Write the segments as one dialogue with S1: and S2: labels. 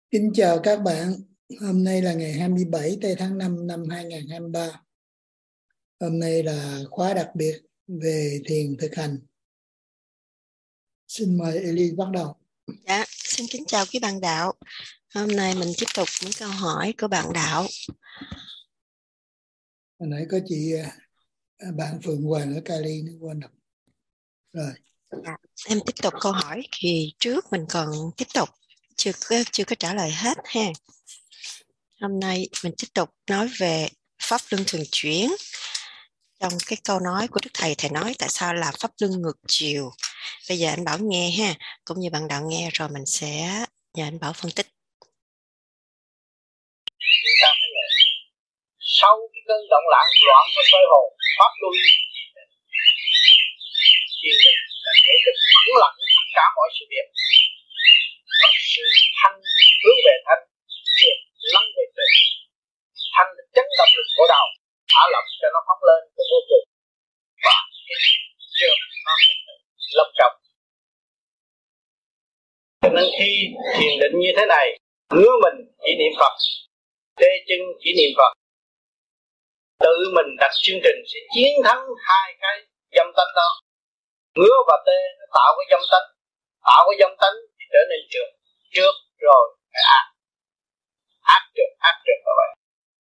S1: Kính chào các bạn. Hôm nay là ngày 27 tây tháng 5 năm 2023. Hôm nay là khóa đặc biệt về thiền thực hành. Xin mời Eli bắt đầu.
S2: Dạ, xin kính chào quý bạn đạo. Hôm nay mình tiếp tục những câu hỏi của bạn đạo.
S1: Hồi nãy có chị bạn Phượng Hoàng ở Cali nó quên đọc. Rồi.
S2: Dạ, em tiếp tục câu hỏi thì trước mình còn tiếp tục chưa có trả lời hết ha. Hôm nay mình tiếp tục nói về pháp luân thường chuyển. Trong cái câu nói của Đức Thầy nói tại sao là pháp luân ngược chiều. Bây giờ anh Bảo nghe ha, cũng như bạn đạo nghe rồi mình sẽ nhờ anh Bảo phân tích.
S3: Sau cái cơn động loạn của soi hồn, pháp luân thiền định là để được vững lặng tất cả mọi sự việc, và sự thanh hướng về thanh, thiền lắng về tuệ. Thanh là chấn động lực của đầu, thả lỏng cho nó phóng lên từ vô cùng, và trường nó lâm trọng. Cho nên khi thiền định như thế này, ngứa mình chỉ niệm Phật, tê chân chỉ niệm Phật, tự mình đặt chương trình sẽ chiến thắng hai cái dâm tánh đó. Ngứa và tê nó tạo cái dâm tánh, tạo cái dâm tánh thì trở nên trước rồi ác trước như vậy.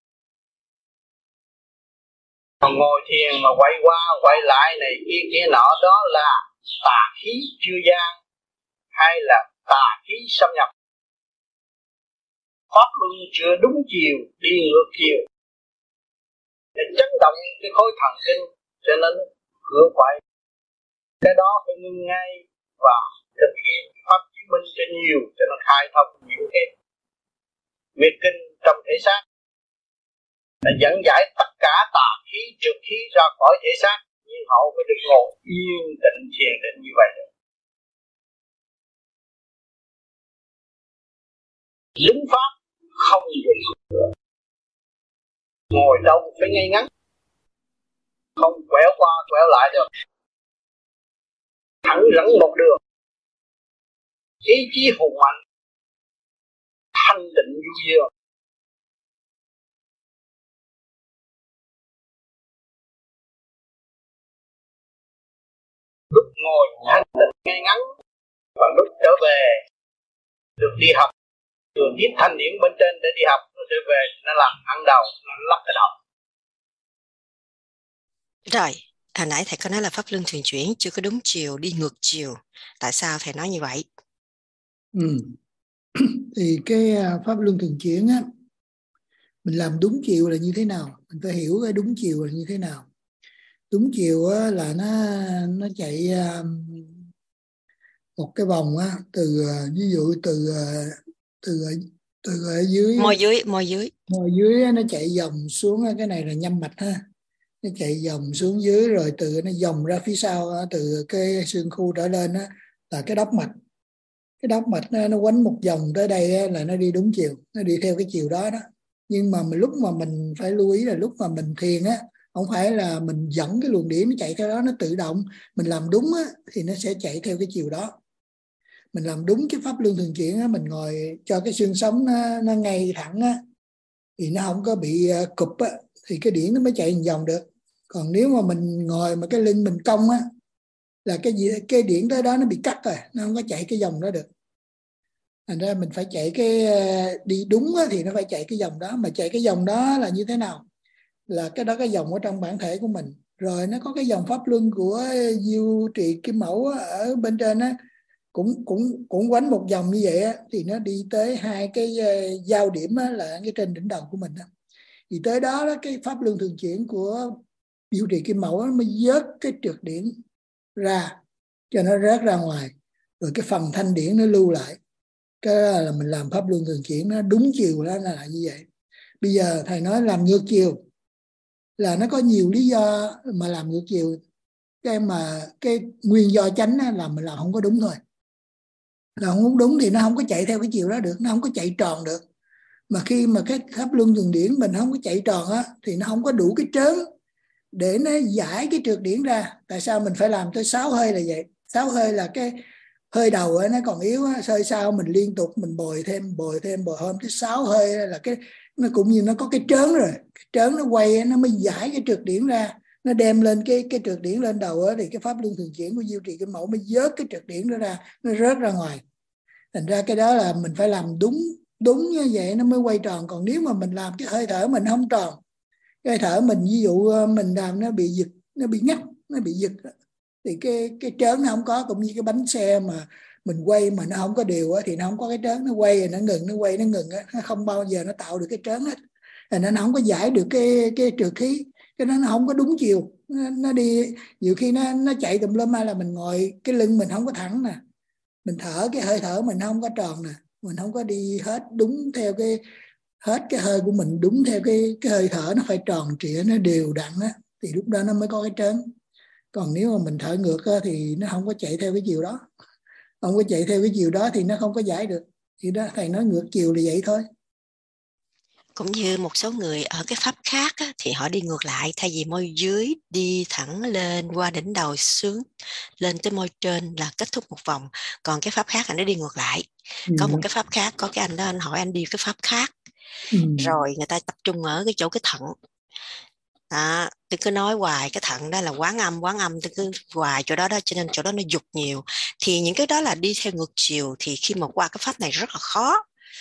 S3: Còn ngồi thiền mà quay qua quay lại này kia nọ, đó là tà khí chưa gian hay là tà khí xâm nhập. Pháp luân chưa đúng chiều, đi ngược chiều để chấn động cái khối thần kinh, cho nên cửa quậy. Cái đó phải ngưng ngay và thực hiện pháp chứng minh cho nhiều, cho nó khai thông nhiều cái nguyệt kinh trong thể xác, là dẫn giải tất cả tà khí trượt khí ra khỏi thể xác, nhưng hậu mới được ngồi yên tĩnh thiền định như vậy. Lính pháp không dừng được, ngồi đâu phải ngay ngắn, không quẹo qua quẹo lại được, thẳng rắn một đường. Ý chí hùng mạnh, thanh định du dương. Lúc ngồi thanh định ngay ngắn, và lúc trở về được đi học, đường tiếp thanh điển bên trên để đi học, nó trở về nó làm ăn đầu, nó lắc cái đầu.
S2: Rồi, hồi nãy thầy có nói là pháp luân thường chuyển chưa có đúng chiều, đi ngược chiều. Tại sao thầy nói như vậy?
S1: Thì cái pháp luân thường chuyển á, mình làm đúng chiều là như thế nào? Mình phải hiểu cái đúng chiều là như thế nào. Đúng chiều á, là nó chạy một cái vòng á, từ ví dụ từ ở dưới
S2: môi dưới
S1: nó chạy dòng xuống, cái này là nhâm mạch ha, nó chạy dòng xuống dưới rồi từ nó dòng ra phía sau, từ cái xương khu trở lên á, là cái đốc mạch. Cái đốc mạch nó quánh một vòng tới đây á, là nó đi đúng chiều, nó đi theo cái chiều đó đó. Nhưng mà lúc mà mình phải lưu ý là lúc mà mình thiền á, không phải là mình dẫn cái luồng điển nó chạy theo đó, nó tự động. Mình làm đúng á, thì nó sẽ chạy theo cái chiều đó. Mình làm đúng cái pháp luân thường chuyển á, mình ngồi cho cái xương sống nó ngay thẳng á, thì nó không có bị cụp á, thì cái điển nó mới chạy vòng được. Còn nếu mà mình ngồi mà cái lưng mình cong á, là cái điển tới đó nó bị cắt rồi, nó không có chạy cái dòng đó được. Thành ra mình phải chạy cái đi đúng á, thì nó phải chạy cái dòng đó. Mà chạy cái dòng đó là như thế nào? Là cái đó cái dòng ở trong bản thể của mình. Rồi nó có cái dòng pháp luân của Diệu Trì Kim Mẫu á, ở bên trên á, cũng quánh một vòng như vậy á, thì nó đi tới hai cái giao điểm á, là cái trên đỉnh đầu của mình á. Thì tới đó, cái pháp luân thường chuyển của Diệu Trì Kim Mẫu á, mới vớt cái trượt điển ra cho nó rớt ra ngoài, rồi cái phần thanh điển nó lưu lại. Cái là mình làm pháp luân thường chuyển nó đúng chiều, đó là như vậy. Bây giờ thầy nói làm ngược chiều là nó có nhiều lý do mà làm ngược chiều. Cái nguyên do chánh là mình làm không có đúng thôi. Là không đúng thì nó không có chạy theo cái chiều đó được, nó không có chạy tròn được. Mà khi mà cái pháp luân thường điển mình không có chạy tròn á, thì nó không có đủ cái trớn để nó giải cái trượt điển ra. Tại sao mình phải làm tới 6 hơi là vậy? 6 hơi là cái hơi đầu nó còn yếu, hơi sau mình liên tục mình bồi hôm thứ 6 hơi là cái nó cũng như nó có cái trớn rồi, cái trớn nó quay nó mới giải cái trượt điển ra, nó đem lên cái trượt điển lên đầu thì cái pháp luân thường chuyển của Diệu Trì Kim Mẫu mới vớt cái trượt điển đó ra, nó rớt ra ngoài. Thành ra cái đó là mình phải làm đúng như vậy nó mới quay tròn. Còn nếu mà mình làm cái hơi thở mình không tròn, cái hơi thở mình ví dụ mình làm nó bị giật, nó bị ngắt, nó bị giật, thì cái trớn nó không có. Cũng như cái bánh xe mà mình quay mà nó không có đều thì nó không có cái trớn, nó quay rồi nó ngừng, nó quay nó ngừng, nó không bao giờ nó tạo được cái trớn hết. Thì nó không có giải được cái trượt khí, cái nó không có đúng chiều, nó đi nhiều khi nó chạy tùm lum, hay là mình ngồi cái lưng mình không có thẳng nè, mình thở cái hơi thở mình không có tròn nè, mình không có đi hết đúng theo hết cái hơi của mình đúng theo cái hơi thở, nó phải tròn trịa, nó đều đặn á, thì lúc đó nó mới có cái trớn. Còn nếu mà mình thở ngược thì nó không có chạy theo cái chiều đó, không có chạy theo cái chiều đó thì nó không có giải được. Thì đó, thầy nói ngược chiều là vậy thôi.
S2: Cũng như một số người ở cái pháp khác á, thì họ đi ngược lại, thay vì môi dưới đi thẳng lên qua đỉnh đầu xuống lên tới môi trên là kết thúc một vòng, còn cái pháp khác anh nó đi ngược lại. Có một cái pháp khác, có cái anh đó anh hỏi anh đi cái pháp khác, rồi người ta tập trung ở cái chỗ cái thận. Tôi cứ nói hoài cái thận đó là quán âm, tôi cứ hoài chỗ đó đó, cho nên chỗ đó nó dục nhiều. Thì những cái đó là đi theo ngược chiều, thì khi mà qua cái pháp này rất là khó.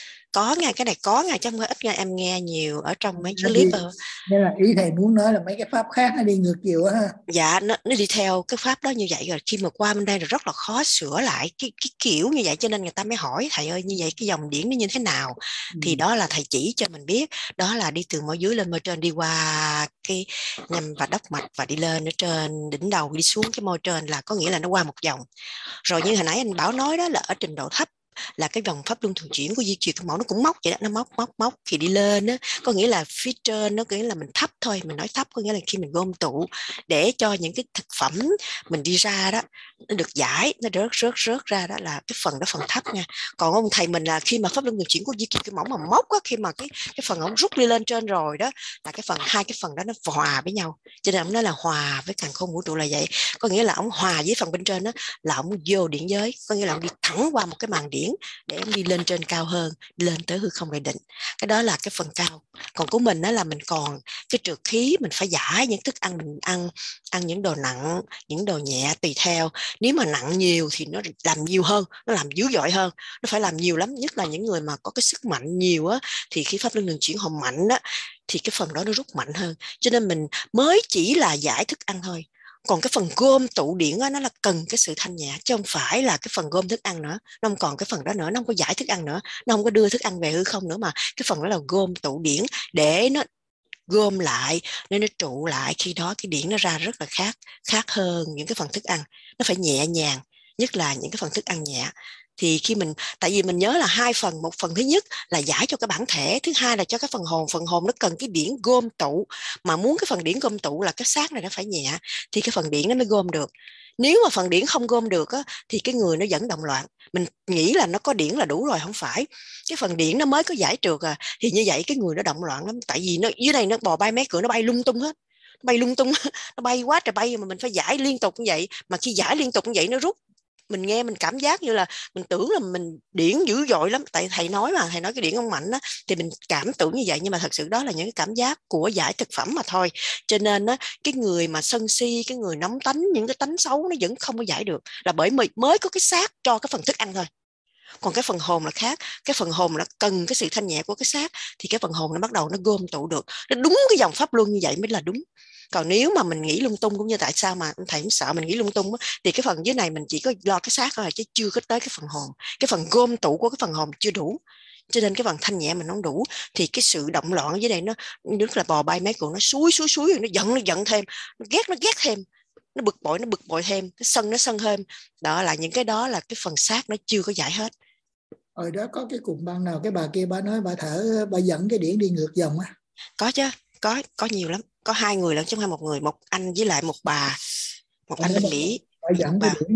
S2: Có nghe cái này, có nghe chứ không phải ít nghe, em nghe nhiều ở trong mấy cái clip.
S1: Nên là ý thầy muốn nói là mấy cái pháp khác nó đi ngược chiều á ha.
S2: Dạ, nó đi theo cái pháp đó như vậy rồi, khi mà qua bên đây là rất là khó sửa lại cái kiểu như vậy, cho nên người ta mới hỏi thầy ơi như vậy cái dòng điển nó như thế nào. Thì đó là thầy chỉ cho mình biết, đó là đi từ môi dưới lên môi trên, đi qua cái nhâm và đốc mạch và đi lên ở trên đỉnh đầu, đi xuống cái môi trên, là có nghĩa là nó qua một vòng. Rồi như hồi nãy anh Bảo nói đó, là ở trình độ thấp là cái vòng pháp luân thường chuyển của Di Truyền Kim Mẫu nó cũng móc vậy đó, nó móc thì đi lên đó, có nghĩa là phía trên nó có nghĩa là mình thấp thôi, mình nói thấp có nghĩa là khi mình gom tụ để cho những cái thực phẩm mình đi ra đó nó được giải, nó rớt ra, đó là cái phần đó, phần thấp nha. Còn ông thầy mình là khi mà pháp luân thường chuyển của Di Truyền Kim Mẫu mà móc á, khi mà cái phần ông rút đi lên trên rồi đó, là cái phần hai cái phần đó nó hòa với nhau, cho nên ông nói là hòa với càn khôn vũ trụ là vậy. Có nghĩa là ông hòa với phần bên trên đó là ông vô điện giới, có nghĩa là ông đi thẳng qua một cái màn điển để ông đi lên trên cao hơn, lên tới hư không đại định. Cái đó là cái phần cao. Còn của mình đó là mình còn cái trượt khí, mình phải giải những thức ăn mình ăn những đồ nặng, những đồ nhẹ tùy theo. Nếu mà nặng nhiều thì nó làm nhiều hơn, nó làm dữ dội hơn, nó phải làm nhiều lắm, nhất là những người mà có cái sức mạnh nhiều á, thì khi pháp luân thường chuyển hồn mạnh á, thì cái phần đó nó rút mạnh hơn. Cho nên mình mới chỉ là giải thức ăn thôi. Còn cái phần gom tụ điển đó, nó là cần cái sự thanh nhẹ, chứ không phải là cái phần gom thức ăn nữa. Nó không còn cái phần đó nữa, nó không có giải thức ăn nữa, nó không có đưa thức ăn về hư không nữa, mà cái phần đó là gom tụ điển để nó gom lại, nên nó trụ lại. Khi đó cái điển nó ra rất là khác hơn những cái phần thức ăn. Nó phải nhẹ nhàng, nhất là những cái phần thức ăn nhẹ. Thì khi mình, tại vì mình nhớ là hai phần, một phần thứ nhất là giải cho cái bản thể, thứ hai là cho cái phần hồn nó cần cái điển gom tụ. Mà muốn cái phần điển gom tụ là cái xác này nó phải nhẹ, thì cái phần điển nó mới gom được. Nếu mà phần điển không gom được á, thì cái người nó vẫn động loạn. Mình nghĩ là nó có điển là đủ rồi, không phải. Cái phần điển nó mới có giải trượt thì như vậy cái người nó động loạn lắm. Tại vì nó dưới đây nó bò bay mé cửa, nó bay lung tung hết, nó bay lung tung nó bay quá trời bay, mà mình phải giải liên tục như vậy. Mà khi giải liên tục như vậy nó rút, mình nghe mình cảm giác như là mình tưởng là mình điển dữ dội lắm, tại thầy nói mà, thầy nói cái điển ông mạnh á, thì mình cảm tưởng như vậy, nhưng mà thật sự đó là những cái cảm giác của giải thực phẩm mà thôi. Cho nên á, cái người mà sân si, cái người nóng tánh, những cái tánh xấu nó vẫn không có giải được, là bởi mình mới có cái xác cho cái phần thức ăn thôi. Còn cái phần hồn là khác, cái phần hồn là cần cái sự thanh nhẹ của cái xác, thì cái phần hồn nó bắt đầu nó gom tụ được, nó đúng cái dòng pháp luân như vậy mới là đúng. Còn nếu mà mình nghĩ lung tung, cũng như tại sao mà thầy cũng sợ mình nghĩ lung tung á, thì cái phần dưới này mình chỉ có lo cái xác thôi, chứ chưa có tới cái phần hồn. Cái phần gom tụ của cái phần hồn chưa đủ, cho nên cái phần thanh nhẹ mình không đủ, thì cái sự động loạn ở dưới đây nó rất là bò bay mấy cuộn, nó suối rồi nó giận thêm, nó ghét thêm, nó bực bội thêm, nó sân thêm. Đó là những cái đó là cái phần xác nó chưa có giải hết.
S1: Hồi đó có cái cùng băng nào cái bà kia bà nói bà thở, bà dẫn cái điển đi ngược dòng á?
S2: Có chứ, có nhiều lắm, có hai người lận chứ không phải một người, một anh với lại một bà, một anh bên Mỹ,
S1: bà
S2: một
S1: dẫn cái
S2: bà.
S1: điển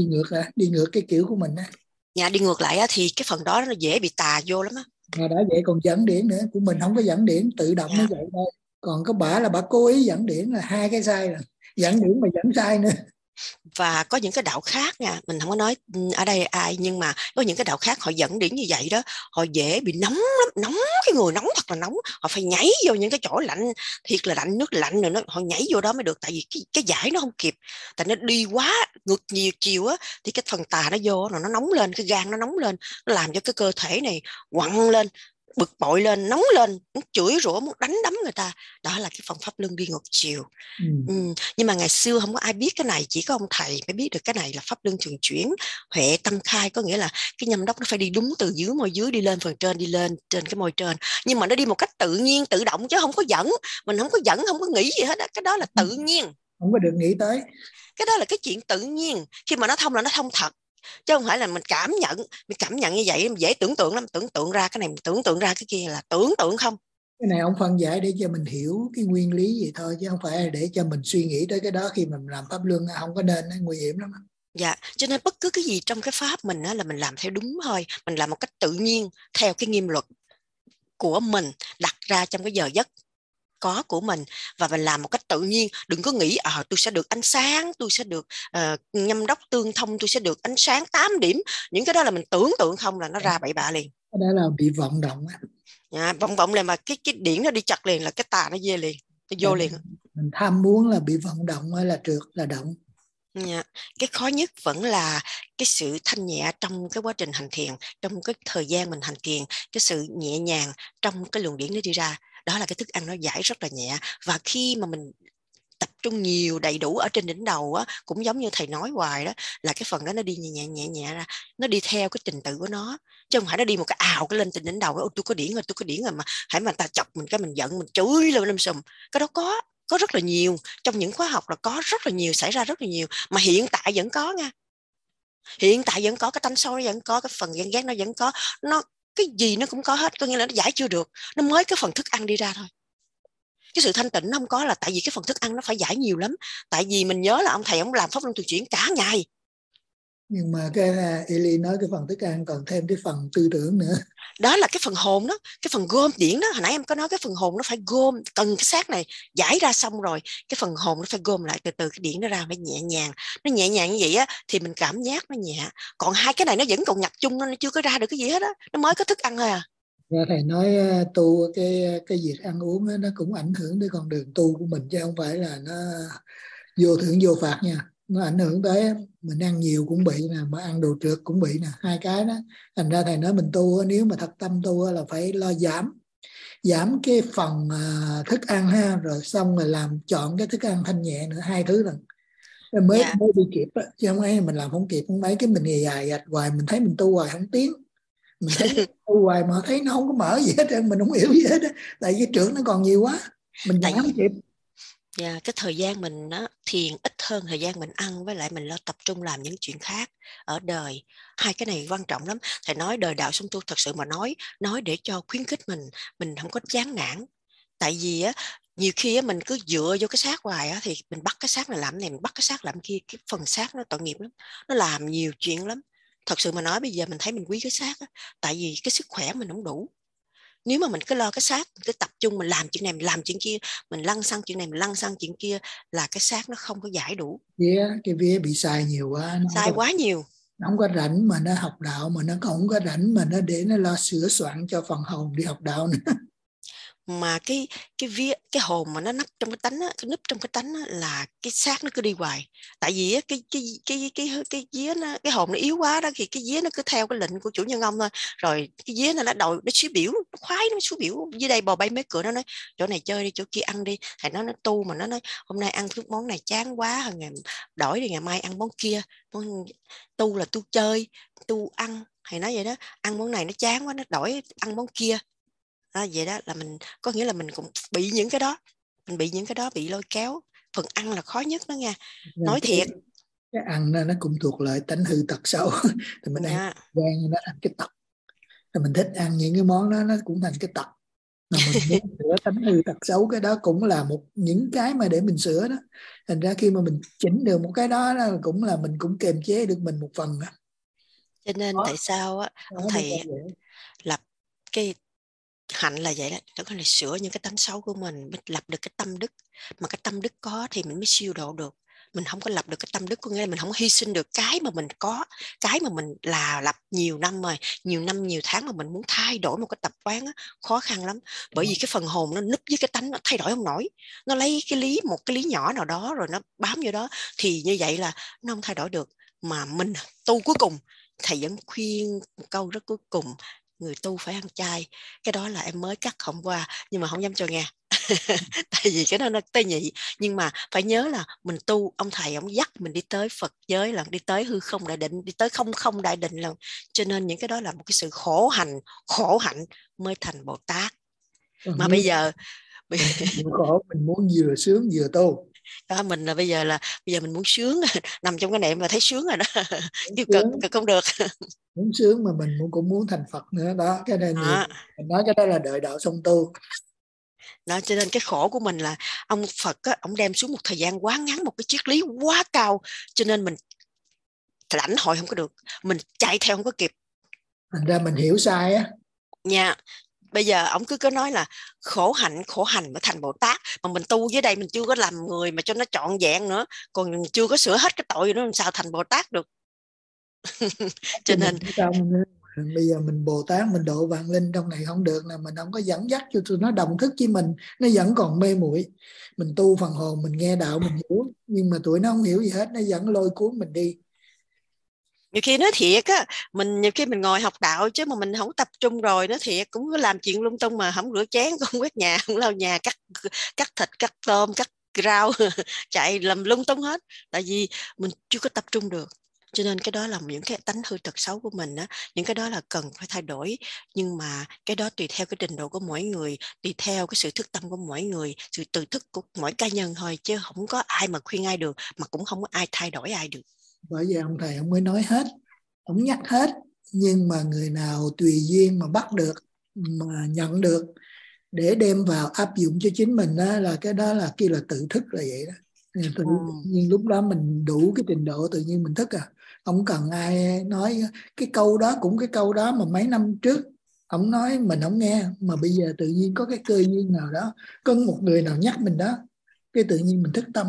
S1: đi ngược cái kiểu của mình á.
S2: Nhà đi ngược lại á, thì cái phần đó nó dễ bị tà vô lắm á.
S1: Mà đã vậy còn dẫn điển nữa, của mình không có dẫn điển, tự động nó
S2: Dạ.
S1: vậy thôi. Còn có bà là bà cố ý dẫn điển, là hai cái sai rồi, dẫn điển mà dẫn sai nữa.
S2: Và có những cái đạo khác nha, mình không có nói ở đây ai, nhưng mà có những cái đạo khác họ dẫn điển như vậy đó, họ dễ bị nóng lắm, nóng, cái người nóng thật là nóng, họ phải nhảy vô những cái chỗ lạnh, thiệt là lạnh, nước lạnh rồi nó họ nhảy vô đó mới được, tại vì cái giải nó không kịp, tại nó đi quá ngược nhiều chiều á, thì cái phần tà nó vô rồi nó nóng lên, cái gan nó nóng lên, nó làm cho cái cơ thể này quặn lên, bực bội lên, nóng lên, muốn chửi rủa, muốn đánh đấm người ta. Đó là cái phần pháp luân đi ngược chiều.
S1: Ừ.
S2: Nhưng mà ngày xưa không có ai biết cái này, chỉ có ông thầy mới biết được cái này là pháp luân thường chuyển, huệ tâm khai, có nghĩa là cái nhâm đốc nó phải đi đúng từ dưới môi dưới đi lên phần trên, đi lên trên cái môi trên, nhưng mà nó đi một cách tự nhiên tự động chứ không có dẫn, mình không có dẫn, không có nghĩ gì hết đó. Cái đó là tự nhiên,
S1: Không có được nghĩ tới.
S2: cái đó là cái chuyện tự nhiên, khi mà nó thông là nó thông thật, chứ không phải là mình cảm nhận như vậy dễ tưởng tượng lắm, tưởng tượng ra cái này, tưởng tượng ra cái kia là tưởng tượng không.
S1: Cái này ông phân giải để cho mình hiểu cái nguyên lý vậy thôi, chứ không phải là để cho mình suy nghĩ tới cái đó khi mình làm pháp luân, không có nên, nguy hiểm lắm.
S2: Dạ, cho nên bất cứ cái gì trong cái pháp mình á, là mình làm theo đúng thôi, mình làm một cách tự nhiên theo cái nghiêm luật của mình đặt ra trong cái giờ giấc có của mình, và mình làm một cách tự nhiên, đừng có nghĩ tôi sẽ được ánh sáng, tôi sẽ được nhâm đốc tương thông, tôi sẽ được ánh sáng 8 điểm, những cái đó là mình tưởng tượng không là nó ra bậy bạ liền.
S1: Cái đó là bị vọng động á.
S2: Vọng vọng là mà cái điển nó đi chặt liền là cái tà nó về liền, nó vô liền.
S1: Mình tham muốn là bị vọng động hay là trượt là động.
S2: Cái khó nhất vẫn là cái sự thanh nhẹ trong cái quá trình hành thiền, trong cái thời gian mình hành thiền, cái sự nhẹ nhàng trong cái luồng điển nó đi ra, đó là cái thức ăn nó giải rất là nhẹ. Và khi mà mình tập trung nhiều đầy đủ ở trên đỉnh đầu á, cũng giống như thầy nói hoài đó, là cái phần đó nó đi nhẹ nhẹ nhẹ ra, nó đi theo cái trình tự của nó, chứ không phải nó đi một cái cái lên trên đỉnh đầu đó, tôi có điển rồi, tôi có điển rồi, mà hãy mà ta chọc mình cái mình giận, mình chửi lên lâm sùm. Cái đó có rất là nhiều trong những khóa học, là có rất là nhiều, xảy ra rất là nhiều, mà hiện tại vẫn có nha, hiện tại vẫn có, cái tánh xấu nó vẫn có, cái phần ghen ghét nó vẫn có, nó cái gì nó cũng có hết, có nghĩa là nó giải chưa được, nó mới cái phần thức ăn đi ra thôi. Cái sự thanh tịnh nó không có, là tại vì cái phần thức ăn nó phải giải nhiều lắm, tại vì mình nhớ là ông thầy ông làm pháp luân thường chuyển cả ngày.
S1: Nhưng mà cái Eli nói cái phần thức ăn còn thêm cái phần tư tưởng nữa.
S2: Đó là cái phần hồn đó, cái phần gom điển đó, hồi nãy em có nói cái phần hồn nó phải gom, cần cái xác này giải ra xong rồi, cái phần hồn nó phải gom lại từ từ, cái điển nó ra phải nhẹ nhàng, nó nhẹ nhàng như vậy á thì mình cảm giác nó nhẹ, còn hai cái này nó vẫn còn nhập chung, nó chưa có ra được cái gì hết á, nó mới có thức ăn thôi à.
S1: Và thầy nói tu cái việc ăn uống đó, nó cũng ảnh hưởng tới con đường tu của mình, chứ không phải là nó vô thưởng vô phạt nha. Nó ảnh hưởng tới mình ăn nhiều cũng bị nè, mà ăn đồ trượt cũng bị nè, hai cái đó. Thành ra thầy nói mình tu, nếu mà thật tâm tu là phải lo giảm cái phần thức ăn ha, rồi xong rồi làm chọn cái thức ăn thanh nhẹ nữa, hai thứ lần mới
S2: Dạ.
S1: mới đi kịp đó. Chứ không ấy mình làm không kịp, không mấy cái mình dài dạch hoài, mình thấy mình tu hoài không tiến, mình thấy tu hoài mà thấy nó không có mở gì hết, mình không hiểu gì hết á, tại cái trưởng nó còn nhiều quá, mình
S2: Tại
S1: giảm không kịp.
S2: cái thời gian mình nó thiền ít hơn thời gian mình ăn, với lại mình lo tập trung làm những chuyện khác ở đời, hai cái này quan trọng lắm. Thầy nói đời đạo sống tu thật sự mà nói để cho khuyến khích mình không có chán nản. Tại vì á, nhiều khi á, mình cứ dựa vô cái xác hoài á, thì mình bắt cái xác này làm này, mình bắt cái xác làm kia, cái phần xác nó tội nghiệp lắm, nó làm nhiều chuyện lắm. Thật sự mà nói bây giờ mình thấy mình quý cái xác á, tại vì cái sức khỏe mình không đủ. Nếu mà mình cứ lo cái xác, mình cứ tập trung mình làm chuyện này, mình làm chuyện kia, mình lăn xăng chuyện này, mình lăn xăng chuyện kia, là cái xác nó không có giải đủ,
S1: Cái vía bị xài nhiều quá,
S2: sai quá nhiều.
S1: nó không có rảnh mà nó học đạo, mà nó không có rảnh mà nó để nó lo sửa soạn cho phần hồn đi học đạo nữa.
S2: Mà cái hồn mà nó nấp trong cái tánh á, cái núp trong cái tánh á, là cái xác nó cứ đi hoài. Tại vì á, cái vía nó, cái hồn nó yếu quá đó, thì cái vía nó cứ theo cái lệnh của chủ nhân ông thôi. Rồi cái vía nó đòi, nó xúi biểu, nó khoái, nó xúi biểu dưới đây bò bay mấy cửa, nó nói chỗ này chơi đi, chỗ kia ăn đi. Thầy nó tu mà nó nói hôm nay ăn thức món này chán quá, ngày đổi đi ngày mai ăn món kia. Tu là tu chơi, tu ăn, thầy nói vậy đó, ăn món này nó chán quá, nó đổi ăn món kia. Vậy đó là mình, có nghĩa là mình cũng bị những cái đó, mình bị những cái đó, bị lôi kéo. Phần ăn là khó nhất đó nha, nói thiệt.
S1: Cái ăn nó cũng thuộc loại tánh hư tật xấu. Thì mình ăn
S2: Nha.
S1: quen nó thành cái tật, thì mình thích ăn những cái món đó nó cũng thành cái tật, mà mình muốn sửa tánh hư tật xấu, cái đó cũng là một những cái mà để mình sửa đó. Thành ra khi mà mình chỉnh được một cái đó, cũng là mình cũng kiềm chế được mình một phần đó.
S2: Cho nên tại sao á, ông
S1: Đó mới
S2: thầy
S1: cho dễ.
S2: lập cái hạnh là vậy đó, đó là sửa những cái tánh xấu của mình mới lập được cái tâm đức, mà cái tâm đức có thì mình mới siêu độ được. mình không có lập được cái tâm đức, có nghĩa là mình không hy sinh được cái mà mình có, cái mà mình là lập nhiều năm rồi, nhiều năm nhiều tháng mà mình muốn thay đổi một cái tập quán á, khó khăn lắm. Bởi vì cái phần hồn nó núp với cái tánh, nó thay đổi không nổi, nó lấy một cái lý nhỏ nào đó rồi nó bám vô đó, thì như vậy là nó không thay đổi được. Mà mình tu cuối cùng, thầy vẫn khuyên một câu rất cuối cùng: người tu phải ăn chay. Cái đó là em mới cắt hôm qua nhưng mà không dám cho nghe. Tại vì cái đó nó tế nhị. Nhưng mà phải nhớ là mình tu, ông thầy ông dắt mình đi tới Phật giới lần, đi tới hư không đại định, đi tới không không đại định lần. Cho nên những cái đó là một cái sự khổ hạnh mới thành Bồ Tát.
S1: Còn
S2: Mà
S1: nếu
S2: bây giờ
S1: mình chịu khổ, mình muốn vừa sướng vừa tu.
S2: đó, mình là bây giờ mình muốn sướng, nằm trong cái niệm mà thấy sướng rồi đó.
S1: Muốn
S2: Kêu cực
S1: sướng,
S2: cực không được.
S1: muốn sướng mà mình cũng muốn thành Phật nữa đó. Cái này
S2: Đó.
S1: mình nói cái đó là đợi đạo xong tu.
S2: Đó, cho nên cái khổ của mình là ông Phật á, ông đem xuống một thời gian quá ngắn, một cái triết lý quá cao, cho nên mình lãnh hội không có được, mình chạy theo không có kịp
S1: Thành ra mình hiểu sai á.
S2: nha. Bây giờ ông cứ nói là khổ hành mới thành Bồ Tát, mà mình tu dưới đây mình chưa có làm người mà cho nó trọn vẹn nữa, còn mình chưa có sửa hết cái tội nữa, làm sao thành Bồ Tát được.
S1: Thì
S2: Cho
S1: mình
S2: nên
S1: phải xong nữa. Bây giờ mình Bồ Tát, mình độ vạn linh trong này không được là mình không có dẫn dắt cho tụi nó đồng thức với mình, nó vẫn còn mê muội. Mình tu phần hồn, mình nghe đạo mình hiểu, nhưng mà tụi nó không hiểu gì hết, nó vẫn lôi cuốn mình đi.
S2: nhiều khi nói thiệt á, nhiều khi mình ngồi học đạo chứ mà mình không tập trung rồi, nói thiệt cũng có làm chuyện lung tung, mà không rửa chén, không quét nhà, không lau nhà, cắt thịt, cắt tôm, cắt rau, chạy làm lung tung hết, tại vì mình chưa có tập trung được. Cho nên cái đó là những cái tánh hư tật xấu của mình á, những cái đó là cần phải thay đổi. Nhưng mà cái đó tùy theo cái trình độ của mỗi người, tùy theo cái sự thức tâm của mỗi người, sự tự thức của mỗi cá nhân thôi, chứ không có ai mà khuyên ai được, mà cũng không có ai thay đổi ai được.
S1: Bởi vậy ông thầy ông mới nói hết, ông nhắc hết. Nhưng mà người nào tùy duyên mà bắt được, mà nhận được để đem vào áp dụng cho chính mình đó, là cái đó là kia là tự thức, là vậy đó. Tự nhiên lúc đó mình đủ cái trình độ, tự nhiên mình thức à. Không cần ai nói. Cái câu đó cũng cái câu đó mà mấy năm trước ông nói mình không nghe, mà bây giờ tự nhiên có cái cơ duyên nào đó, có một người nào nhắc mình đó, cái tự nhiên mình thức tâm,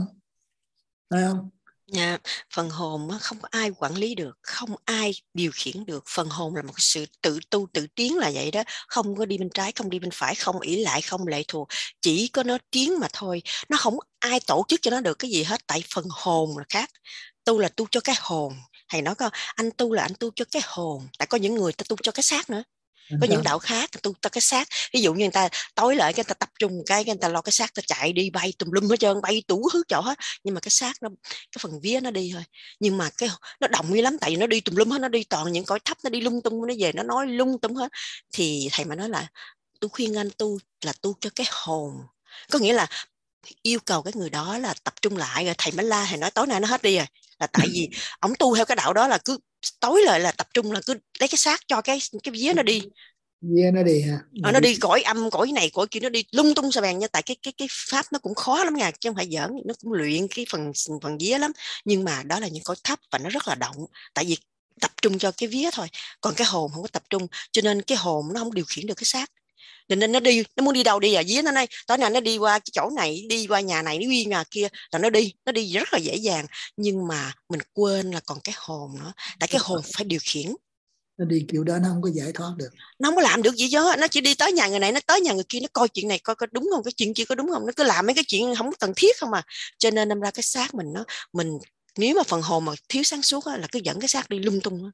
S1: phải không?
S2: Dạ, phần hồn không có ai quản lý được, không ai điều khiển được. Phần hồn là một sự tự tu tự tiến là vậy đó, không có đi bên trái, không đi bên phải, không ỷ lại, không lệ thuộc, chỉ có nó tiến mà thôi. Nó không ai tổ chức cho nó được cái gì hết, tại phần hồn là khác. Tu là tu cho cái hồn. Thầy nói coi, anh tu là anh tu cho cái hồn, tại có những người ta tu cho cái xác nữa.
S1: Làm
S2: Có những
S1: sao?
S2: đạo khác tu cho cái xác, ví dụ như người ta tối lại, cái người ta tập trung cái người ta lo cái xác, ta chạy đi bay tùm lum hết trơn, bay đủ thứ chỗ hết, nhưng mà cái xác nó, cái phần vía nó đi thôi. Nhưng mà cái nó động như lắm, tại vì nó đi tùm lum hết, nó đi toàn những cõi thấp, nó đi lung tung, nó về nó nói lung tung hết. Thì thầy mà nói là tôi khuyên anh tu là tu cho cái hồn, có nghĩa là yêu cầu cái người đó là tập trung lại. Rồi thầy mới la, thầy nói tối nay nó hết đi rồi, là tại vì ổng tu theo cái đạo đó là cứ tối lại là tập trung, là cứ lấy cái xác cho cái vía nó đi.
S1: Vía nó đi hả? Mà
S2: Nó
S1: đi
S2: đi cõi âm, cõi này cõi kia, nó đi lung tung sa bàn nha. Tại cái pháp nó cũng khó lắm nha, chứ không phải giỡn, nó cũng luyện cái phần phần vía lắm. Nhưng mà đó là những cõi thấp và nó rất là động, tại vì tập trung cho cái vía thôi, còn cái hồn không có tập trung, cho nên cái hồn nó không điều khiển được cái xác. Nên nó đi, nó muốn đi đâu đi à, vía nó đây tối nay nó đi qua cái chỗ này, đi qua nhà này, nó đi nhà kia là nó đi rất là dễ dàng. Nhưng mà mình quên là còn cái hồn nữa, tại cái hồn phải điều khiển.
S1: nó đi kiểu đó nó không có giải thoát được.
S2: Nó không có làm được gì chứ, nó chỉ đi tới nhà người này, nó tới nhà người kia, nó coi chuyện này coi có đúng không, cái chuyện kia có đúng không, nó cứ làm mấy cái chuyện không cần thiết không à. Cho nên đâm ra cái xác mình mình nếu mà phần hồn mà thiếu sáng suốt là cứ dẫn cái xác đi lung tung.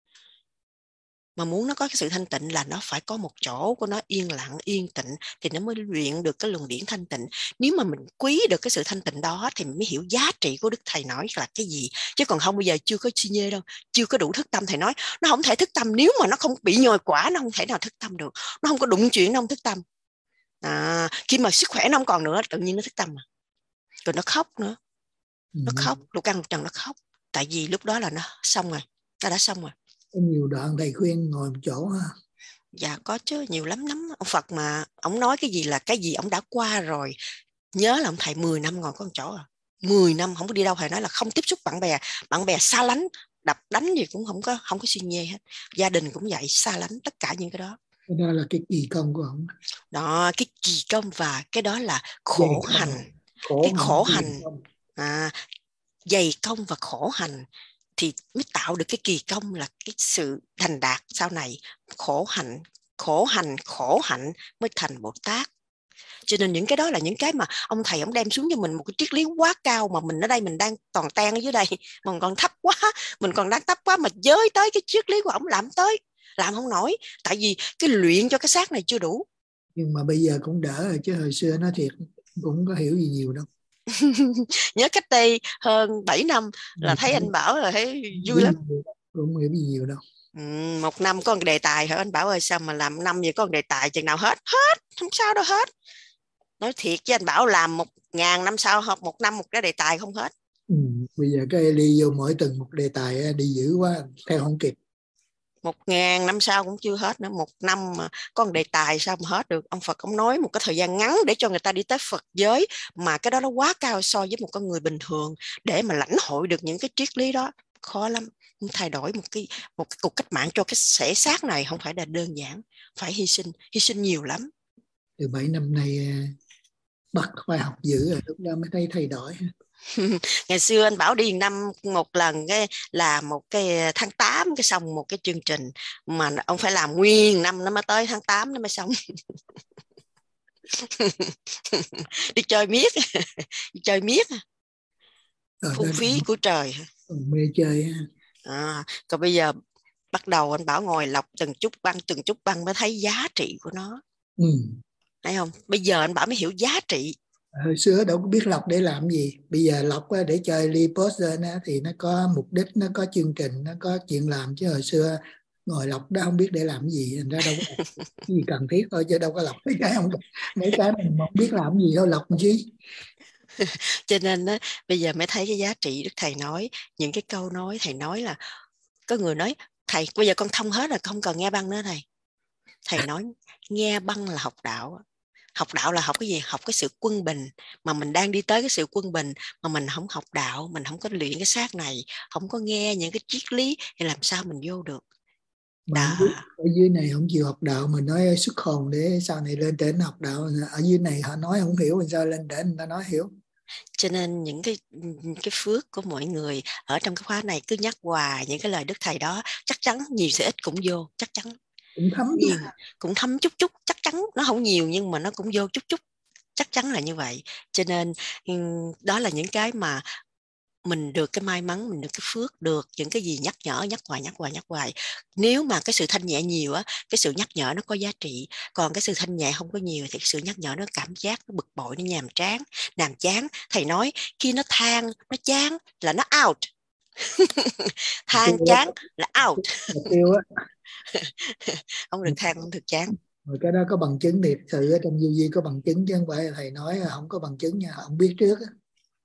S2: Mà muốn nó có cái sự thanh tịnh là nó phải có một chỗ của nó yên lặng yên tịnh, thì nó mới luyện được cái luồng điển thanh tịnh. Nếu mà mình quý được cái sự thanh tịnh đó thì mình mới hiểu giá trị của Đức Thầy nói là cái gì. Chứ còn không bây giờ chưa có chi nhê đâu, chưa có đủ thức tâm. Thầy nói nó không thể thức tâm, nếu mà nó không bị nhồi quả nó không thể nào thức tâm được. Nó không có đụng chuyện nó không thức tâm. Khi mà sức khỏe nó không còn nữa tự nhiên nó thức tâm. Rồi nó khóc nữa. Nó khóc, lục căn lục trần nó khóc. Tại vì lúc đó là nó xong rồi, nó đã xong rồi.
S1: Có nhiều đoạn thầy khuyên ngồi một chỗ ha.
S2: Dạ có chứ, nhiều lắm lắm. Ông Phật mà ông nói cái gì là cái gì ông đã qua rồi. Nhớ là ông thầy 10 năm ngồi có một chỗ à. 10 năm không có đi đâu. Thầy nói là không tiếp xúc bạn bè xa lánh, đập đánh gì cũng không có suy nhê hết. Gia đình cũng vậy, xa lánh, tất cả những cái đó.
S1: Cái đó là cái kỳ công của ông.
S2: Đó, cái kỳ công và cái đó là
S1: Dày
S2: khổ
S1: công,
S2: hành.
S1: khổ
S2: Cái
S1: hạnh
S2: khổ
S1: dày
S2: hành
S1: công.
S2: à, dày công và khổ hành thì mới tạo được cái kỳ công, là cái sự thành đạt sau này. Khổ hạnh mới thành Bồ Tát. Cho nên những cái đó là những cái mà ông thầy ông đem xuống cho mình một cái triết lý quá cao, mà mình ở đây mình đang toàn ten ở dưới đây, mình còn thấp quá, mình còn đang thấp quá mà giới tới cái triết lý của ông làm không nổi, tại vì cái luyện cho cái xác này chưa đủ.
S1: Nhưng mà bây giờ cũng đỡ rồi, chứ hồi xưa nói thiệt cũng có hiểu gì nhiều đâu.
S2: Nhớ cách đây hơn 7 năm là thấy anh Bảo là thấy vui lắm.
S1: Cũng hiểu gì nhiều đâu.
S2: Một năm có một đề tài hả anh Bảo ơi? Sao mà làm năm vậy có một đề tài, chừng nào hết không sao đâu hết. Nói thiệt với anh Bảo, làm 1000 năm sau hoặc một năm một cái đề tài không hết.
S1: Bây giờ cái đi vô mỗi tuần một đề tài đi dữ quá, theo không kịp.
S2: 1000 năm sau cũng chưa hết nữa. Một năm mà có một đề tài sao mà hết được. Ông Phật ông nói một cái thời gian ngắn để cho người ta đi tới Phật giới, mà cái đó nó quá cao so với một con người bình thường. Để mà lãnh hội được những cái triết lý đó khó lắm. Thay đổi một cái cuộc cách mạng cho cái thể xác này không phải là đơn giản, phải hy sinh nhiều lắm.
S1: Từ 7 năm nay bắt phải học dữ rồi, lúc đó mới thấy thay đổi.
S2: Ngày xưa anh Bảo đi năm một lần cái là một cái tháng 8 cái xong một cái chương trình mà ông phải làm nguyên năm nó mới tới tháng 8 nó mới xong. Đi chơi miết phung phí của trời.
S1: Mê chơi.
S2: Còn bây giờ bắt đầu anh Bảo ngồi lọc từng chút băng mới thấy giá trị của nó. Thấy không? Bây giờ anh Bảo mới hiểu giá trị.
S1: Hồi xưa đâu có biết lọc để làm gì. Bây giờ lọc để chơi Poster thì nó có mục đích, nó có chương trình, nó có chuyện làm. Chứ hồi xưa ngồi lọc đó không biết để làm gì, thành ra đâu có gì cần thiết thôi, chứ đâu có lọc mấy cái mình không biết làm gì đâu lọc làm chi.
S2: Cho nên á, bây giờ mới thấy cái giá trị Đức Thầy nói. Những cái câu nói Thầy nói là có người nói thầy bây giờ con thông hết rồi, không cần nghe băng nữa thầy. Thầy nói nghe băng là học đạo. Học đạo là học cái gì? Học cái sự quân bình. Mà mình đang đi tới cái sự quân bình mà mình không học đạo, mình không có luyện cái xác này, không có nghe những cái triết lý thì làm sao mình vô được.
S1: Mà ở dưới này không chịu học đạo, mình nói xuất hồn để sau này lên trển học đạo. Ở dưới này họ nói không hiểu, mình sao lên trển người ta nói hiểu.
S2: Cho nên những cái phước của mọi người ở trong cái khóa này cứ nhắc hoài những cái lời Đức Thầy đó, chắc chắn nhiều sẽ ít cũng vô, chắc chắn
S1: cũng thấm
S2: nhiều, cũng thấm chút, chắc chắn nó không nhiều nhưng mà nó cũng vô chút, chắc chắn là như vậy. Cho nên đó là những cái mà mình được cái may mắn, mình được cái phước, được những cái gì nhắc hoài. Nếu mà cái sự thanh nhẹ nhiều á, cái sự nhắc nhở nó có giá trị. Còn cái sự thanh nhẹ không có nhiều thì cái sự nhắc nhở nó cảm giác nó bực bội, nó nhàm chán. Thầy nói khi nó than, nó chán là nó out. Than chán là out.
S1: Tiêu á.
S2: Không được than, không được chán.
S1: Rồi cái đó có bằng chứng thiệt sự ở trong vô vi, có bằng chứng chứ không phải thầy nói không có bằng chứng nha. Ông biết trước á.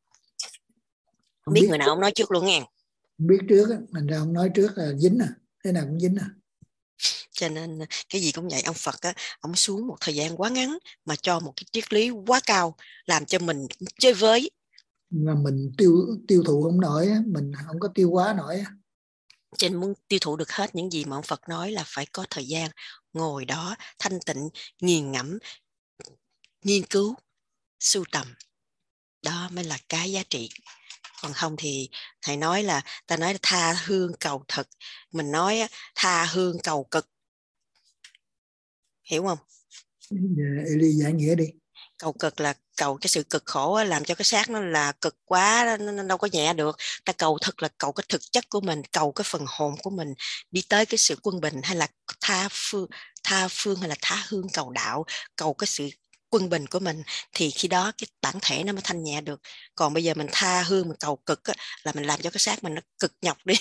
S2: Không biết người nào ông nói trước luôn nghe.
S1: Không biết trước á, mình ra ông nói trước là dính thế nào cũng dính
S2: Cho nên cái gì cũng vậy. Ông Phật á, ông xuống một thời gian quá ngắn mà cho một cái triết lý quá cao, làm cho mình chơi với.
S1: Mà mình tiêu thụ không nổi, mình không có tiêu hóa nổi.
S2: Cho nên muốn tiêu thụ được hết những gì mà ông Phật nói là phải có thời gian ngồi đó thanh tịnh, nghiền ngẫm, nghiên cứu, sưu tầm. Đó mới là cái giá trị. Còn không thì thầy nói là ta nói là tha hương cầu thực, mình nói tha hương cầu cực, hiểu không?
S1: Eli giải nghĩa đi.
S2: Cầu cực là cầu cái sự cực khổ, làm cho cái xác nó là cực quá, nó đâu có nhẹ được. Ta cầu thực là cầu cái thực chất của mình, cầu cái phần hồn của mình đi tới cái sự quân bình, hay là tha phương hay là tha hương cầu đạo, cầu cái sự quân bình của mình, thì khi đó cái bản thể nó mới thanh nhẹ được. Còn bây giờ mình tha hương mình cầu cực á, là mình làm cho cái xác mình nó cực nhọc đi.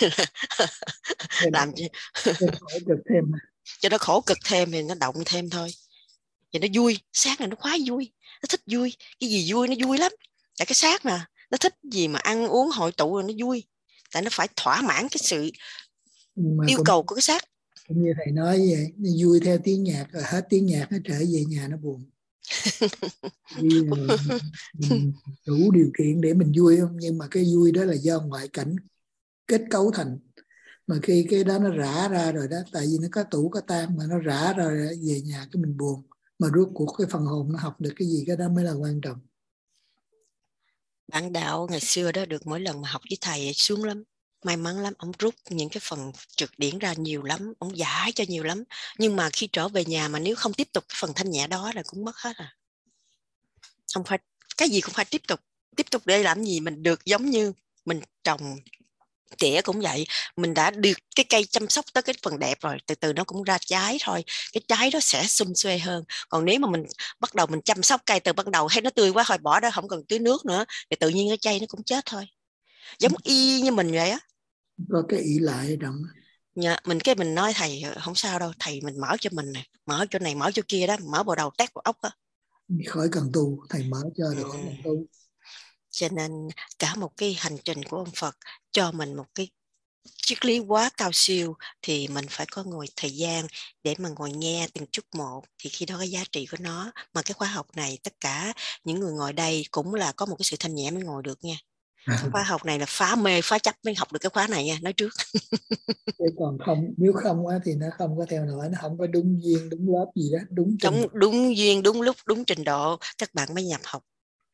S2: Làm cho nó khổ cực thêm thì nó động thêm thôi. Thì nó vui, xác này nó khoái vui, nó thích vui, cái gì vui nó vui lắm. Tại cái xác mà nó thích gì mà ăn uống hội tụ rồi nó vui, tại nó phải thỏa mãn cái sự yêu cầu của cái xác.
S1: Cũng như thầy nói vậy, nó vui theo tiếng nhạc, rồi hết tiếng nhạc nó trở về nhà nó buồn. Mình đủ điều kiện để mình vui không, nhưng mà cái vui đó là do ngoại cảnh kết cấu thành. Mà khi cái đó nó rã ra rồi đó, tại vì nó có tủ có tam mà nó rã ra rồi về nhà cái mình buồn. Mà rốt cuộc cái phần hồn nó học được cái gì, cái đó mới là quan trọng.
S2: Bạn đạo ngày xưa đó được mỗi lần mà học với thầy sướng lắm, may mắn lắm, ông rút những cái phần trực điển ra nhiều lắm, ông giải cho nhiều lắm. Nhưng mà khi trở về nhà mà nếu không tiếp tục cái phần thanh nhẹ đó là cũng mất hết à. Không phải cái gì cũng phải tiếp tục để làm gì mình được giống như mình trồng tỉa cũng vậy, mình đã được cái cây chăm sóc tới cái phần đẹp rồi, từ từ nó cũng ra trái thôi, cái trái đó sẽ sum xuê hơn. Còn nếu mà mình bắt đầu mình chăm sóc cây từ ban đầu hay nó tươi quá thôi bỏ đó, không cần tưới nước nữa thì tự nhiên cái cây nó cũng chết thôi, giống y như mình vậy á.
S1: Có cái ỷ lại ở trong.
S2: Mình nói thầy không sao đâu, thầy mình mở cho mình này, mở chỗ này mở chỗ kia đó, mở vào đầu tét vào ốc á.
S1: Khỏi cần tu, thầy mở cho được khỏi cần tu.
S2: Cho nên cả một cái hành trình của ông Phật cho mình một cái triết lý quá cao siêu, thì mình phải có ngồi thời gian để mà ngồi nghe từng chút một, thì khi đó cái giá trị của nó. Mà cái khóa học này tất cả những người ngồi đây cũng là có một cái sự thanh nhẹ mới ngồi được nha. Khóa học này là phá mê phá chấp mới học được cái khóa này nha, nói trước.
S1: Chứ còn không, nếu không á thì nó không có theo nổi, nó không có đúng duyên đúng lớp gì đó, đúng trình độ.
S2: Đúng duyên đúng lúc đúng trình độ các bạn mới nhập học.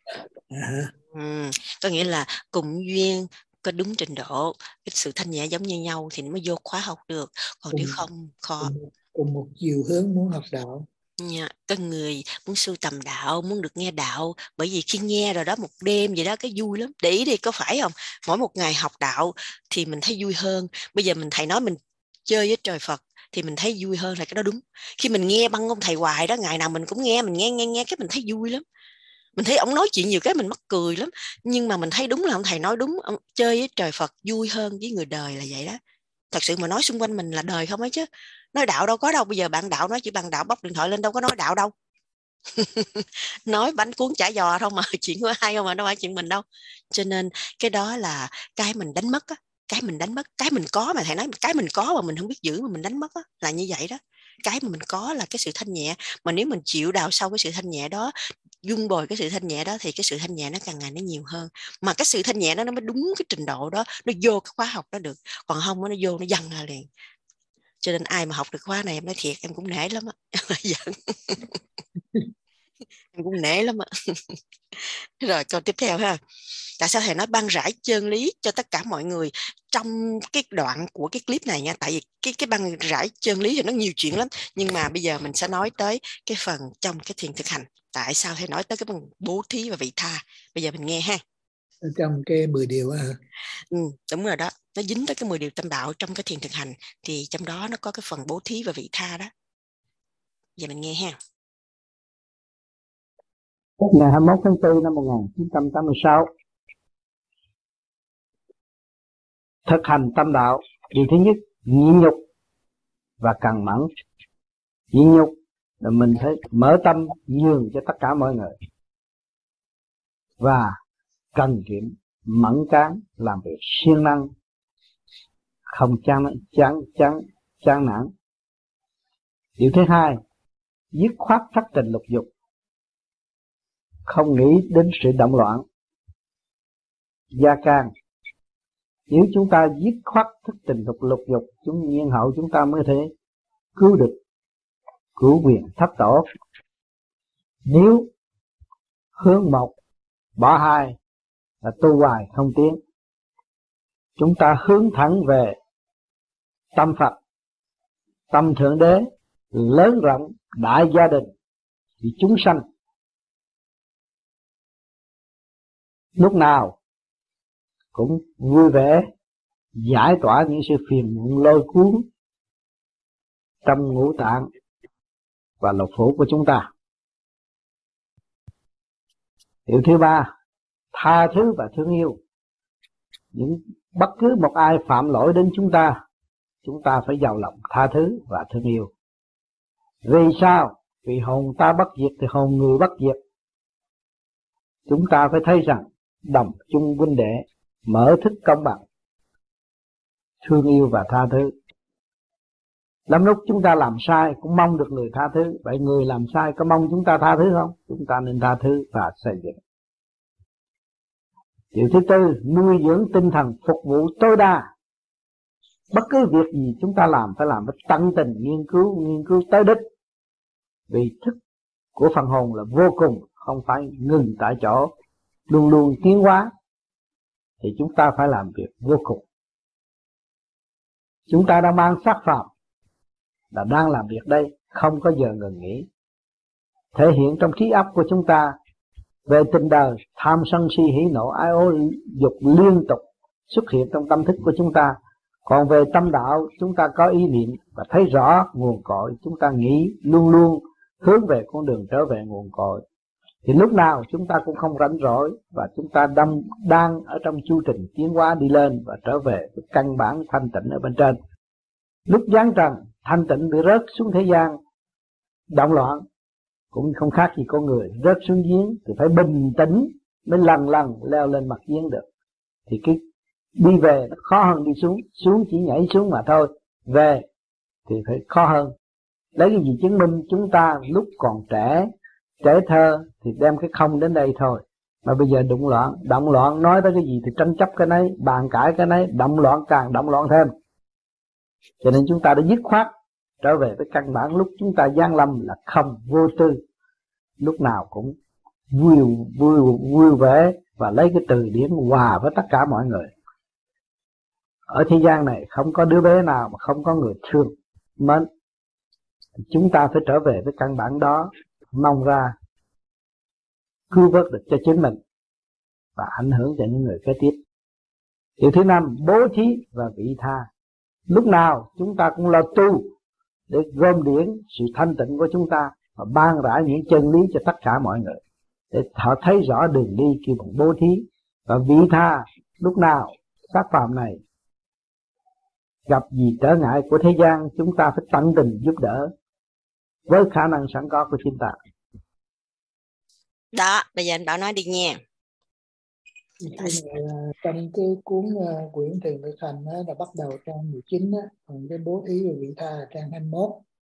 S2: Có nghĩa là cùng duyên, có đúng trình độ, cái sự thanh nhẹ giống như nhau thì nó mới vô khóa học được, còn nếu không khó.
S1: Cùng một chiều hướng muốn học đạo.
S2: Có người muốn sưu tầm đạo, muốn được nghe đạo, bởi vì khi nghe rồi đó một đêm vậy đó cái vui lắm. Để ý đi, có phải không? Mỗi một ngày học đạo thì mình thấy vui hơn. Bây giờ thầy nói mình chơi với trời Phật thì mình thấy vui hơn, là cái đó đúng. Khi mình nghe băng ông thầy hoài đó, ngày nào mình cũng nghe, mình nghe cái mình thấy vui lắm. Mình thấy ông nói chuyện nhiều cái mình mắc cười lắm, nhưng mà mình thấy đúng là ông thầy nói đúng, ông chơi với trời Phật vui hơn với người đời là vậy đó. Thật sự mà nói xung quanh mình là đời không ấy chứ, nói đạo đâu có đâu. Bây giờ bạn đạo nói chỉ bằng đạo bóc điện thoại lên, đâu có nói đạo đâu. Nói bánh cuốn chả giò không mà chuyện của ai không mà đâu phải chuyện mình đâu. Cho nên cái đó là cái mình đánh mất á, cái mình đánh mất, cái mình có mà thầy nói cái mình có mà mình không biết giữ mà mình đánh mất á, là như vậy đó. Cái mà mình có là cái sự thanh nhẹ, mà nếu mình chịu đào sâu cái sự thanh nhẹ đó, dung bồi cái sự thanh nhẹ đó, thì cái sự thanh nhẹ nó càng ngày nó nhiều hơn. Mà cái sự thanh nhẹ đó nó mới đúng cái trình độ đó, nó vô cái khóa học đó được. Còn không nó vô nó dằn ra liền. Cho nên ai mà học được khóa này em nói thiệt em cũng nể lắm á. Em cũng nể lắm á. Rồi câu tiếp theo ha. Tại sao thầy nói ban rải chân lý cho tất cả mọi người trong cái đoạn của cái clip này nha? Tại vì cái ban rải chân lý thì nó nhiều chuyện lắm, nhưng mà bây giờ mình sẽ nói tới cái phần trong cái thiền thực hành. Tại sao thầy nói tới cái phần bố thí và vị tha? Bây giờ mình nghe ha.
S1: Ở trong cái 10 điều á hả?
S2: Đúng rồi đó, nó dính tới cái 10 điều tâm đạo trong cái thiền thực hành, thì trong đó nó có cái phần bố thí và vị tha đó. Giờ mình nghe ha.
S4: Ngày 21 tháng 4 năm 1986, thực hành tâm đạo. Điều thứ nhất, nhịn nhục và cần mẫn. Nhịn nhục là mình phải mở tâm nhường cho tất cả mọi người, và cần kiệm mẫn cán làm việc siêng năng, không chán nản. Điều thứ hai, dứt khoát thất tình lục dục, không nghĩ đến sự động loạn gia can. Nếu chúng ta dứt khoát thức tình lục dục, chúng nhiên hậu chúng ta mới thể cứu được, cứu quyền thất tổ. Nếu hướng một bỏ hai là tu hoài không tiến. Chúng ta hướng thẳng về tâm Phật, tâm Thượng Đế lớn rộng đại gia đình, vì chúng sanh lúc nào cũng vui vẻ giải tỏa những sự phiền muộn lôi cuốn trong ngũ tạng và lục phủ của chúng ta. Điều thứ ba, tha thứ và thương yêu. Bất cứ một ai phạm lỗi đến chúng ta phải giàu lòng tha thứ và thương yêu. Vì sao? Vì hồn ta bất diệt thì hồn người bất diệt. Chúng ta phải thấy rằng đồng chung huynh đệ, mở thức công bằng, thương yêu và tha thứ. Lắm lúc chúng ta làm sai cũng mong được người tha thứ. Vậy người làm sai có mong chúng ta tha thứ không? Chúng ta nên tha thứ và xây dựng. Điều thứ tư, nuôi dưỡng tinh thần phục vụ tối đa. Bất cứ việc gì chúng ta làm phải làm với tận tình, nghiên cứu tới đích. Vì thức của phần hồn là vô cùng, không phải ngừng tại chỗ. luôn luôn tiến hóa, thì chúng ta phải làm việc vô cùng. Chúng ta đang mang xác phạm là đang làm việc đây, không có giờ ngừng nghỉ. Thể hiện trong trí óc của chúng ta về tình đời, tham sân si hỉ nộ ái ố dục liên tục xuất hiện trong tâm thức của chúng ta. Còn về tâm đạo, chúng ta có ý niệm và thấy rõ nguồn cội, chúng ta nghĩ luôn luôn hướng về con đường trở về nguồn cội. Thì lúc nào chúng ta cũng không rảnh rỗi, và chúng ta đang ở trong chu trình tiến hóa đi lên và trở về với căn bản thanh tịnh ở bên trên. Lúc giáng trần, thanh tịnh bị rớt xuống thế gian động loạn, cũng không khác gì con người rớt xuống giếng, thì phải bình tĩnh mới lần lần leo lên mặt giếng được. Thì cái đi về nó khó hơn đi xuống, xuống chỉ nhảy xuống mà thôi, về thì phải khó hơn. Lấy cái gì chứng minh chúng ta lúc còn trẻ thơ thì đem cái không đến đây thôi, mà bây giờ động loạn nói tới cái gì thì tranh chấp cái nấy, bàn cãi cái nấy, động loạn càng động loạn thêm. Cho nên chúng ta đã dứt khoát trở về với căn bản lúc chúng ta giáng lâm là không, vô tư, lúc nào cũng vui vẻ và lấy cái từ điển hòa với tất cả mọi người. Ở thế gian này không có đứa bé nào mà không có người thương mến. Chúng ta phải trở về với căn bản đó, mong ra cứu vớt được cho chính mình và ảnh hưởng cho những người kế tiếp. Điều thứ 5, bố thí và vị tha. Lúc nào chúng ta cũng lo tu để gom điển sự thanh tịnh của chúng ta và ban rãi những chân lý cho tất cả mọi người, để họ thấy rõ đường đi kêu bằng bố thí. Và vị tha, lúc nào xác phàm này gặp gì trở ngại của thế gian, chúng ta phải tận tình giúp đỡ với khả năng sẵn có của chúng ta.
S2: Đó, bây giờ anh Bảo nói đi nha.
S1: Trong cái cuốn quyển Thiền Thực Hành là bắt đầu trang 19 á, còn cái bố thí và vị tha trang 21.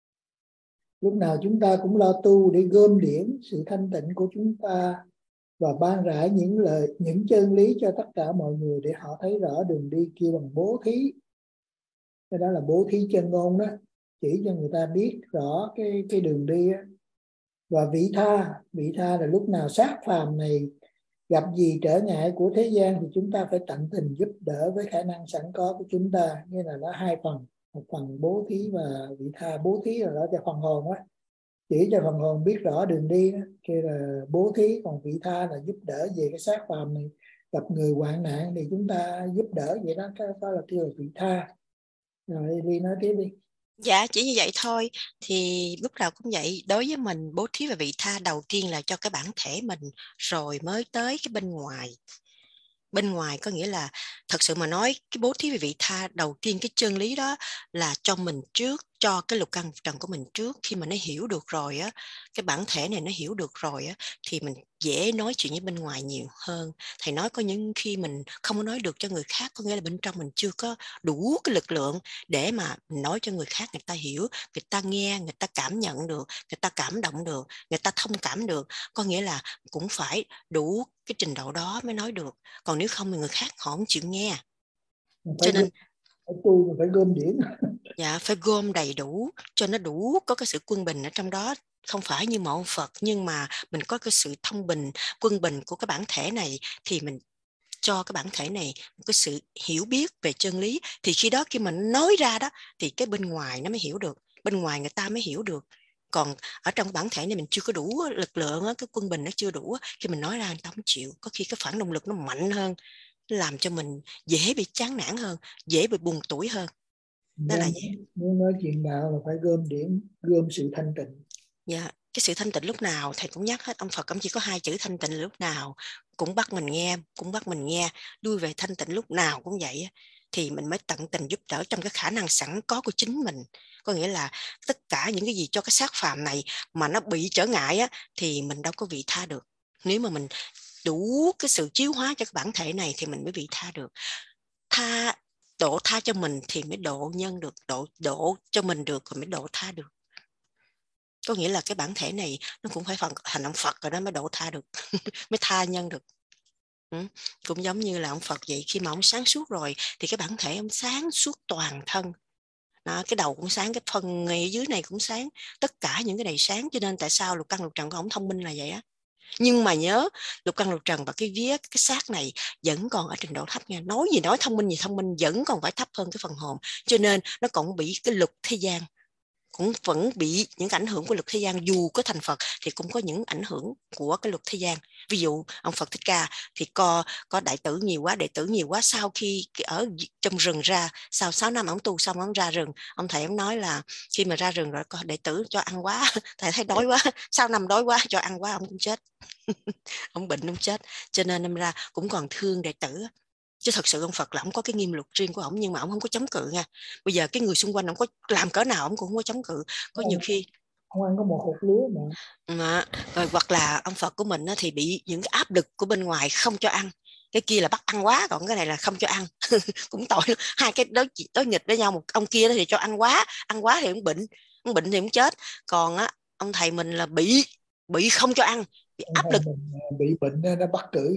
S1: Lúc nào chúng ta cũng lo tu để gom điển sự thanh tịnh của chúng ta và ban rãi những chân lý cho tất cả mọi người để họ thấy rõ đường đi kia bằng bố thí. Cái đó là bố thí chân ngôn đó, chỉ cho người ta biết rõ cái đường đi á. Và vị tha là lúc nào xác phàm này gặp gì trở ngại của thế gian thì chúng ta phải tận tình giúp đỡ với khả năng sẵn có của chúng ta. Như là nó hai phần, một phần bố thí và vị tha. Bố thí là đó cho phần hồn á, chỉ cho phần hồn biết rõ đường đi đó, kia là bố thí. Còn vị tha là giúp đỡ về cái xác phàm này, gặp người hoạn nạn thì chúng ta giúp đỡ vậy đó, cái đó là kêu là vị tha. Rồi đi nói tiếp đi.
S2: Dạ, chỉ như vậy thôi. Thì lúc nào cũng vậy. Đối với mình, bố thí và vị tha đầu tiên là cho cái bản thể mình, rồi mới tới cái bên ngoài. Bên ngoài có nghĩa là thật sự mà nói, cái bố thí và vị tha đầu tiên, cái chân lý đó là cho mình trước, cho cái lục căn trần của mình trước. Khi mà nó hiểu được rồi á, cái bản thể này nó hiểu được rồi á, thì mình dễ nói chuyện với bên ngoài nhiều hơn. Thầy nói có những khi mình không có nói được cho người khác, có nghĩa là bên trong mình chưa có đủ cái lực lượng để mà nói cho người khác, người ta hiểu, người ta nghe, người ta cảm nhận được, người ta cảm động được, người ta thông cảm được. Có nghĩa là cũng phải đủ cái trình độ đó mới nói được. Còn nếu không thì người khác họ không chịu nghe. Cho nên
S1: phải gom điển.
S2: Dạ, phải gom đầy đủ cho nó đủ, có cái sự quân bình ở trong đó. Không phải như một ông Phật, nhưng mà mình có cái sự thông bình, quân bình của cái bản thể này, thì mình cho cái bản thể này một cái sự hiểu biết về chân lý. Thì khi đó, khi mình nói ra đó, thì cái bên ngoài nó mới hiểu được, bên ngoài người ta mới hiểu được. Còn ở trong bản thể này mình chưa có đủ lực lượng, cái quân bình nó chưa đủ, khi mình nói ra người ta không chịu. Có khi cái phản động lực nó mạnh hơn, làm cho mình dễ bị chán nản hơn, dễ bị buồn tủi hơn. Đó là vậy.
S1: Muốn nói chuyện đạo là phải gom điển, gom sự thanh tịnh.
S2: Dạ, cái sự thanh tịnh lúc nào thầy cũng nhắc hết. Ông Phật ông chỉ có 2 chữ thanh tịnh, là lúc nào cũng bắt mình nghe, lui về thanh tịnh lúc nào cũng vậy. Thì mình mới tận tình giúp đỡ trong cái khả năng sẵn có của chính mình. Có nghĩa là tất cả những cái gì cho cái xác phàm này mà nó bị trở ngại á, thì mình đâu có vị tha được. Nếu mà mình đủ cái sự chiếu hóa cho cái bản thể này thì mình mới vị tha được. Độ tha cho mình thì mới độ nhân được, độ cho mình được rồi mới độ tha được. Có nghĩa là cái bản thể này nó cũng phải thành ông Phật rồi đó mới độ tha được, mới tha nhân được. Cũng giống như là ông Phật vậy, khi mà ông sáng suốt rồi thì cái bản thể ông sáng suốt toàn thân. Đó, cái đầu cũng sáng, cái phần ngay dưới này cũng sáng, tất cả những cái này sáng. Cho nên tại sao lục căn lục trần của ông thông minh là vậy á. Nhưng mà nhớ, lục căn lục trần và cái vía, cái xác này vẫn còn ở trình độ thấp nha. Nói gì nói, thông minh gì thông minh, vẫn còn phải thấp hơn cái phần hồn. Cho nên nó còn bị cái luật thế gian, cũng vẫn bị những cái ảnh hưởng của luật thế gian. Dù có thành Phật thì cũng có những ảnh hưởng của cái luật thế gian. Ví dụ ông Phật Thích Ca thì có đại tử nhiều quá, đệ tử nhiều quá. Sau khi ở trong rừng ra, sau 6 năm ông tu xong ông ra rừng, ông thầy ông nói là khi mà ra rừng rồi có đệ tử cho ăn quá, thầy thấy đói quá, 6 năm đói quá cho ăn quá, ông cũng chết. Ông bệnh ông chết. Cho nên năm ra cũng còn thương đệ tử. Chứ thật sự ông Phật là ông có cái nghiêm luật riêng của ông, nhưng mà ông không có chống cự nha. Bây giờ cái người xung quanh ông có làm cỡ nào ông cũng không có chống cự. Có nhiều khi
S1: Ông ăn có một hột lúa
S2: mà rồi, hoặc là ông Phật của mình thì bị những cái áp lực của bên ngoài không cho ăn, cái kia là bắt ăn quá, còn cái này là không cho ăn. Cũng tội lắm. Hai cái đối nghịch với nhau. Một ông kia thì cho ăn quá thì ông bệnh thì ông chết. Còn á, ông thầy mình là bị không cho ăn, bị áp lực,
S1: mình bị bệnh nên nó bắt cử.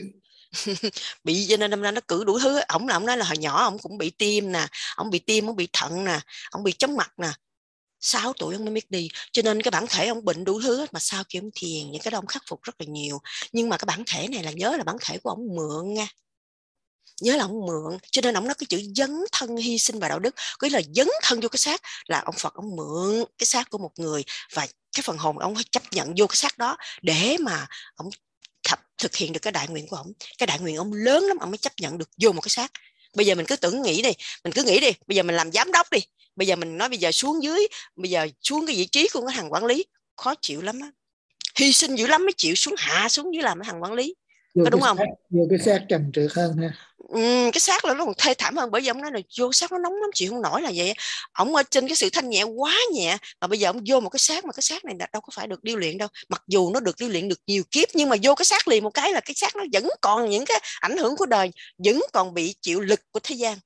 S2: bị, cho nên nó cử đủ thứ. Ổng nói là hồi nhỏ ổng cũng bị tim nè, ổng bị thận nè, ổng bị chóng mặt nè, 6 tuổi ông mới biết đi. Cho nên cái bản thể ông bệnh đủ thứ hết, mà sau khi ông thiền những cái đó ông khắc phục rất là nhiều. Nhưng mà cái bản thể này là nhớ là bản thể của ông mượn nha, nhớ là ông mượn. Cho nên ông nói cái chữ dấn thân hy sinh và đạo đức, có nghĩa là dấn thân vô cái xác, là ông Phật ông mượn cái xác của một người, và cái phần hồn ông phải chấp nhận vô cái xác đó để mà ông thực hiện được cái đại nguyện của ông. Cái đại nguyện ông lớn lắm, ông mới chấp nhận được vô một cái xác. Bây giờ mình cứ nghĩ đi, bây giờ mình làm giám đốc đi, bây giờ mình nói bây giờ xuống dưới, bây giờ xuống cái vị trí của cái thằng quản lý, khó chịu lắm á, hy sinh dữ lắm mới chịu xuống dưới làm cái thằng quản lý, có đúng không?
S1: Vô cái xác trần trượt hơn ha.
S2: Cái xác là nó còn thê thảm hơn, bởi vì ông nói là vô xác nó nóng lắm chịu không nổi là vậy. Ông ở trên cái sự thanh nhẹ quá nhẹ, mà bây giờ ông vô một cái xác, mà cái xác này đâu có phải được điêu luyện đâu. Mặc dù nó được điêu luyện được nhiều kiếp, nhưng mà vô cái xác liền một cái là cái xác nó vẫn còn những cái ảnh hưởng của đời, vẫn còn bị chịu lực của thế gian,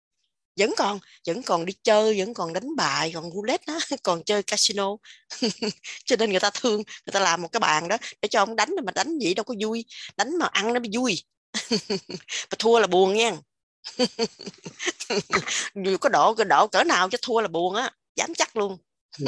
S2: vẫn còn đi chơi, vẫn còn đánh bài, còn roulette đó, còn chơi casino. Cho nên người ta thương, người ta làm một cái bàn đó để cho ông đánh, mà đánh vậy đâu có vui, đánh mà ăn nó mới vui. Mà thua là buồn nha. Dù có độ cỡ nào cho thua là buồn á, dám chắc luôn.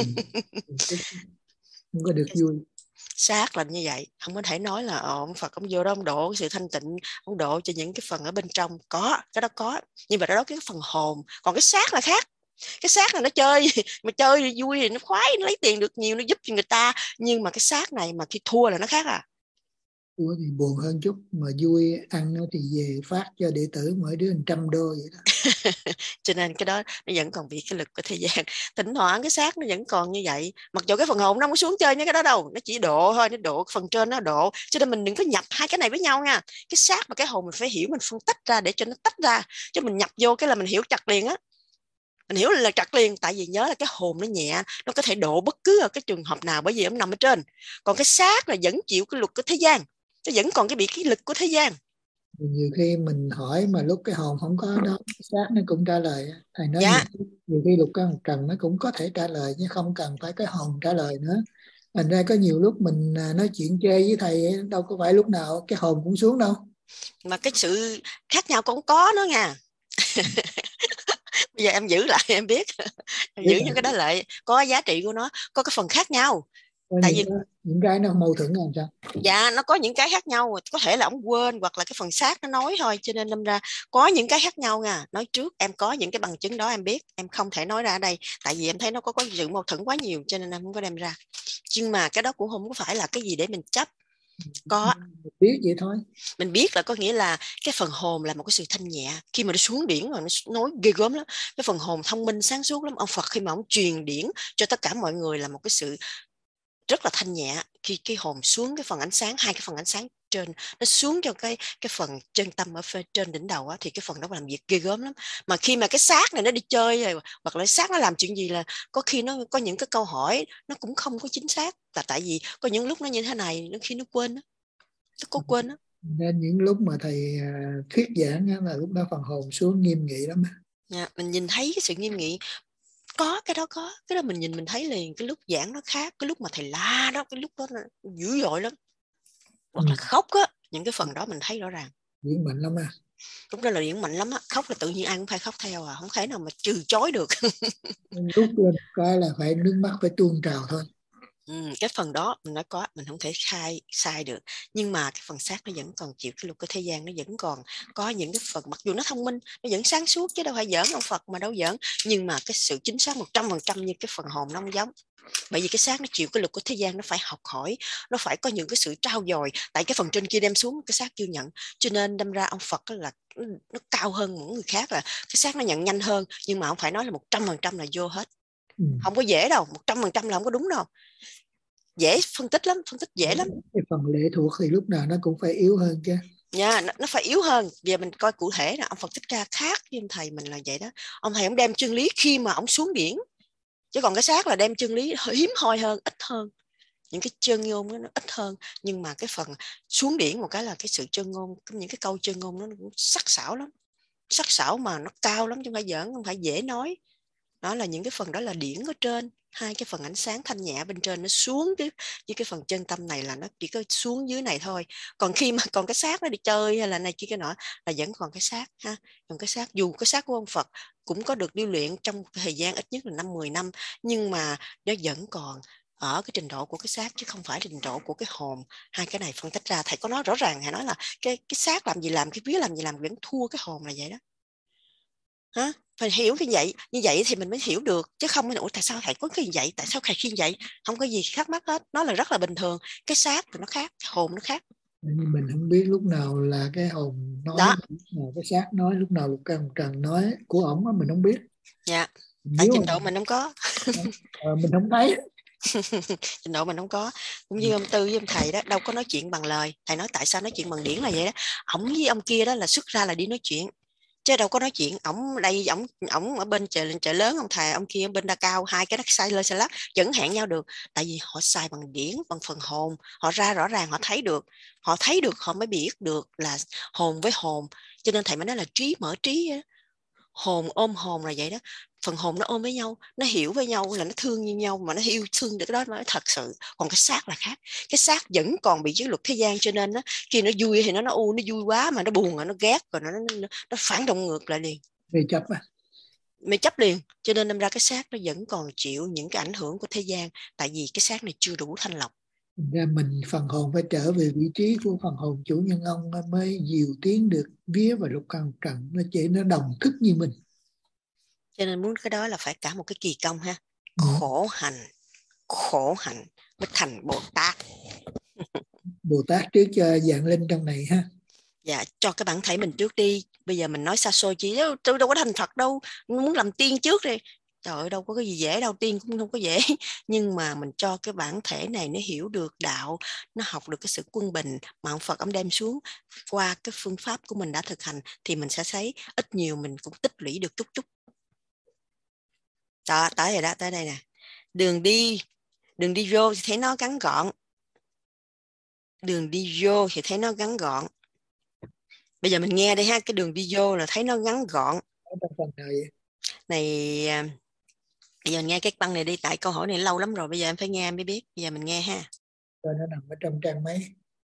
S1: Không có được vui.
S2: Xác là như vậy, không có thể nói là ông Phật ông vô đó ông độ cái sự thanh tịnh, ông độ cho những cái phần ở bên trong, có cái đó có, nhưng mà đó cái phần hồn. Còn cái xác là khác. Cái xác này nó chơi mà chơi thì vui thì nó khoái, nó lấy tiền được nhiều, nó giúp cho người ta. Nhưng mà cái xác này mà khi thua là nó khác à.
S1: Thua thì buồn hơn chút, mà vui ăn thì về phát cho đệ tử mỗi đứa 100 đô vậy đó.
S2: Cho nên cái đó nó vẫn còn bị cái lực của thế gian. Thỉnh thoảng cái xác nó vẫn còn như vậy, mặc dù cái phần hồn nó không có xuống chơi những cái đó đâu, nó chỉ độ thôi, nó độ phần trên nó độ. Cho nên mình đừng có nhập hai cái này với nhau nha. Cái xác và cái hồn mình phải hiểu, mình phân tách ra để cho nó tách ra, chứ mình nhập vô cái là mình hiểu chặt liền á. Mình hiểu là chặt liền, tại vì nhớ là cái hồn nó nhẹ, nó có thể độ bất cứ ở cái trường hợp nào, bởi vì nó nằm ở trên. Còn cái xác là vẫn chịu cái luật của thế gian, nó vẫn còn bị cái lực của thế gian.
S1: Nhiều khi mình hỏi mà lúc cái hồn không có đó, cái xác nó cũng trả lời. Thầy nói
S2: Dạ.
S1: nhiều khi lục căn lục trần nó cũng có thể trả lời, chứ không cần phải cái hồn trả lời nữa. Thành ra có nhiều lúc mình nói chuyện chơi với thầy, đâu có phải lúc nào cái hồn cũng xuống đâu.
S2: Mà cái sự khác nhau cũng có nữa nha. Bây giờ em giữ lại em biết. Em giữ những cái đó lại, có giá trị của nó, có cái phần khác nhau. Tại vì
S1: những cái nó mâu thuẫn làm sao?
S2: dạ, nó có những cái khác nhau, có thể là ông quên hoặc là cái phần xác nó nói thôi. Cho nên đâm ra có những cái khác nhau nha. Nói trước em có những cái bằng chứng đó em biết, em không thể nói ra ở đây, tại vì em thấy nó có sự mâu thuẫn quá nhiều, cho nên em không có đem ra. Nhưng mà cái đó cũng không có phải là cái gì để mình chấp. Có
S1: biết vậy thôi.
S2: Mình biết là có nghĩa là cái phần hồn là một cái sự thanh nhẹ, khi mà nó xuống điển rồi nó nói ghê gớm lắm. Cái phần hồn thông minh sáng suốt lắm. Ông Phật khi mà ông truyền điển cho tất cả mọi người là một cái sự rất là thanh nhẹ. Khi cái hồn xuống cái phần ánh sáng, hai cái phần ánh sáng trên nó xuống cho cái phần chân tâm ở phía trên đỉnh đầu á, thì cái phần đó làm việc ghê gớm lắm. Mà khi mà cái xác này nó đi chơi rồi, hoặc là xác nó làm chuyện gì, là có khi nó có những cái câu hỏi nó cũng không có chính xác, là tại vì có những lúc nó như thế này, nó khi nó quên á, nó có quên á.
S1: Nên những lúc mà thầy thuyết giảng là lúc đó phần hồn xuống nghiêm nghị lắm.
S2: Mình nhìn thấy cái sự nghiêm nghị, có cái đó mình nhìn mình thấy liền. Cái lúc giảng nó khác, cái lúc mà thầy la đó, cái lúc đó nó dữ dội lắm, hoặc là khóc á, những cái phần đó mình thấy rõ ràng.
S1: Diễn mạnh lắm à.
S2: Lúc đó là diễn mạnh lắm á, khóc là tự nhiên ai cũng phải khóc theo à, không thể nào mà từ chối được.
S1: Rút lên cái là phải nước mắt phải tuôn trào thôi.
S2: Cái phần đó mình nói có, mình không thể khai sai được, nhưng mà cái phần xác nó vẫn còn chịu cái luật của thế gian, nó vẫn còn có những cái phần, mặc dù nó thông minh, nó vẫn sáng suốt chứ đâu phải giỡn, ông Phật mà đâu giỡn, nhưng mà cái sự chính xác 100% như cái phần hồn nó không giống. Bởi vì cái xác nó chịu cái luật của thế gian, nó phải học hỏi, nó phải có những cái sự trau dồi, tại cái phần trên kia đem xuống cái xác chưa nhận, cho nên đâm ra ông Phật là nó cao hơn những người khác, là cái xác nó nhận nhanh hơn, nhưng mà không phải nói là 100% là vô hết. Không có dễ đâu, 100% là không có đúng đâu, dễ phân tích lắm, phân tích dễ lắm.
S1: Cái phần lệ thuộc thì lúc nào nó cũng phải yếu hơn chứ.
S2: Nha, nó phải yếu hơn. Giờ mình coi cụ thể là ông Phật Thích Ca khác với ông thầy mình là vậy đó. Ông thầy ông đem chân lý khi mà ông xuống biển, chứ còn cái xác là đem chân lý hiếm hoi hơn, ít hơn, những cái chân ngôn nó ít hơn. Nhưng mà cái phần xuống biển một cái là cái sự chân ngôn, những cái câu chân ngôn nó cũng sắc sảo lắm, sắc sảo mà nó cao lắm chứ không phải giỡn, không phải dễ nói. Đó là những cái phần đó là điển ở trên, hai cái phần ánh sáng thanh nhẹ bên trên nó xuống cái phần chân tâm này là nó chỉ có xuống dưới này thôi. Còn khi mà còn cái xác nó đi chơi hay là này kia cái nọ là vẫn còn cái xác ha. Còn cái xác, dù cái xác của ông Phật cũng có được điêu luyện trong thời gian ít nhất là 5-10 năm, nhưng mà nó vẫn còn ở cái trình độ của cái xác chứ không phải trình độ của cái hồn. Hai cái này phân tách ra, thầy có nói rõ ràng, thầy nói là cái xác làm gì làm, cái vía làm gì làm vẫn thua cái hồn là vậy đó. Hả? Phải hiểu như vậy thì mình mới hiểu được, chứ không ủa tại sao thầy có cái gì vậy, tại sao thầy khiêng vậy, không có gì khác mắc hết, nó là rất là bình thường. Cái xác thì nó khác, cái hồn nó khác.
S1: Nhưng mình không biết lúc nào là cái hồn nói,
S2: Đó.
S1: lúc nào cái xác nói, lúc nào Lục Căn Trần nói của ổng á, mình không biết.
S2: Dạ. Tại
S1: Nếu
S2: trình
S1: mà
S2: độ mình không có.
S1: mình không thấy.
S2: Trình độ mình không có. Cũng như ông Tư với ông thầy đó đâu có nói chuyện bằng lời, thầy nói tại sao nói chuyện bằng điển là vậy đó. Ổng với ông kia đó là xuất ra là đi nói chuyện, chứ đâu có nói chuyện. Ổng đây, ổng ở bên chợ lớn, ông thầy ông kia ở bên Đa Cao, hai cái đất sai lên sai lắc vẫn hẹn nhau được, tại vì họ xài bằng điển, bằng phần hồn, họ ra rõ ràng, họ thấy được họ mới biết được là hồn với hồn. Cho nên thầy mới nói là trí mở trí á. Hồn ôm hồn là vậy đó, phần hồn nó ôm với nhau, nó hiểu với nhau, là nó thương như nhau, mà nó yêu thương được, cái đó mới thật sự. Còn cái xác là khác, cái xác vẫn còn bị giới luật thế gian, cho nên nó khi nó vui thì nó vui quá, mà nó buồn rồi nó ghét rồi nó phản động ngược lại liền,
S1: Về chấp à.
S2: mê chấp liền. Cho nên đâm ra cái xác nó vẫn còn chịu những cái ảnh hưởng của thế gian, tại vì cái xác này chưa đủ thanh lọc.
S1: Thành ra mình phần hồn phải trở về vị trí của phần hồn chủ nhân ông mới dìu tiến được vía và Lục Căn Trần, nó chỉ nó đồng thức như mình.
S2: Cho nên muốn cái đó là phải cả một cái kỳ công ha.
S1: Ừ.
S2: Khổ hạnh mới thành Bồ Tát.
S1: Bồ Tát trước cho dạng linh trong này ha.
S2: Dạ, cho cái bản thể mình trước đi. Bây giờ mình nói xa xôi chi, tôi đâu có thành Phật đâu, muốn làm tiên trước đi. Trời ơi, đâu có cái gì dễ đâu, tiên cũng không có dễ. Nhưng mà mình cho cái bản thể này nó hiểu được đạo, nó học được cái sự quân bình mà ông Phật ông đem xuống qua cái phương pháp của mình đã thực hành, thì mình sẽ thấy ít nhiều mình cũng tích lũy được chút chút. Đó, tới rồi đó, tới đây nè. Đường đi vô thì thấy nó ngắn gọn. Đường đi vô thì thấy nó ngắn gọn. Bây giờ mình nghe đây ha, cái đường đi vô là thấy nó ngắn gọn.
S1: Ở trong phần nào vậy?
S2: Này, bây giờ nghe cái băng này đi, tại câu hỏi này lâu lắm rồi, bây giờ em phải nghe em mới biết. Bây giờ mình nghe ha.
S1: Rồi nó nằm ở trong trang mấy?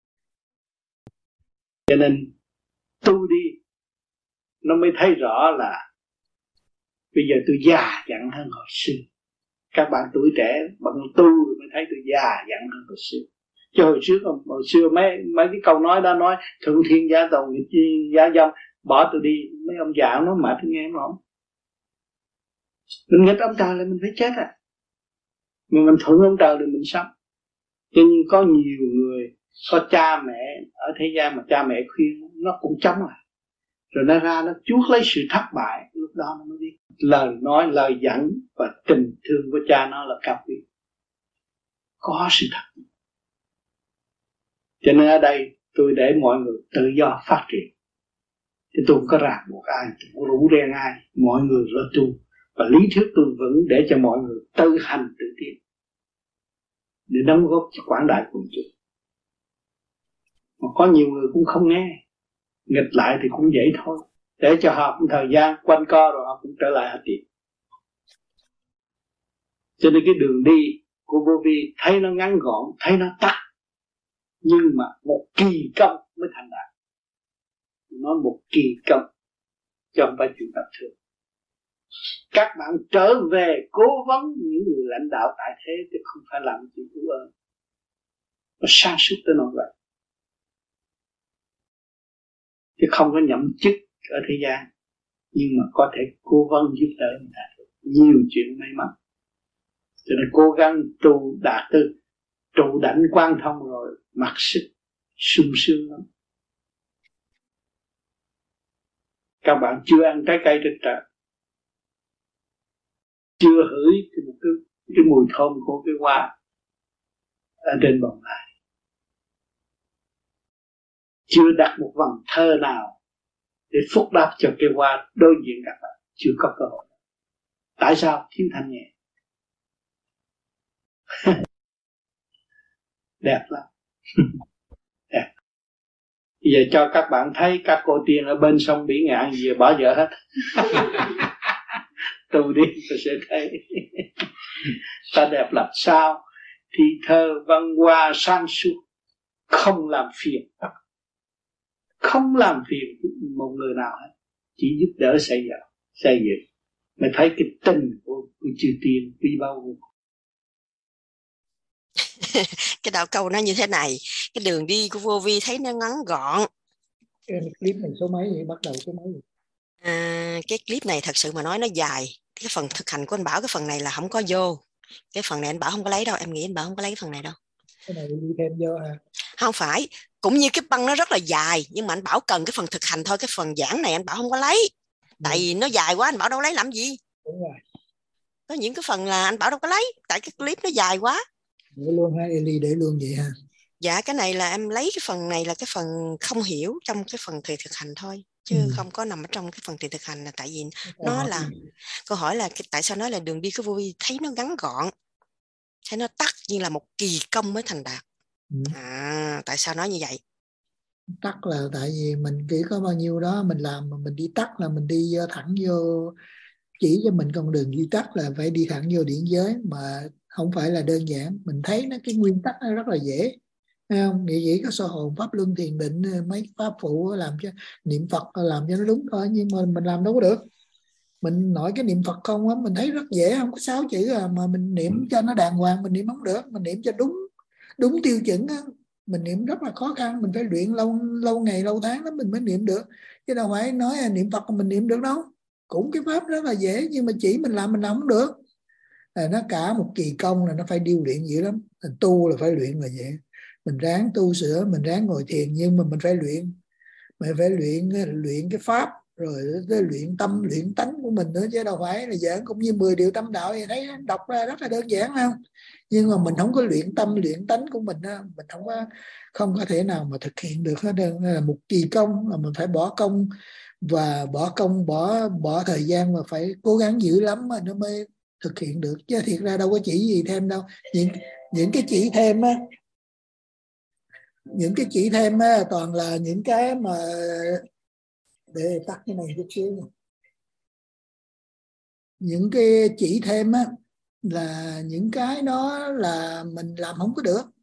S3: Cho nên tu đi nó mới thấy rõ là bây giờ tôi già dặn hơn hồi xưa. Các bạn tuổi trẻ bằng tu rồi mới thấy tôi già dặn hơn hồi xưa. Chứ hồi xưa mấy cái câu nói đó nói thuận thiên giá tồn nghịch thiên giá dâm, bỏ tôi đi, mấy ông già nó mệt tôi nghe không. Mình nghịch ông trời là mình phải chết à, mà mình thuận ông trời thì mình sống. Cho nên có nhiều người, có cha mẹ ở thế gian mà cha mẹ khuyên nó cũng chống lại, rồi nó ra nó chuốc lấy sự thất bại. Lúc đó nó mới biết lời nói, lời dẫn và tình thương của cha nó là cao quý, có sự thật. Cho nên ở đây tôi để mọi người tự do phát triển, chứ tôi không có ràng buộc ai, tôi không rủ rê ai. Mọi người lo tu và lý thuyết tôi vững để cho mọi người tự hành tự tiến, để đóng góp cho quảng đại quần chúng. Mà có nhiều người cũng không nghe, nghịch lại thì cũng vậy thôi, để cho họ một thời gian quanh co rồi họ cũng trở lại họ tìm. Cho nên cái đường đi của vô vi thấy nó ngắn gọn, thấy nó tắt, nhưng mà một kỳ công mới thành đạt. Nó một kỳ công chứ không phải chuyện tập thường.
S5: Các bạn trở về cố vấn những người lãnh đạo tại thế, chứ không phải làm chuyện vô ơn. Nó sáng suốt tới nỗi vậy, chứ không có nhậm chức ở thế gian, nhưng mà có thể cố vấn giúp đỡ người ta nhiều chuyện may mắn. Cho nên cố gắng tu đạt tư, trụ đảnh quan thông rồi mặc sức sung sướng lắm. Các bạn chưa ăn trái cây trên trời, chưa hửi cái mùi thơm của cái hoa ở trên bồng lai, chưa đặt một vần thơ nào để phúc đáp cho cái hoa đối diện các bạn, chưa có cơ hội. Tại sao? Thiếu thanh nhẹ. Đẹp lắm. Đẹp. Bây giờ cho các bạn thấy các cô tiên ở bên sông Bỉ Ngạn vừa bỏ vợ hết. Tu đi tôi sẽ thấy. Ta đẹp làm sao? Thì thơ văn hoa sang suốt, không làm phiền, không làm phiền một người nào hết, chỉ giúp đỡ xây dựng. Mới thấy cái tình của chư tiên quý báu vô.
S2: Cái đạo câu nó như thế này: cái đường đi của vô vi thấy nó ngắn gọn.
S1: Cái clip này số mấy vậy? Bắt đầu số mấy vậy?
S2: Cái clip này thật sự mà nói nó dài. Cái phần thực hành của anh Bảo, cái phần này là không có vô. Cái phần này anh Bảo không có lấy đâu. Em nghĩ anh Bảo không có lấy cái phần này đâu.
S1: Cái này đi thêm vô hả?
S2: Không phải. Cũng như cái băng nó rất là dài, nhưng mà anh Bảo cần cái phần thực hành thôi. Cái phần giảng này anh Bảo không có lấy. Tại vì nó dài quá, anh Bảo đâu lấy làm gì.
S1: Đúng rồi.
S2: Có những cái phần là anh Bảo đâu có lấy, tại cái clip nó dài quá.
S1: Để luôn ha, Eli để luôn vậy ha.
S2: Dạ, cái này là em lấy cái phần này là cái phần không hiểu trong cái phần thầy thực hành thôi, chứ không có nằm ở trong cái phần thầy thực hành. Là tại vì nó là câu hỏi là tại sao nói là đường đi của vô vi thấy nó ngắn gọn, thấy nó tắt như là một kỳ công mới thành đạt. Tại sao nói như vậy?
S1: Tắt là tại vì mình chỉ có bao nhiêu đó mình làm, mà mình đi tắt là mình đi thẳng vô, chỉ cho mình con đường đi tắt là phải đi thẳng vô điển giới, mà không phải là đơn giản. Mình thấy nó cái nguyên tắc nó rất là dễ, thấy không? Chỉ có soi hồn, pháp luân, thiền định, mấy pháp phụ làm cho niệm Phật làm cho nó đúng thôi, nhưng mà mình làm đâu có được. Mình nói cái niệm Phật không á, mình thấy rất dễ, không có 6 chữ mà mình niệm cho nó đàng hoàng mình niệm không được. Mình niệm cho đúng tiêu chuẩn á, mình niệm rất là khó khăn. Mình phải luyện lâu ngày lâu tháng lắm mình mới niệm được, chứ đâu phải nói niệm Phật mình niệm được đâu. Cũng cái pháp rất là dễ, nhưng mà chỉ mình làm không được. Nó cả một kỳ công, là nó phải điêu luyện dữ lắm. Mình tu là phải luyện là vậy. Mình ráng tu sửa, mình ráng ngồi thiền, nhưng mà mình phải luyện. Mình phải luyện cái pháp, rồi tới luyện tâm, luyện tánh của mình nữa, chứ đâu phải là giảng cũng như 10 điều tâm đạo thì thấy đọc ra rất là đơn giản không. Nhưng mà mình không có luyện tâm, luyện tánh của mình, mình không có thể nào mà thực hiện được hết. Là một kỳ công, là mình phải bỏ công, và bỏ thời gian, mà phải cố gắng dữ lắm mà nó mới thực hiện được, chứ thiệt ra đâu có chỉ gì thêm đâu. Những cái chỉ thêm á, toàn là những cái mà để tắt cái này chút xíu này. Những cái chỉ thêm á là những cái đó là mình làm không có được.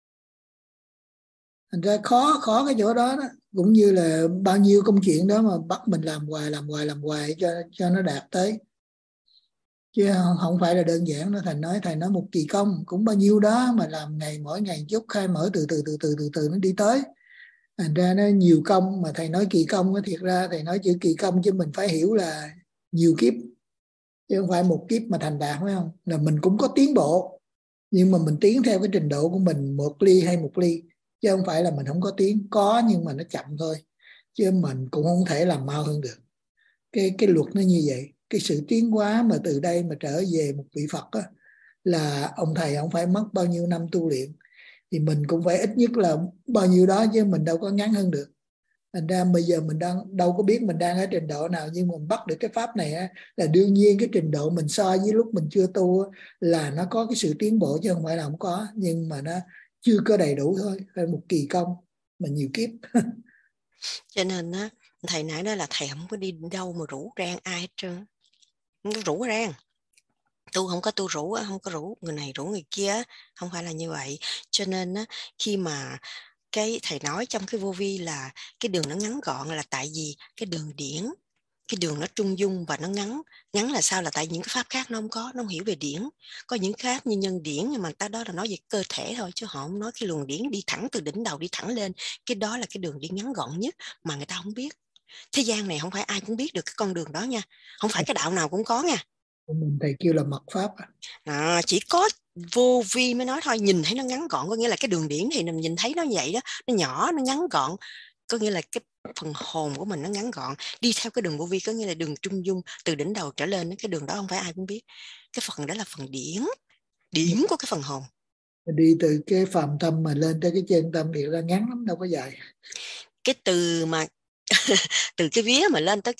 S1: Thành ra khó cái chỗ đó. Cũng như là bao nhiêu công chuyện đó mà bắt mình làm hoài cho nó đạt tới, chứ không phải là đơn giản. Nó thầy nói một kỳ công cũng bao nhiêu đó, mà làm mỗi ngày chút, khai mở từ từ nó đi tới. Thành ra nó nhiều công, mà thầy nói kỳ công á, thiệt ra thầy nói chữ kỳ công chứ mình phải hiểu là nhiều kiếp, chứ không phải một kiếp mà thành đạt, phải không? Là mình cũng có tiến bộ, nhưng mà mình tiến theo cái trình độ của mình, 1 ly hay 1 ly, chứ không phải là mình không có tiến. Có, nhưng mà nó chậm thôi, chứ mình cũng không thể làm mau hơn được. Cái luật nó như vậy. Cái sự tiến hóa mà từ đây mà trở về một vị Phật á, là ông thầy ông phải mất bao nhiêu năm tu luyện, thì mình cũng phải ít nhất là bao nhiêu đó, chứ mình đâu có ngắn hơn được. Thành ra bây giờ mình đâu có biết mình đang ở trình độ nào, nhưng mình bắt được cái pháp này á, là đương nhiên cái trình độ mình so với lúc mình chưa tu á, là nó có cái sự tiến bộ, chứ không phải là không có, nhưng mà nó chưa có đầy đủ thôi. Phải một kỳ công mà nhiều kiếp.
S2: Cho nên á, thầy nãy đó là thầy không có đi đâu mà rủ rang ai hết trơn. Không có rủ rang. Tu không có tu rủ, không có rủ người này rủ người kia, không phải là như vậy. Cho nên á, khi mà cái thầy nói trong cái vô vi là cái đường nó ngắn gọn, là tại vì cái đường điển cái đường nó trung dung và nó ngắn. Ngắn là sao? Là tại những cái pháp khác nó không hiểu về điển. Có những pháp như nhân điển, nhưng mà ta đó là nói về cơ thể thôi, chứ họ không nói cái luồng điển đi thẳng từ đỉnh đầu đi thẳng lên. Cái đó là cái đường đi ngắn gọn nhất mà người ta không biết. Thế gian này không phải ai cũng biết được cái con đường đó nha. Không phải cái đạo nào cũng có nha.
S1: Mình thầy kêu là mật pháp.
S2: Chỉ có vô vi mới nói thôi. Nhìn thấy nó ngắn gọn có nghĩa là cái đường điển thì mình nhìn thấy nó vậy đó, nó nhỏ, nó ngắn gọn, có nghĩa là cái phần hồn của mình nó ngắn gọn. Đi theo cái đường vô vi có nghĩa là đường trung dung từ đỉnh đầu trở lên. Cái đường đó không phải ai cũng biết. Cái phần đó là phần điển của cái phần hồn.
S1: Đi từ cái phàm tâm mà lên tới cái chân tâm thì ra ngắn lắm, đâu có dài.
S2: Cái từ mà từ cái vía mà lên tới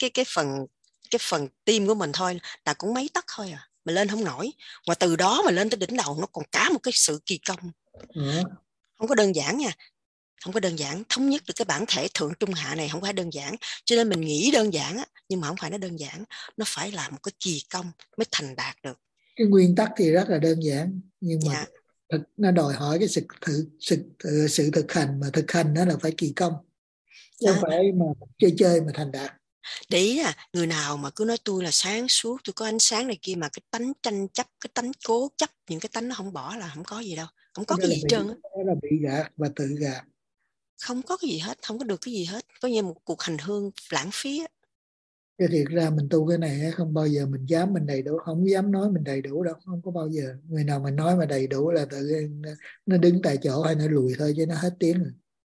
S2: cái phần tim của mình thôi là cũng mấy tấc thôi à, mà lên không nổi. Và từ đó mà lên tới đỉnh đầu nó còn cả một cái sự kỳ công. Không có đơn giản nha, không có đơn giản. Thống nhất được cái bản thể thượng trung hạ này không phải đơn giản. Cho nên mình nghĩ đơn giản á, nhưng mà không phải nó đơn giản. Nó phải là một cái kỳ công mới thành đạt được.
S1: Cái nguyên tắc thì rất là đơn giản, nhưng mà
S2: Dạ.
S1: nó đòi hỏi cái sự thực hành, mà thực hành nó là phải kỳ công, chứ không phải mà chơi mà thành đạt.
S2: Đấy là người nào mà cứ nói tôi là sáng suốt, tôi có ánh sáng này kia, mà cái tánh tranh chấp, cái tánh cố chấp, những cái tánh nó không bỏ là không có gì đâu. Không có cái gì hết trơn á.
S1: Đó là bị gạt và tự gạt.
S2: Không có cái gì hết, không có được cái gì hết. Có như một cuộc hành hương lãng phí á.
S1: Cái thiệt ra mình tu cái này không bao giờ mình dám mình đầy đủ, không dám nói mình đầy đủ đâu, không có bao giờ. Người nào mà nói mà đầy đủ là tự nó đứng tại chỗ hay nó lùi thôi, chứ nó hết tiếng rồi.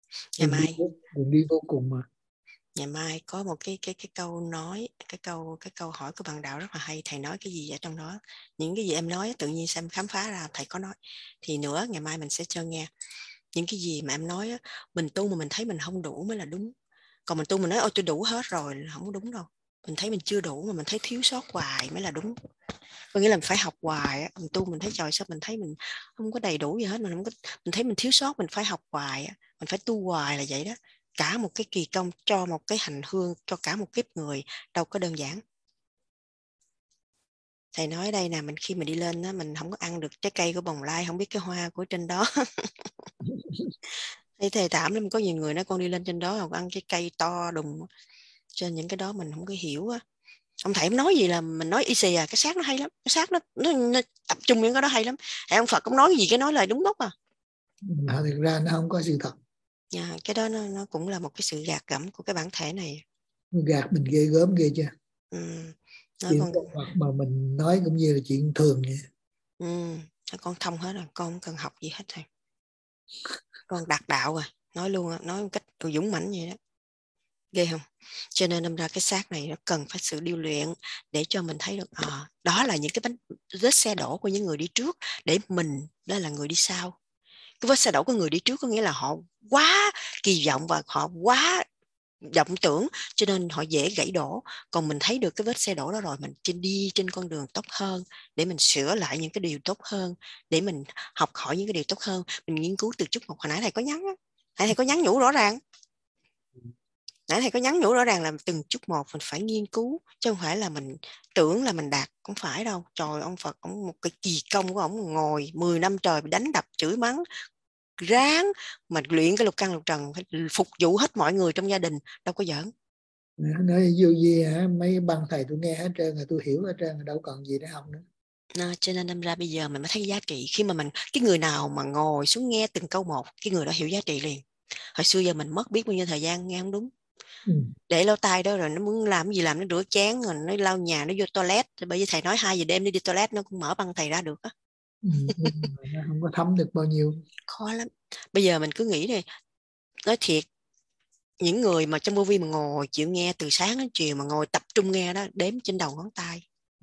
S1: Đừng đi vô cùng mà.
S2: Ngày mai có một cái câu nói, cái câu hỏi của bạn đạo rất là hay. Thầy nói cái gì ở trong đó? Những cái gì em nói tự nhiên xem khám phá ra thầy có nói. Thì nữa ngày mai mình sẽ cho nghe. Những cái gì mà em nói á, mình tu mà mình thấy mình không đủ mới là đúng. Còn mình tu mình nói ôi tôi đủ hết rồi là không có đúng đâu. Mình thấy mình chưa đủ mà mình thấy thiếu sót hoài mới là đúng. Có nghĩa là mình phải học hoài á. Mình tu mình thấy trời sao mình thấy mình không có đầy đủ gì hết, mình thấy mình thiếu sót, mình phải học hoài á. Mình phải tu hoài là vậy đó. Cả một cái kỳ công cho một cái hành hương, cho cả một kiếp người đâu có đơn giản. Thầy nói đây nè, khi mình đi lên á, mình không có ăn được trái cây của bồng lai, không biết cái hoa của trên đó. Thầy thảm lắm, có nhiều người nói con đi lên trên đó không ăn cái cây to đùng, cho nên những cái đó mình không có hiểu á. Ông thầy nói gì là mình nói y xì à, cái xác nó hay lắm, cái xác nó tập trung những cái đó hay lắm. Ông Phật cũng nói gì cái nói lời đúng gốc à.
S1: Thực ra nó không có sự thật.
S2: Cái đó nó cũng là một cái sự gạt gẫm của cái bản thể này.
S1: Gạt mình ghê gớm ghê chưa. Chuyện Phật mà mình nói cũng như là chuyện thường vậy.
S2: Con thông hết rồi, con không cần học gì hết rồi. Con đạt đạo rồi, nói luôn, nói một cách dũng mãnh vậy đó. Ghê không? Cho nên đâm ra cái xác này nó cần phải sự điêu luyện để cho mình thấy được đó là những cái vết xe đổ của những người đi trước, để mình đó là người đi sau. Cái vết xe đổ của người đi trước có nghĩa là họ quá kỳ vọng và họ quá vọng tưởng, cho nên họ dễ gãy đổ. Còn mình thấy được cái vết xe đổ đó rồi, mình đi trên con đường tốt hơn, để mình sửa lại những cái điều tốt hơn, để mình học hỏi những cái điều tốt hơn. Mình nghiên cứu từ chút một. Hồi nãy thầy có nhắn á, thầy có nhắn nhủ rõ ràng. Thầy có nhắn nhủ rõ ràng là từng chút một mình phải nghiên cứu, chứ không phải là mình tưởng là mình đạt, không phải đâu. Trời, ông Phật, ông một cái kỳ công của ông ngồi 10 năm trời bị đánh đập chửi mắng, ráng mà luyện cái lục căn lục trần, phải phục vụ hết mọi người trong gia đình, đâu có giỡn.
S1: Nói vô gì hả, mấy băng thầy tôi nghe hết trơn rồi, tôi hiểu hết trơn rồi, đâu còn gì để học nữa.
S2: Cho nên đâm ra bây giờ mình mới thấy giá trị. Khi mà cái người nào mà ngồi xuống nghe từng câu một, cái người đó hiểu giá trị liền. Hồi xưa giờ mình mất biết bao nhiêu thời gian nghe không đúng. Để lỗ tai đó rồi nó muốn làm gì làm, nó rửa chén rồi nó lau nhà, nó vô toilet. Bởi vì thầy nói 2 giờ đêm đi toilet nó cũng mở băng thầy ra được á.
S1: Nó không có thấm được bao nhiêu.
S2: Khó lắm. Bây giờ mình cứ nghĩ đi, nói thiệt, những người mà trong vô vi mà ngồi chịu nghe từ sáng đến chiều, mà ngồi tập trung nghe đó, đếm trên đầu ngón tay.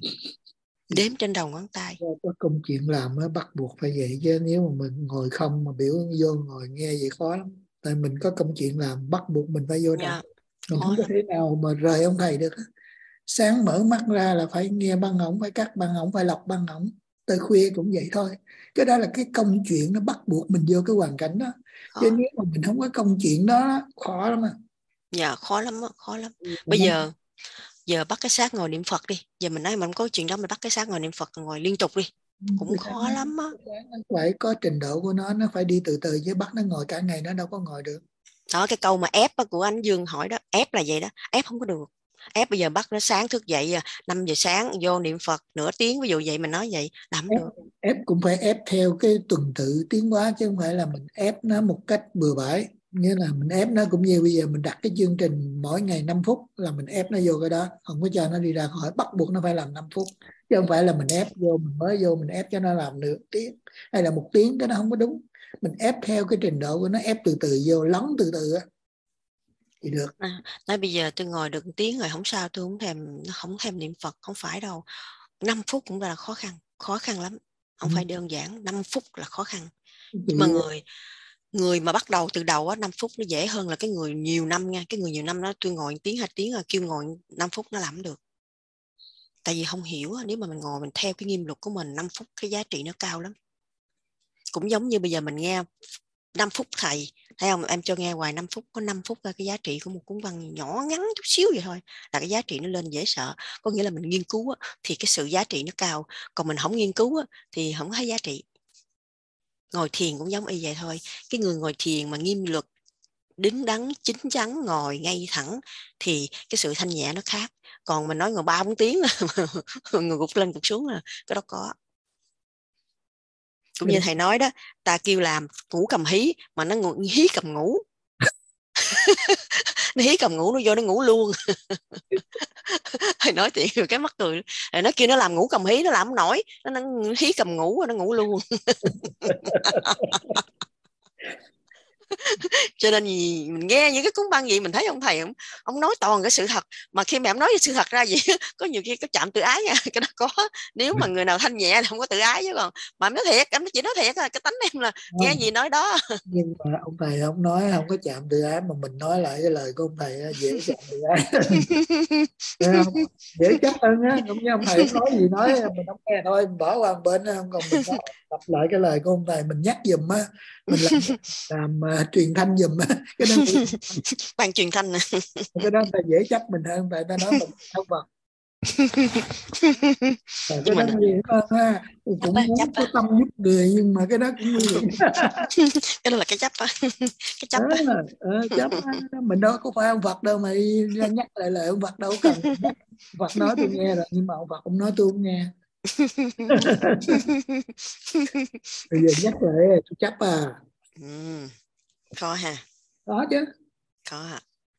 S2: Đếm trên đầu ngón tay.
S1: Có công chuyện làm mới bắt buộc phải vậy, chứ nếu mà mình ngồi không mà biểu vô ngồi nghe vậy khó lắm. Tại mình có công chuyện làm, bắt buộc mình phải vô trong. Mình không có thể nào mà rời ông thầy được. Sáng mở mắt ra là phải nghe băng ổng, phải cắt băng ổng, phải lọc băng ổng. Tới khuya cũng vậy thôi. Cái đó là cái công chuyện nó bắt buộc mình vô cái hoàn cảnh đó. Chứ nếu mà mình không có công chuyện đó, khó lắm.
S2: Dạ khó lắm á, khó lắm. Bây giờ bắt cái xác ngồi niệm Phật đi. Giờ mình nói mình không có chuyện đó, mình bắt cái xác ngồi niệm Phật ngồi liên tục đi. Cũng khó lắm á.
S1: Phải có trình độ của nó phải đi từ từ, chứ bắt nó ngồi cả ngày nó đâu có ngồi được.
S2: Đó, cái câu mà ép của anh Dương hỏi đó, ép là vậy đó, ép không có được. Ép bây giờ bắt nó sáng thức dậy 5 giờ sáng vô niệm Phật nửa tiếng, ví dụ vậy mình nói vậy là không được.
S1: Ép cũng phải ép theo cái tuần tự tiến hóa, chứ không phải là mình ép nó một cách bừa bãi. Nghĩa là mình ép nó cũng như bây giờ mình đặt cái chương trình mỗi ngày 5 phút là mình ép nó vô cái đó, không có cho nó đi ra khỏi, bắt buộc nó phải làm 5 phút, chứ không phải là mình ép vô, mình mới vô mình ép cho nó làm nửa tiếng hay là 1 tiếng, cái đó không có đúng. Mình ép theo cái trình độ của nó, ép từ từ vô, lắng từ từ á thì được.
S2: Nói bây giờ tôi ngồi được 1 tiếng rồi không sao, tôi không thèm niệm Phật, không phải đâu. 5 phút cũng là khó khăn lắm, không phải đơn giản. 5 phút là khó khăn. Nhưng mà người mà bắt đầu từ đầu á, 5 phút nó dễ hơn là cái người nhiều năm nha. Cái người nhiều năm đó tôi ngồi 1 tiếng 2 tiếng rồi kêu ngồi 5 phút nó làm được. Tại vì không hiểu, nếu mà mình ngồi mình theo cái nghiêm luật của mình 5 phút cái giá trị nó cao lắm. Cũng giống như bây giờ mình nghe 5 phút thầy, thấy không, em cho nghe hoài 5 phút, có 5 phút là cái giá trị của một cuốn văn nhỏ ngắn chút xíu vậy thôi là cái giá trị nó lên dễ sợ. Có nghĩa là mình nghiên cứu á, thì cái sự giá trị nó cao, còn mình không nghiên cứu á, thì không thấy giá trị. Ngồi thiền cũng giống y vậy thôi. Cái người ngồi thiền mà nghiêm luật, đứng đắn, chín chắn, ngồi ngay thẳng thì cái sự thanh nhẹ nó khác. Còn mình nói ngồi 3-4 tiếng người gục lên gục xuống là cái đó có. Cũng như thầy nói đó, ta kêu làm ngủ cầm hí mà nó hí cầm ngủ. Nó hí cầm ngủ, nó vô nó ngủ luôn. Thầy nói chuyện rồi cái mắc cười. Nó kêu nó làm ngủ cầm hí, nó làm không nổi, nó hí cầm ngủ rồi nó ngủ luôn. Cho nên mình nghe những cái cuốn băng gì mình thấy ông thầy ông nói toàn cái sự thật, mà khi mà em nói cái sự thật ra gì có nhiều khi có chạm tự ái nha. Cái đó có, nếu mà người nào thanh nhẹ thì không có tự ái, chứ còn mà em nói thiệt, em chỉ nói thiệt, cái tánh em là nghe gì nói đó.
S1: Nhưng mà ông thầy không nói không có chạm tự ái, mà mình nói lại cái lời của ông thầy dễ chạm tự ái. Không? Dễ chấp hơn á, cũng như ông thầy không nói gì nói mình không nghe thôi, mình bỏ qua một bên, không còn mình nói lặp lại cái lời của ông thầy, mình nhắc giùm á, mình làm truyền thanh giùm á, cái đó
S2: ban truyền thanh.
S1: cái đó ta dễ chấp mình hơn, tại ta nói mình không Phật. Cái đó nguy hiểm hơn ha, cũng muốn có tâm giúp người nhưng mà cái đó cũng nguy hiểm.
S2: Cái đó là cái chấp á. Cái chấp á.
S1: Chấp á. Mình đâu có phải ông Phật đâu mà ra nhắc lại lời ông Phật, đâu cần nhắc. Phật nói tôi nghe rồi, nhưng mà ông Phật cũng nói tôi không nghe. Bây giờ nhắc lại tôi chấp à.
S2: Khó ha.
S1: Có chứ.
S2: Khó à.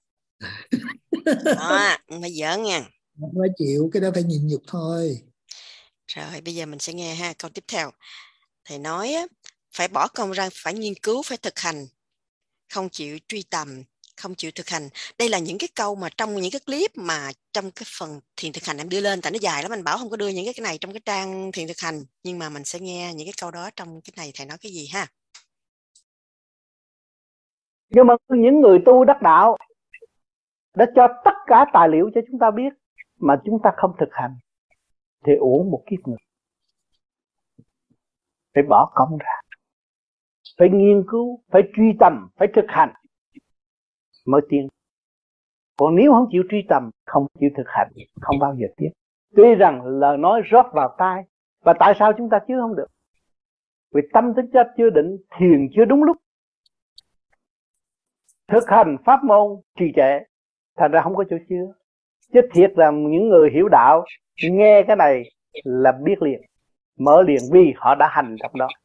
S2: Đó, phải giỡn nha.
S1: Không phải chịu, cái đó phải nhịn nhục thôi.
S2: Rồi bây giờ mình sẽ nghe ha, câu tiếp theo. Thầy nói á, phải bỏ công ra, phải nghiên cứu, phải thực hành, không chịu truy tầm, không chịu thực hành. Đây là những cái câu mà trong những cái clip mà trong cái phần thiền thực hành em đưa lên, tại nó dài lắm, anh bảo không có đưa những cái này trong cái trang thiền thực hành, nhưng mà mình sẽ nghe những cái câu đó trong cái này thầy nói cái gì ha.
S4: Nhưng mà những người tu đắc đạo đã cho tất cả tài liệu cho chúng ta biết mà chúng ta không thực hành thì uổng một kiếp người. Phải bỏ công ra, phải nghiên cứu, phải truy tầm, phải thực hành mới tiến. Còn nếu không chịu truy tầm, không chịu thực hành, không bao giờ tiến. Tuy rằng lời nói rót vào tai, và tại sao chúng ta chứa không được? Vì tâm tính chất chưa định, thiền chưa đúng lúc, thực hành pháp môn trì trệ, thành ra không có chỗ chứa. Chứ thiệt là những người hiểu đạo nghe cái này là biết liền, mở liền, vì họ đã hành trong đó.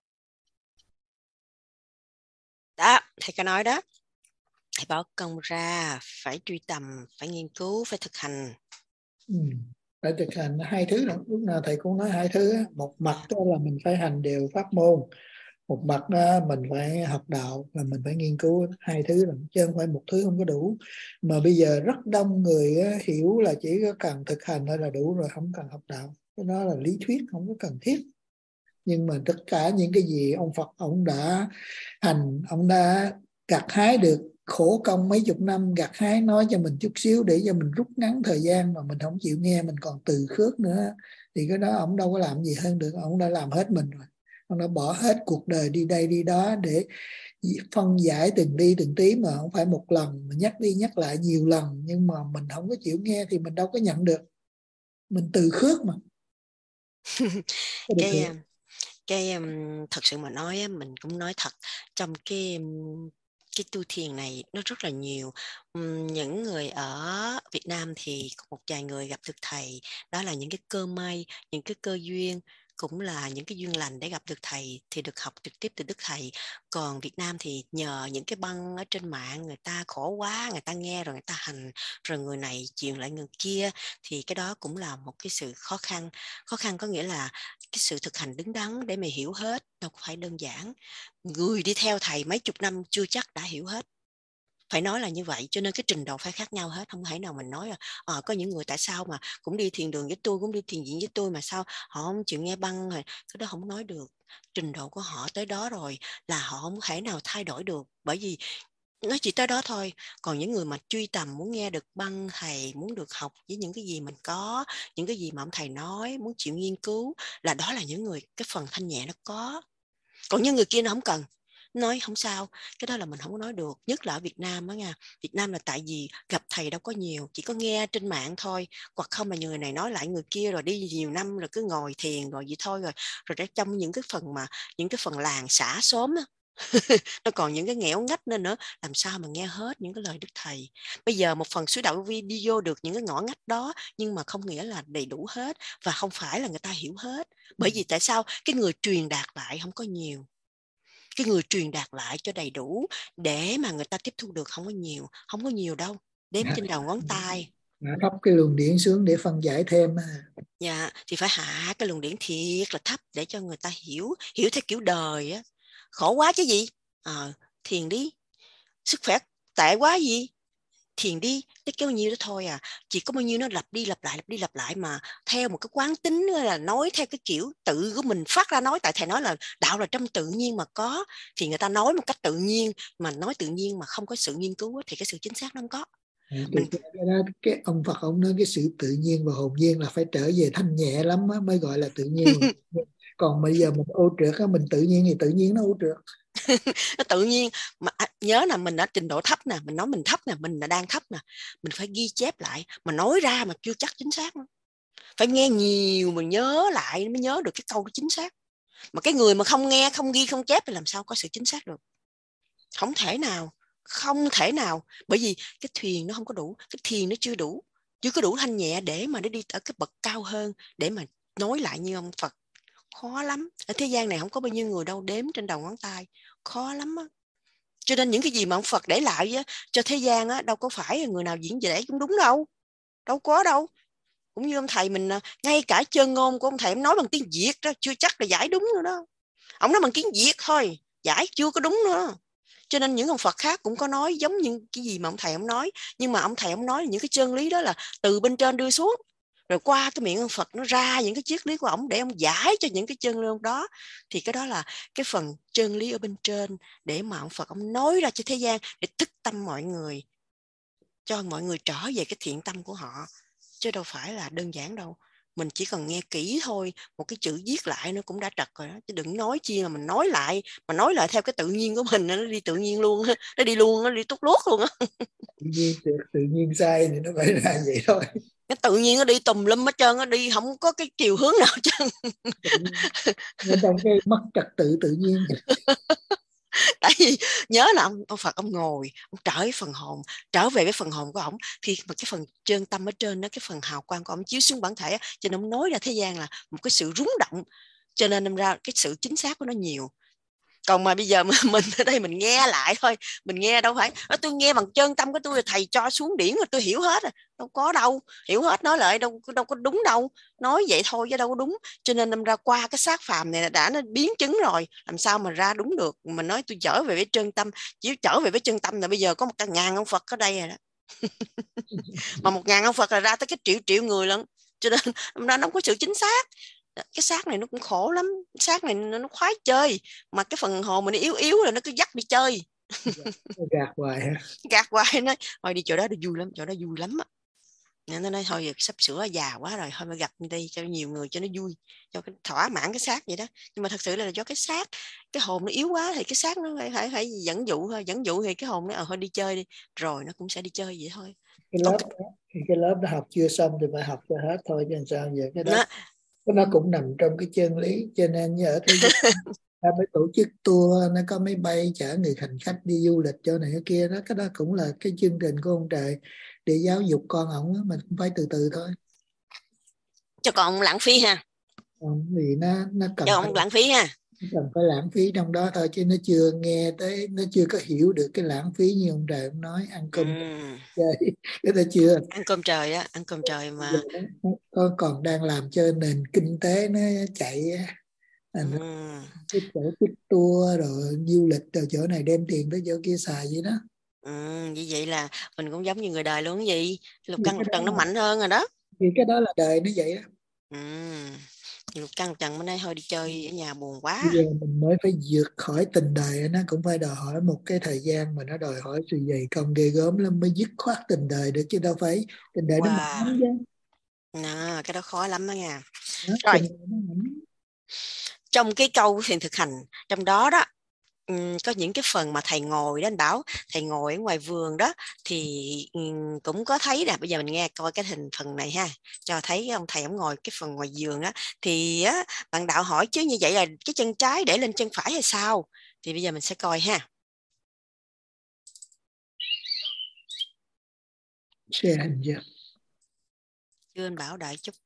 S2: Đó, thầy có nói đó, thầy bỏ công ra, phải truy tầm, phải nghiên cứu, phải thực hành.
S1: Phải thực hành hai thứ đó. Lúc nào thầy cũng nói hai thứ. Một mặt đó là mình phải hành đều pháp môn, một mặt đó mình phải học đạo, là mình phải nghiên cứu. Hai thứ là chứ không phải một thứ không có đủ. Mà bây giờ rất đông người hiểu là chỉ có cần thực hành thôi là đủ rồi, không cần học đạo. Cái đó là lý thuyết, không có cần thiết. Nhưng mà tất cả những cái gì ông Phật ông đã hành, ông đã gặt hái được, khổ công mấy chục năm gặt hái, nói cho mình chút xíu để cho mình rút ngắn thời gian, mà mình không chịu nghe, mình còn từ khước nữa, thì cái đó ông đâu có làm gì hơn được. Ông đã làm hết mình rồi, ông đã bỏ hết cuộc đời đi đây đi đó để phân giải từng ly từng tí, mà không phải một lần mà nhắc đi nhắc lại nhiều lần, nhưng mà mình không có chịu nghe thì mình đâu có nhận được, mình từ khước mà.
S2: Cái thật sự mà nói mình cũng nói thật, trong cái cái tu thiền này nó rất là nhiều. Những người ở Việt Nam thì có một vài người gặp được thầy, đó là những cái cơ may, những cái cơ duyên, cũng là những cái duyên lành để gặp được thầy thì được học trực tiếp từ Đức Thầy. Còn Việt Nam thì nhờ những cái băng ở trên mạng, người ta khổ quá, người ta nghe rồi người ta hành, rồi người này truyền lại người kia, thì cái đó cũng là một cái sự khó khăn. Khó khăn có nghĩa là cái sự thực hành đứng đắn để mà hiểu hết đâu có phải đơn giản. Người đi theo thầy mấy chục năm chưa chắc đã hiểu hết, phải nói là như vậy. Cho nên cái trình độ phải khác nhau hết, không thể nào mình nói là có những người tại sao mà cũng đi thiền đường với tôi, cũng đi thiền viện với tôi mà sao họ không chịu nghe băng, rồi cái đó không nói được. Trình độ của họ tới đó rồi là họ không thể nào thay đổi được, bởi vì nó chỉ tới đó thôi. Còn những người mà truy tầm muốn nghe được băng thầy, muốn được học với những cái gì mình có, những cái gì mà ông thầy nói, muốn chịu nghiên cứu, là đó là những người cái phần thanh nhẹ nó có. Còn những người kia nó không cần, nói không sao. Cái đó là mình không có nói được, nhất là ở Việt Nam á nha. Việt Nam là tại vì gặp thầy đâu có nhiều, chỉ có nghe trên mạng thôi, hoặc không là người này nói lại người kia, rồi đi nhiều năm rồi cứ ngồi thiền rồi vậy thôi. Rồi trong những cái phần mà những cái phần làng xã xóm á, nó còn những cái nghẽo ngách nên nữa, làm sao mà nghe hết những cái lời Đức Thầy. Bây giờ một phần sứ đạo vi đi vô được những cái ngõ ngách đó, nhưng mà không nghĩa là đầy đủ hết, và không phải là người ta hiểu hết. Bởi vì tại sao? Cái người truyền đạt lại không có nhiều, cái người truyền đạt lại cho đầy đủ để mà người ta tiếp thu được không có nhiều đâu, đếm trên đầu ngón tay.
S1: Thấp cái luồng điển xuống để phân giải thêm.
S2: Dạ, thì phải hạ cái luồng điển thiệt là thấp để cho người ta hiểu theo kiểu đời á. Khổ quá chứ gì, thiền đi. Sức khỏe tệ quá gì, thiền đi. Cái bao nhiêu đó thôi à, chỉ có bao nhiêu nó lặp đi lặp lại mà theo một cái quán tính, là nói theo cái kiểu tự của mình phát ra nói. Tại thầy nói là đạo là trong tự nhiên mà có, thì người ta nói một cách tự nhiên, mà nói tự nhiên mà không có sự nghiên cứu thì cái sự chính xác nó không có.
S1: Thì cái ông Phật ông nói cái sự tự nhiên và hồn nhiên là phải trở về thanh nhẹ lắm mới gọi là tự nhiên. Còn bây giờ mình ô trượt á, mình tự nhiên thì tự nhiên nó ô trượt.
S2: Nó tự nhiên mà nhớ là mình ở trình độ thấp nè, mình nói mình thấp nè, mình là đang thấp nè, mình phải ghi chép lại, mà nói ra mà chưa chắc chính xác nữa. Phải nghe nhiều mình nhớ lại mới nhớ được cái câu chính xác. Mà cái người mà không nghe, không ghi, không chép thì làm sao có sự chính xác được? Không thể nào, không thể nào. Bởi vì cái thuyền nó không có đủ, cái thiền nó chưa có đủ thanh nhẹ để mà nó đi ở cái bậc cao hơn, để mà nói lại như ông Phật. Khó lắm. Ở thế gian này không có bao nhiêu người đâu, đếm trên đầu ngón tay. Khó lắm á. Cho nên những cái gì mà ông Phật để lại á, cho thế gian á, đâu có phải người nào diễn để cũng đúng đâu. Đâu có đâu. Cũng như ông thầy mình, ngay cả chân ngôn của ông thầy ông nói bằng tiếng Việt đó, chưa chắc là giải đúng nữa đó. Ông nói bằng tiếng Việt thôi, giải chưa có đúng nữa. Cho nên những ông Phật khác cũng có nói giống như cái gì mà ông thầy ông nói, nhưng mà ông thầy ông nói những cái chân lý đó là từ bên trên đưa xuống, rồi qua cái miệng ông Phật nó ra những cái triết lý của ông để ông giải cho những cái chân lý đó. Thì cái đó là cái phần chân lý ở bên trên để mà ông Phật ông nói ra cho thế gian, để thức tâm mọi người, cho mọi người trở về cái thiện tâm của họ, chứ đâu phải là đơn giản đâu. Mình chỉ cần nghe kỹ thôi, một cái chữ viết lại nó cũng đã trật rồi đó, chứ đừng nói chi mà mình nói lại, mà nói lại theo cái tự nhiên của mình, nó đi tự nhiên luôn, nó đi luôn, nó đi tút luốt luôn á.
S1: Tự nhiên sai thì nó phải ra vậy thôi.
S2: Cái tự nhiên nó đi tùm lum hết trơn, nó đi không có cái chiều hướng nào chứ.
S1: Nó trong cái mất trật tự tự nhiên.
S2: Tại vì nhớ là ông Phật ông ngồi, ông trở về với phần hồn của ông, thì mà cái phần chân tâm ở trên đó, cái phần hào quang của ông chiếu xuống bản thể, cho nên ông nói ra thế gian là một cái sự rúng động, cho nên đâm ra cái sự chính xác của nó nhiều. Còn mà bây giờ mình ở đây mình nghe lại thôi, mình nghe đâu phải tôi nghe bằng chân tâm của tôi, thầy cho xuống điển rồi tôi hiểu hết, đâu có đâu, hiểu hết nói lại đâu có đúng đâu, nói vậy thôi chứ đâu có đúng. Cho nên đâm ra qua cái xác phàm này đã nó biến chứng rồi, làm sao mà ra đúng được. Mình nói tôi trở về với chân tâm, chỉ trở về với chân tâm là bây giờ có 1.000 ông Phật ở đây rồi đó. Mà 1.000 ông Phật là ra tới cái triệu người lận, cho nên nó không có sự chính xác. Cái xác này nó cũng khổ lắm, xác này nó khoái chơi, mà cái phần hồn mình yếu yếu rồi nó cứ dắt đi chơi.
S1: Gạt hoài ha.
S2: Gạt hoài, nói thôi đi chỗ đó vui lắm, chỗ đó vui lắm á. Nó nói thôi sắp sửa già quá rồi, thôi mà gặp đi cho nhiều người cho nó vui, cho cái thỏa mãn cái xác vậy đó. Nhưng mà thật sự là do cái xác, cái hồn nó yếu quá thì cái xác nó phải dẫn dụ thôi, dẫn dụ thì cái hồn nó thôi đi chơi đi, rồi nó cũng sẽ đi chơi vậy thôi.
S1: Cái lớp đó học chưa xong thì phải học cho hết thôi, chứ làm sao giờ. Cái đó
S2: Nó,
S1: nó cũng nằm trong cái chân lý, cho nên như ở thế giới ta mới tổ chức tour, nó có máy bay chở người hành khách đi du lịch chỗ này chỗ kia đó, cái đó cũng là cái chương trình của ông trời để giáo dục con ổng, mình cũng phải từ từ thôi.
S2: Cho con lãng phí ha.
S1: Vì nó cần
S2: Cho
S1: phải
S2: ông lãng phí ha.
S1: cần phải lãng phí trong đó thôi, chứ nó chưa nghe tới, nó chưa có hiểu được cái lãng phí như ông trời ông nói ăn cơm chơi cái đó chưa.
S2: Ăn cơm trời á, ăn cơm trời mà.
S1: Có còn đang làm cho nền kinh tế nó chạy á. Cái tổ chức tour rồi du lịch từ chỗ này đem tiền tới chỗ kia xài vậy đó.
S2: Như vậy là mình cũng giống như người đời luôn, gì lục
S1: Vì
S2: căn lục trần nó mạnh hơn rồi đó.
S1: Vì cái đó là đời nó vậy đó.
S2: Lục căn lục trần bữa nay thôi đi chơi ở nhà buồn quá.
S1: Bây giờ mình mới phải vượt khỏi tình đời, nó cũng phải đòi hỏi một cái thời gian, mà nó đòi hỏi sự dày công ghê gớm lắm mới dứt khoát tình đời được, chứ đâu phải tình đời nó mạnh lắm chứ.
S2: Cái đó khó lắm đó nha.
S1: Đó,
S2: Rồi,
S1: tình
S2: trong cái câu thiền thực hành trong đó đó, có những cái phần mà thầy ngồi đó, anh bảo thầy ngồi ở ngoài vườn đó thì cũng có thấy nè. Bây giờ mình nghe coi cái hình phần này ha, cho thấy ông thầy ông ngồi cái phần ngoài vườn á, thì á, bạn đạo hỏi chứ như vậy là cái chân trái để lên chân phải hay sao, thì bây giờ mình sẽ coi ha.
S1: xe hình chưa?
S2: Chưa, anh bảo đợi chút.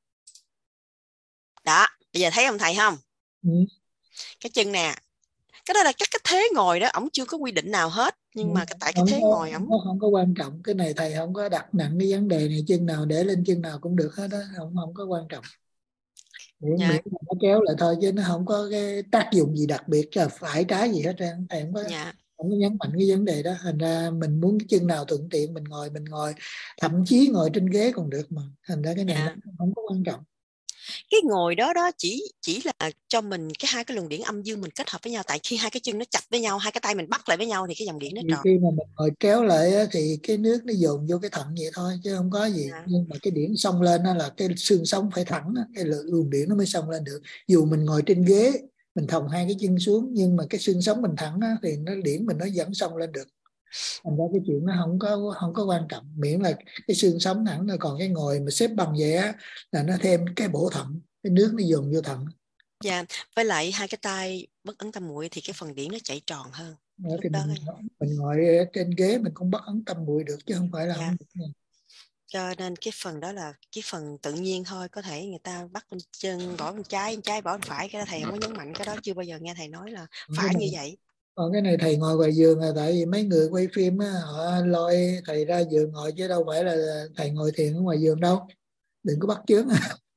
S2: Đó, bây giờ thấy ông thầy không? Cái chân nè, cái đó là cái thế ngồi đó, ổng chưa có quy định nào hết, nhưng mà tại cái thế ngồi ổng
S1: không có quan trọng, cái này thầy không có đặt nặng cái vấn đề này, chân nào để lên chân nào cũng được hết đó, không có quan trọng. Miễn là nó kéo lại thôi, chứ nó không có cái tác dụng gì đặc biệt cho phải trái gì hết trơn. Thầy không có nhấn mạnh cái vấn đề đó. Thành ra mình muốn cái chân nào thuận tiện mình ngồi, thậm chí ngồi trên ghế còn được mà. Thành ra cái này nó không có quan trọng.
S2: Cái ngồi đó chỉ là cho mình cái hai cái luồng điển âm dương mình kết hợp với nhau. Tại khi hai cái chân nó chặt với nhau, hai cái tay mình bắt lại với nhau thì cái dòng điển nó tròn.
S1: Khi mà mình ngồi kéo lại thì cái nước nó dồn vô cái thận vậy thôi, chứ không có gì. Nhưng mà cái điển xông lên đó là cái xương sống phải thẳng, cái luồng điển nó mới xông lên được. Dù mình ngồi trên ghế, mình thòng hai cái chân xuống, nhưng mà cái xương sống mình thẳng thì nó điển mình nó vẫn xông lên được. Thành ra cái chuyện nó không có quan trọng, miễn là cái xương sống thẳng. Rồi còn cái ngồi mà xếp bằng vậy á là nó thêm cái bổ thận, cái nước nó dồn vô thận.
S2: Với lại hai cái tay bất ấn tâm muội thì cái phần điển nó chạy tròn hơn.
S1: Thì mình ngồi trên ghế mình cũng bất ấn tâm muội được, chứ không phải là không được.
S2: Cho nên cái phần đó là cái phần tự nhiên thôi. Có thể người ta bắt bên chân bỏ bên trái bỏ bên phải, cái đó thầy không có nhấn mạnh. Cái đó chưa bao giờ nghe thầy nói là phải như vậy.
S1: Còn cái này thầy ngồi ngoài giường là tại vì mấy người quay phim á, họ lôi thầy ra giường ngồi, chứ đâu phải là thầy ngồi thiền ở ngoài giường đâu. Đừng có bắt chước.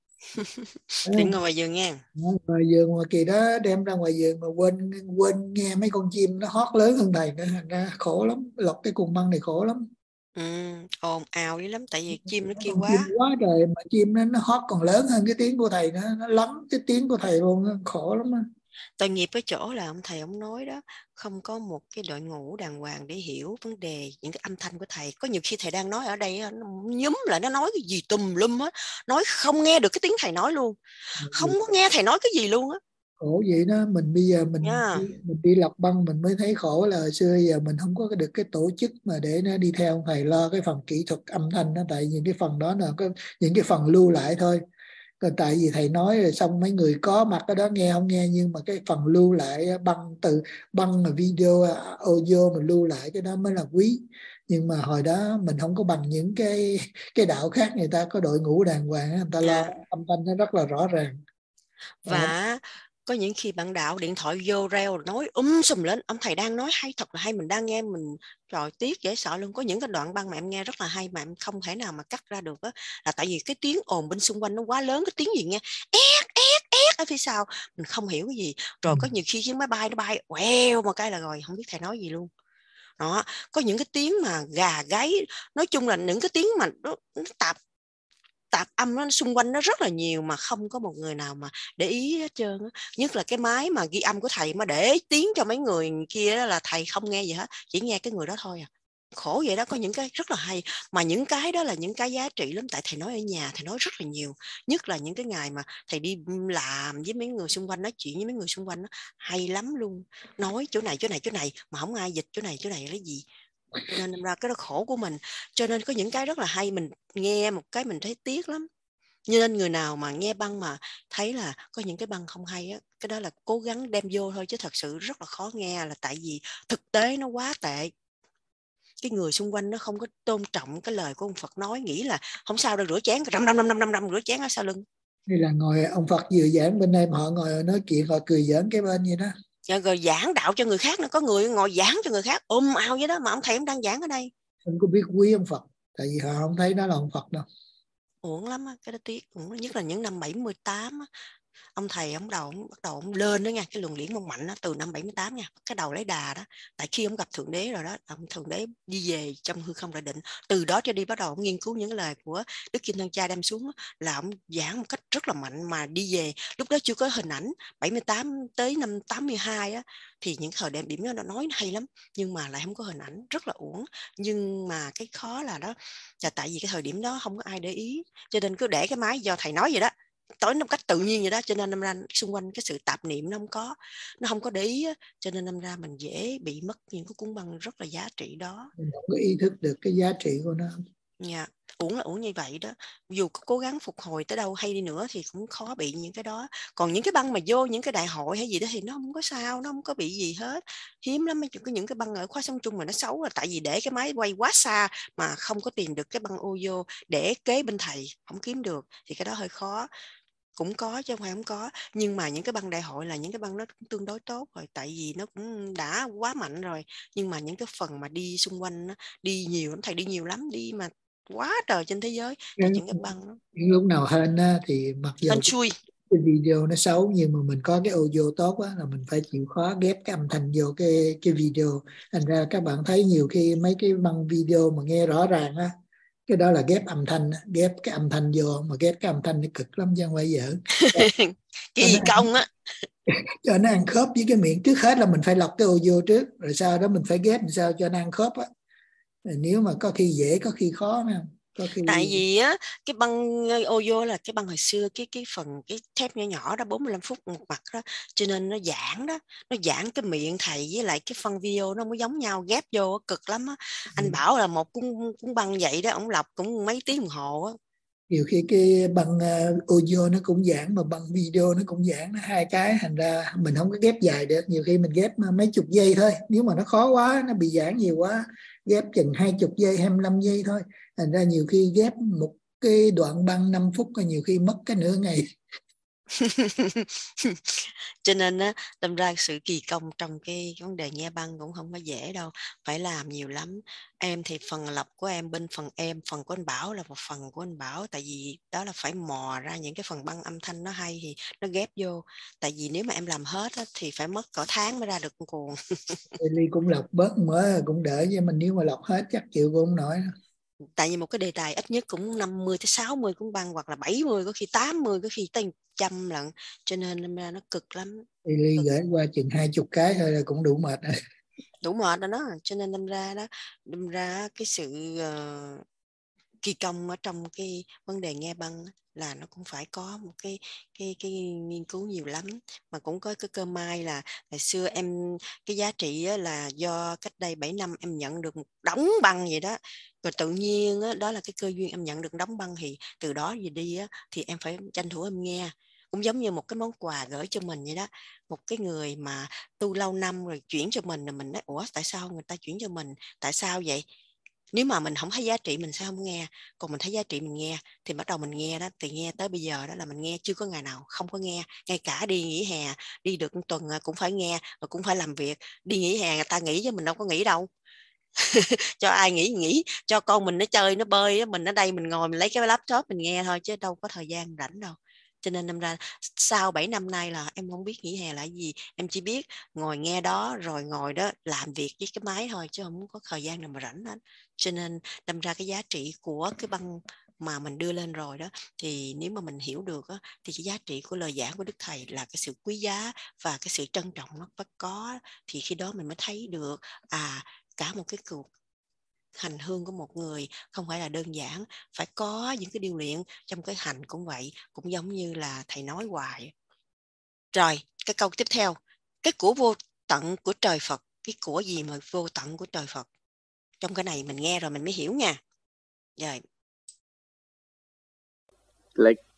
S2: Đừng ngồi ngoài giường nha.
S1: Ngoài giường mà kỳ đó đem ra ngoài giường mà quên nghe mấy con chim nó hót lớn hơn thầy nữa, thành ra khổ lắm, lọt cái cuồng băng này khổ lắm.
S2: Ồn ào dữ lắm, tại vì chim nó kêu
S1: Con
S2: quá.
S1: chim quá trời, mà chim nó hót còn lớn hơn cái tiếng của thầy nữa, nó lắng cái tiếng của thầy luôn, khổ lắm á.
S2: Tội nghiệp cái chỗ là ông thầy ông nói đó, không có một cái đội ngũ đàng hoàng để hiểu vấn đề những cái âm thanh của thầy. Có nhiều khi thầy đang nói ở đây nó nhúm lại, nó nói cái gì tùm lum á, nói không nghe được cái tiếng thầy nói luôn, không có nghe thầy nói cái gì luôn á.
S1: Khổ vậy đó. Mình bây giờ mình đi lọc băng mình mới thấy khổ, là hồi xưa giờ mình không có được cái tổ chức mà để nó đi theo thầy lo cái phần kỹ thuật âm thanh đó. Tại những cái phần đó là có những cái phần lưu lại thôi. Còn tại vì thầy nói rồi xong mấy người có mặt ở đó nghe không nghe, nhưng mà cái phần lưu lại băng video audio mình lưu lại, cái đó mới là quý. Nhưng mà hồi đó mình không có bằng những cái đạo khác, người ta có đội ngũ đàng hoàng, người ta lo âm thanh nó rất là rõ ràng.
S2: Và có những khi bạn đạo điện thoại vô reo nói sùm lên, ông thầy đang nói hay, thật là hay, mình đang nghe mình trời tiếc dễ sợ luôn. Có những cái đoạn băng mà em nghe rất là hay mà em không thể nào mà cắt ra được á, là tại vì cái tiếng ồn bên xung quanh nó quá lớn. Cái tiếng gì nghe ét ở phía sau mình không hiểu cái gì. Rồi có nhiều khi cái máy bay nó bay queo một cái là rồi không biết thầy nói gì luôn đó. Có những cái tiếng mà gà gáy, nói chung là những cái tiếng mà nó tạp âm nó xung quanh nó rất là nhiều, mà không có một người nào mà để ý hết trơn á. Nhất là cái máy mà ghi âm của thầy mà để tiếng cho mấy người kia đó là thầy không nghe gì hết, chỉ nghe cái người đó thôi à. Khổ vậy đó. Có những cái rất là hay, mà những cái đó là những cái giá trị lắm. Tại thầy nói ở nhà thầy nói rất là nhiều, nhất là những cái ngày mà thầy đi làm với mấy người xung quanh, nói chuyện với mấy người xung quanh đó, hay lắm luôn. Nói chỗ này mà không ai dịch chỗ này là cái gì. Cho nên ra cái đó khổ của mình. Cho nên có những cái rất là hay, mình nghe một cái mình thấy tiếc lắm. Nên người nào mà nghe băng mà thấy là có những cái băng không hay á, cái đó là cố gắng đem vô thôi, chứ thật sự rất là khó nghe, là tại vì thực tế nó quá tệ. Cái người xung quanh nó không có tôn trọng cái lời của ông Phật nói, nghĩ là không sao đâu, rửa chén răm rửa chén ở sau lưng.
S1: Đây là ngồi ông Phật vừa giảng bên đây mà họ ngồi nói chuyện, họ cười giỡn cái bên vậy đó.
S2: Rồi giảng đạo cho người khác nữa, có người ngồi giảng cho người khác ào vậy đó, mà ông thầy ông đang giảng ở đây.
S1: Không có biết quý ông Phật, tại vì họ không thấy đó là ông Phật đâu.
S2: Uổng lắm á, cái đó tiếc, nhất là những năm 78 á. Ông thầy ông bắt đầu ông lên đó nha, cái luồng điển mong mạnh đó, từ năm 78 nha, cái đầu lấy đà đó. Tại khi ông gặp thượng đế rồi đó, ông thượng đế đi về trong hư không đại định, từ đó cho đi bắt đầu ông nghiên cứu những cái lời của Đức Kim Thân Cha đem xuống đó, là ông giảng một cách rất là mạnh. Mà đi về lúc đó chưa có hình ảnh, 78 tới năm 82 á, thì những thời điểm đó nó nói hay lắm, nhưng mà lại không có hình ảnh, rất là uổng. Nhưng mà cái khó là đó, là tại vì cái thời điểm đó không có ai để ý, cho nên cứ để cái máy do thầy nói vậy đó, tối một cách tự nhiên vậy đó, cho nên năm ra xung quanh cái sự tạp niệm nó không có để ý á, cho nên năm ra mình dễ bị mất những cái cuốn băng rất là giá trị đó.
S1: Mình không có ý thức được cái giá trị của nó.
S2: Dạ, uổng như vậy đó. Dù có cố gắng phục hồi tới đâu hay đi nữa thì cũng khó bị những cái đó. Còn những cái băng mà vô những cái đại hội hay gì đó thì nó không có sao, nó không có bị gì hết. Hiếm lắm những cái băng ở khóa sống chung mà nó xấu, là tại vì để cái máy quay quá xa mà không có tìm được cái băng audio để kế bên thầy, không kiếm được, thì cái đó hơi khó. Cũng có chứ không phải không có, nhưng mà những cái băng đại hội là những cái băng nó cũng tương đối tốt rồi, tại vì nó cũng đã quá mạnh rồi. Nhưng mà những cái phần mà đi xung quanh nó đi nhiều lắm, thầy đi nhiều lắm, đi mà quá trời trên thế giới, thì những cái băng đó
S1: Những lúc nào hên á, thì mặc dù
S2: hên xui.
S1: cái video nó xấu nhưng mà mình có cái audio tốt á, là mình phải chịu khó ghép cái âm thanh vô cái video. Thành ra các bạn thấy nhiều khi mấy cái băng video mà nghe rõ ràng á, cái đó là ghép âm thanh, ghép cái âm thanh vô, mà ghép cái âm thanh nó cực lắm chứ không phải giỡn.
S2: Cái gì công á.
S1: Cho nó ăn khớp với cái miệng. Trước hết là mình phải lọc cái audio trước, rồi sau đó mình phải ghép làm sao cho nó ăn khớp á. Nếu mà có khi dễ có khi khó nha. Có khi
S2: Tại vì á, cái băng audio là cái băng hồi xưa, cái phần cái thép nhỏ nhỏ đó, 45 phút một mặt đó, cho nên nó giãn đó, nó giãn cái miệng thầy với lại cái phân video nó mới giống nhau, ghép vô cực lắm á. Anh bảo là một cuốn băng vậy đó, ổng lọc cũng mấy tiếng đồng hồ á.
S1: nhiều khi cái băng audio nó cũng giãn mà băng video nó cũng giãn, nó hai cái, thành ra mình không có ghép dài được. Nhiều khi mình ghép mấy chục giây thôi, nếu mà nó khó quá, nó bị giãn nhiều quá, ghép chừng 20 giây 25 giây thôi. Thành ra nhiều khi ghép một cái đoạn băng 5 phút nhiều khi mất cái nửa ngày.
S2: Cho nên á, đâm ra sự kỳ công trong cái vấn đề nghe băng cũng không có dễ đâu, phải làm nhiều lắm. Em thì phần lọc của em bên phần em, phần của anh Bảo là một phần của anh Bảo, tại vì đó là phải mò ra những cái phần băng âm thanh nó hay thì nó ghép vô. Tại vì nếu mà em làm hết á, thì phải mất cỡ tháng mới ra được một cuồng.
S1: Ly cũng lọc bớt mới cũng đỡ, chứ mình nếu mà lọc hết chắc chịu cũng không nổi.
S2: Tại vì một cái đề tài ít nhất cũng 50 tới 60 cuốn băng, hoặc là 70, có khi 80, có khi tới 100 lận, cho nên nó cực lắm.
S1: Ly gửi qua chừng 20 cái thôi là cũng đủ mệt rồi.
S2: Đủ mệt rồi đó, cho nên đâm ra cái sự kỳ công ở trong cái vấn đề nghe băng là nó cũng phải có một cái nghiên cứu nhiều lắm. Mà cũng có cái cơ may là ngày xưa em, cái giá trị là do cách đây 7 năm em nhận được một đống băng vậy đó, rồi tự nhiên đó là cái cơ duyên em nhận được đống băng, thì từ đó về đi thì em phải tranh thủ em nghe, cũng giống như một cái món quà gửi cho mình vậy đó. Một cái người mà tu lâu năm rồi chuyển cho mình, là mình nói ủa tại sao người ta chuyển cho mình, tại sao vậy? Nếu mà mình không thấy giá trị mình sẽ không nghe, còn mình thấy giá trị mình nghe thì bắt đầu mình nghe đó, từ nghe tới bây giờ đó là mình nghe, chưa có ngày nào không có nghe. Ngay cả đi nghỉ hè, đi được một tuần cũng phải nghe, và cũng phải làm việc. Đi nghỉ hè người ta nghỉ chứ mình đâu có nghỉ đâu. Cho ai nghỉ, cho con mình nó chơi nó bơi, mình ở đây mình ngồi mình lấy cái laptop mình nghe thôi, chứ đâu có thời gian rảnh đâu. Cho nên năm ra sau 7 năm nay là em không biết nghỉ hè là gì, em chỉ biết ngồi nghe đó, rồi ngồi đó làm việc với cái máy thôi, chứ không có thời gian nào mà rảnh hết. Cho nên đâm ra cái giá trị của cái băng mà mình đưa lên rồi đó, thì nếu mà mình hiểu được á, thì cái giá trị của lời giảng của Đức Thầy là cái sự quý giá và cái sự trân trọng nó phải có, thì khi đó mình mới thấy được cả một cái cuộc hành hương của một người không phải là đơn giản, phải có những cái điều luyện trong cái hành cũng vậy, cũng giống như là thầy nói hoài. Rồi, cái câu tiếp theo, cái của vô tận của trời Phật, cái của gì mà vô tận của trời Phật? Trong cái này mình nghe rồi mình mới hiểu nha. Rồi.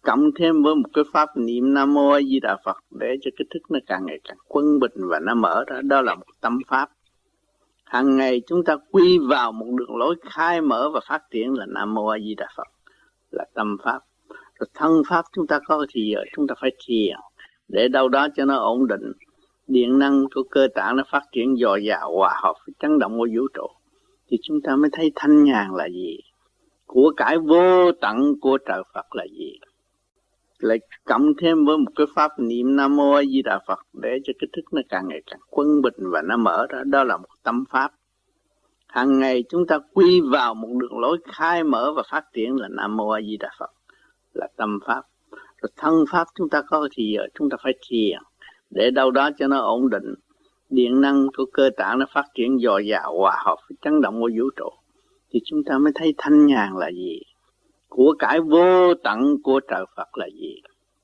S6: cộng thêm với một cái pháp niệm Nam Mô A Di Đà Phật để cho cái thức nó càng ngày càng quân bình và nó mở ra. Đó là một tâm pháp. Hàng ngày chúng ta quy vào một đường lối khai mở và phát triển là Nam Mô A Di Đà Phật, là tâm pháp. Rồi thân pháp chúng ta có thì giờ chúng ta phải thiền để đâu đó cho nó ổn định. Điện năng của cơ tạng nó phát triển dồi dào hòa hợp với chấn động của vũ trụ, thì chúng ta mới thấy thanh nhàn là gì, của cải vô tận của trời Phật là gì. Lại cộng thêm với một cái pháp niệm Nam Mô A Di Đà Phật để cho cái thức nó càng ngày càng quân bình và nó mở ra. Đó là một tâm pháp. Hàng ngày chúng ta quy vào một đường lối khai mở và phát triển là Nam Mô A Di Đà Phật, là tâm pháp. Rồi thân pháp chúng ta có thì giờ chúng ta phải thiền để đâu đó cho nó ổn định. Điện năng của cơ tạng nó phát triển dồi dào hòa hợp với chấn động của vũ trụ, thì chúng ta mới thấy thanh nhàn là gì, của cải vô tận của trời Phật là gì.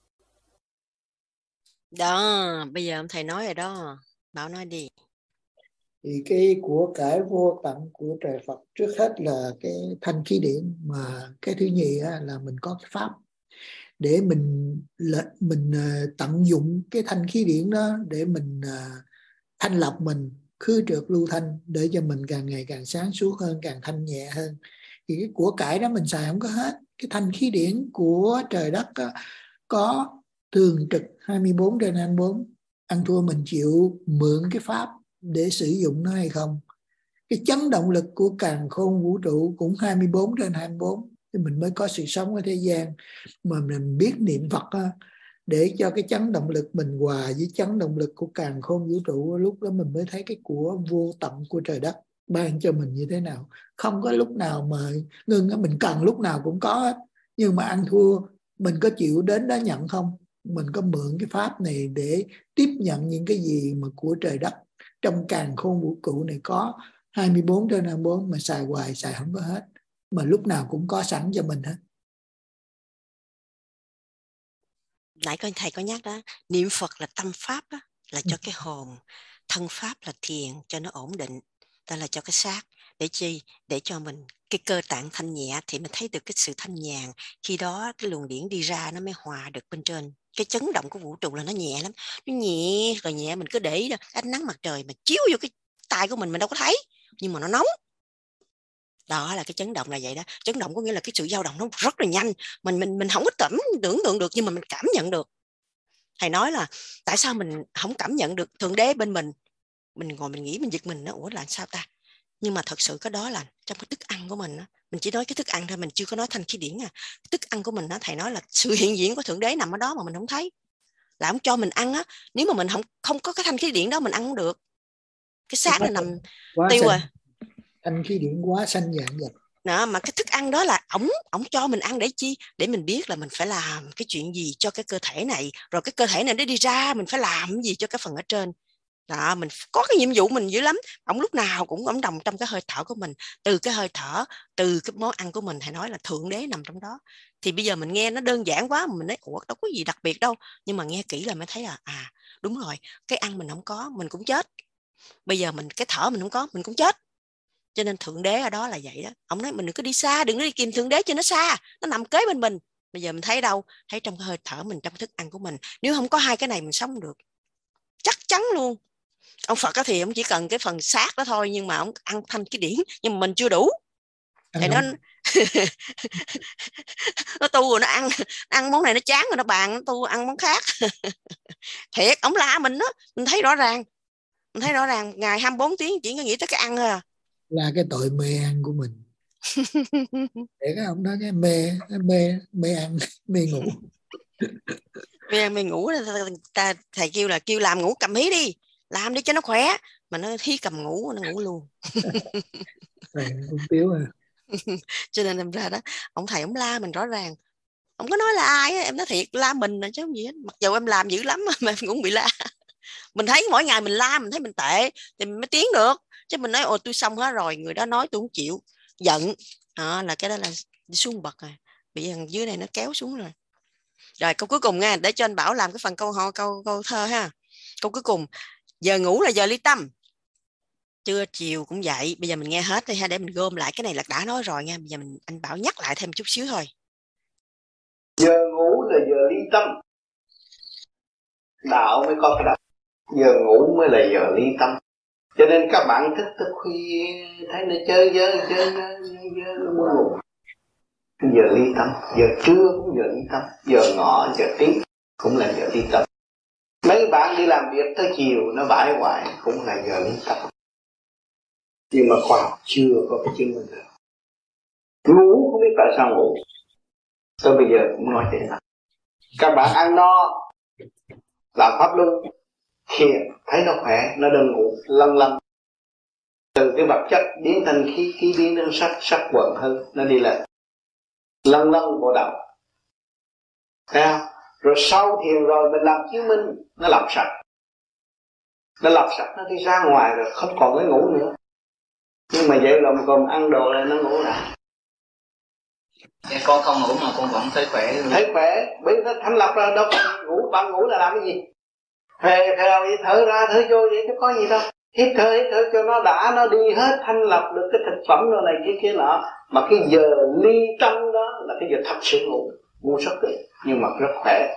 S2: Đó, bây giờ ông thầy nói rồi đó. Bảo nói đi.
S1: Thì cái của cải vô tận của trời Phật trước hết là cái thanh khí điển, mà cái thứ nhì là mình có cái pháp để mình tận dụng cái thanh khí điển đó để mình thanh lọc mình, khứ trượt lưu thanh, để cho mình càng ngày càng sáng suốt hơn, càng thanh nhẹ hơn. Thì cái của cải đó mình xài không có hết. Cái thanh khí điển của trời đất có thường trực 24/24. Ăn thua mình chịu mượn cái pháp để sử dụng nó hay không. Cái chấn động lực của càn khôn vũ trụ cũng 24/24, thì mình mới có sự sống ở thế gian. Mà mình biết niệm Phật để cho cái chấn động lực mình hòa với chấn động lực của càn khôn vũ trụ, lúc đó mình mới thấy cái của vô tận của trời đất ban cho mình như thế nào. Không có lúc nào mà ngưng, mình cần lúc nào cũng có hết. Nhưng mà ăn thua mình có chịu đến đó nhận không? Mình có mượn cái pháp này để tiếp nhận những cái gì mà của trời đất trong càn khôn vũ trụ này có 24/24, mà xài hoài xài không có hết, mà lúc nào cũng có sẵn cho mình hết.
S2: Nãy thầy có nhắc đó, niệm Phật là tâm pháp đó, là cho cái hồn. Thân pháp là thiền cho nó ổn định, đó là cho cái xác. Để chi? Để cho mình cái cơ tạng thanh nhẹ thì mình thấy được cái sự thanh nhàn. Khi đó cái luồng điển đi ra nó mới hòa được bên trên. Cái chấn động của vũ trụ là nó nhẹ lắm. Nó nhẹ rồi nhẹ, mình cứ để ý đó, ánh nắng mặt trời mà chiếu vô cái tai của mình đâu có thấy, nhưng mà nó nóng. Đó là cái chấn động là vậy đó. Chấn động có nghĩa là cái sự dao động nó rất là nhanh. Mình không có tưởng tượng được, nhưng mà mình cảm nhận được. Thầy nói là tại sao mình không cảm nhận được Thượng Đế bên mình ngồi mình nghĩ mình giật mình, nó ủa là sao ta. Nhưng mà thật sự cái đó là trong cái thức ăn của mình đó. Mình chỉ nói cái thức ăn thôi, mình chưa có nói thanh khí điển thức ăn của mình đó, thầy nói là sự hiện diện của Thượng Đế nằm ở đó mà mình không thấy. Là ông cho mình ăn á, nếu mà mình không có cái thanh khí điển đó mình ăn không được. Cái xác này nằm tiêu rồi.
S1: Thanh khí điển quá xanh dạng vật.
S2: Đó, mà cái thức ăn đó là ổng cho mình ăn để chi? Để mình biết là mình phải làm cái chuyện gì cho cái cơ thể này, rồi cái cơ thể này nó đi ra mình phải làm cái gì cho cái phần ở trên. Đó, mình có cái nhiệm vụ mình dữ lắm. Ổng lúc nào cũng ổng đồng trong cái hơi thở của mình. Từ cái hơi thở, từ cái món ăn của mình, thầy nói là Thượng Đế nằm trong đó. Thì bây giờ mình nghe nó đơn giản quá, mình nói ủa đâu có gì đặc biệt đâu. Nhưng mà nghe kỹ là mới thấy là đúng rồi, cái ăn mình không có mình cũng chết. Bây giờ cái thở mình không có mình cũng chết. Cho nên Thượng Đế ở đó là vậy đó. Ông nói mình đừng có đi xa, đừng có đi tìm Thượng Đế cho nó xa, nó nằm kế bên mình. Bây giờ mình thấy đâu? Thấy trong cái hơi thở mình, trong thức ăn của mình. Nếu không có hai cái này mình sống không được, chắc chắn luôn. Ông Phật thì ông chỉ cần cái phần xác đó thôi, nhưng mà ông ăn thanh cái điển, nhưng mà mình chưa đủ. Thì nó nó tu rồi nó ăn món này nó chán rồi nó bàn nó tu ăn món khác. Thiệt, ông la mình đó, mình thấy rõ ràng. Ngày 24 tiếng chỉ có nghĩ tới cái ăn thôi
S1: Là cái tội mê ăn của mình. Để cái ông nói cái mê ăn, mê ngủ.
S2: Mê ngủ, thầy kêu làm ngủ cầm hí đi, làm đi cho nó khỏe, mà nó hí cầm ngủ, nó ngủ luôn.
S1: Cũng tiếu
S2: Cho nên em ra đó, ông thầy ông la mình rõ ràng. Ông có nói là ai á, em nói thiệt la mình là chứ không gì hết. Mặc dù em làm dữ lắm mà em cũng bị la. Mình thấy mỗi ngày mình la, mình thấy mình tệ thì mình mới tiến được. Chứ mình nói tôi xong hết rồi, người đó nói tôi không chịu, giận là cái đó là xuống bậc rồi, bị thằng dưới này nó kéo xuống rồi. Rồi câu cuối cùng nha, để cho anh Bảo làm cái phần câu thơ ha. Câu cuối cùng, giờ ngủ là giờ ly tâm, trưa chiều cũng vậy. Bây giờ mình nghe hết đi ha, để mình gom lại. Cái này là đã nói rồi nha, bây giờ anh Bảo nhắc lại thêm chút xíu thôi.
S6: Giờ ngủ là giờ ly tâm, đạo mới có cái đạo. Giờ ngủ mới là giờ ly tâm. Cho nên các bạn thức khuya thấy nó chơi nó muốn ngủ. Giờ ly tâm, giờ trưa cũng giờ ly tâm, giờ ngọ, giờ tí cũng là giờ ly tâm. Mấy bạn đi làm việc tới chiều nó bãi hoài cũng là giờ ly tâm. Nhưng mà khoa học chưa có cái chứng minh được. Ngủ không biết tại sao ngủ. Tôi bây giờ cũng nói thế nào. Các bạn ăn no, làm pháp luân, thiền, thấy nó khỏe, nó đừng ngủ, lăn lăn. Từ cái vật chất biến thành khí biến thành sắc quẩn hơn, nó đi lên. Lăn lăn bộ đầu. Thấy không? Rồi sau thiền rồi mình làm chứng minh, nó lọc sạch. Nó lọc sạch, nó đi ra ngoài rồi, không còn cái ngủ nữa. Nhưng mà vậy là còn ăn đồ là nó ngủ lại.
S7: Con không ngủ mà con vẫn thấy khỏe.
S6: Thấy khỏe, bởi nó thanh lọc ra đâu còn ngủ, bạn ngủ là làm cái gì? Phè thở ra thở vô vậy chứ có gì đâu. Hít thở cho nó đã, nó đi hết, thanh lọc được cái thực phẩm đồ này kia nọ. Mà cái giờ ly tâm đó là cái giờ thật sự ngủ rất ít, nhưng mà rất khỏe.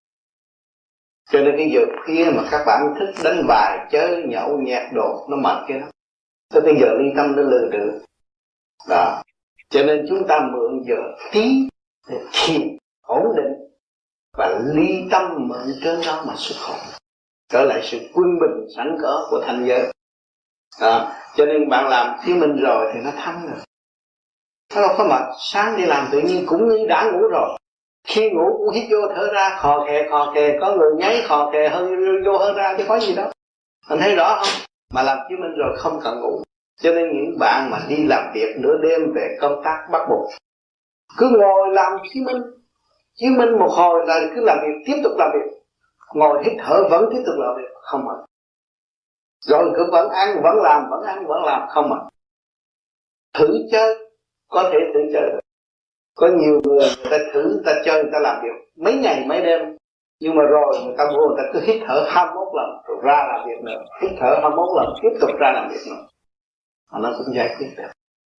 S6: Cho nên cái giờ kia mà các bạn thức đánh bài, chơi nhậu nhẹt đồ, nó mệt kia đó. Tới cái giờ ly tâm nó lừa được. Đó. Cho nên chúng ta mượn giờ tí để thiền ổn định và ly tâm mượn trên đó mà xuất khẩu, trở lại sự quân bình sẵn có của thanh giới. Cho nên bạn làm chứng minh rồi thì nó thấm rồi. Nó đâu có mệt. Sáng đi làm tự nhiên cũng như đã ngủ rồi. Khi ngủ cũng hít vô thở ra, khò khè, có người nháy khò khè hơn vô hơn ra chứ có gì đâu. Mình thấy rõ không? Mà làm chứng minh rồi không cần ngủ. Cho nên những bạn mà đi làm việc nửa đêm về công tác bắt buộc cứ ngồi làm chứng minh một hồi là cứ làm việc, tiếp tục làm việc, ngồi hít thở vẫn tiếp tục làm việc, không mệt. Rồi cứ vẫn ăn, vẫn làm, không mệt. Thử chơi, có thể thử chơi được. Có nhiều người ta thử, người ta chơi, người ta làm việc mấy ngày mấy đêm, nhưng mà rồi người ta vô, người ta cứ hít thở 21 lần rồi ra làm việc nữa, hít thở 21 lần tiếp tục ra làm việc nữa, mà nó cũng giải quyết được.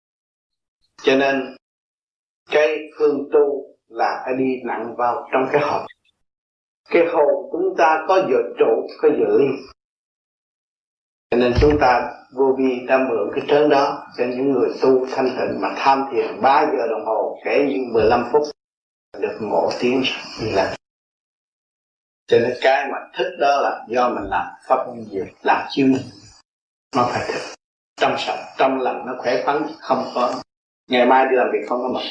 S6: Cho nên cái phương tu là phải đi nặng vào trong cái hồn. Cái hồn chúng ta có giờ trụ, có giờ ly. Cho nên chúng ta vô vi đã mượn cái trớn đó cho những người tu thanh tịnh mà tham thiền 3 giờ đồng hồ, kể như 15 phút được ngộ tiếng đi lên. Cho nên cái mà thích đó là do mình làm pháp môn gì, làm chiêu minh, nó phải thích, trong sạch, trong lành, nó khỏe khoắn, không có ngày mai đi làm việc không có mệt.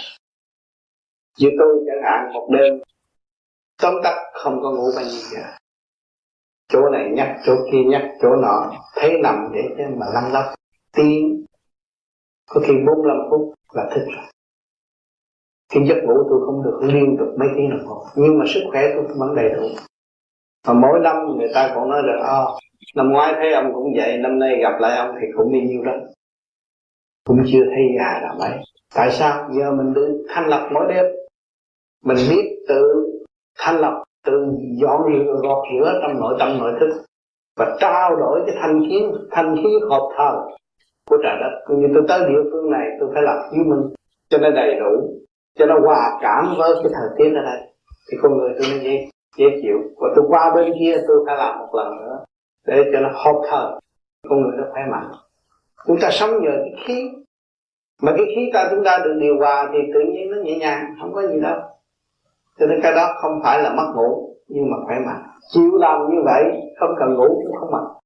S6: Như tôi chẳng hạn một đêm tóm tắt không có ngủ bao nhiêu giờ, chỗ này nhắc, chỗ kia nhắc, chỗ nọ, thấy nằm để cho mà lăn lóc tiếng, có khi 45 phút là thức rồi. Cái giấc ngủ tôi không được liên tục mấy tiếng đồng hồ, nhưng mà sức khỏe tôi vẫn đầy đủ. Mà mỗi năm người ta còn nói rằng năm ngoái thấy ông cũng vậy, năm nay gặp lại ông thì cũng bao nhiêu đó, cũng chưa thấy già là mấy. Tại sao? Giờ mình tự thanh lọc mỗi đêm, mình biết tự thanh lọc, tự dọn rửa, gọt rửa trong nội tâm nội thức và trao đổi cái thanh khí hợp thời của trời đất. Cũng như tôi tới địa phương này tôi phải làm chứng minh cho nó đầy đủ, cho nó hòa cảm với cái thời tiết ở đây thì con người tôi mới dễ chịu. Và tôi qua bên kia tôi phải làm một lần nữa để cho nó hợp thời, con người nó khỏe mạnh. Chúng ta sống nhờ cái khí, mà cái khí chúng ta được điều hòa thì tự nhiên nó nhẹ nhàng, không có gì đâu. Cho nên cái đó không phải là mất ngủ, nhưng mà khỏe mạnh. Chịu làm như vậy, không cần ngủ cũng không mệt.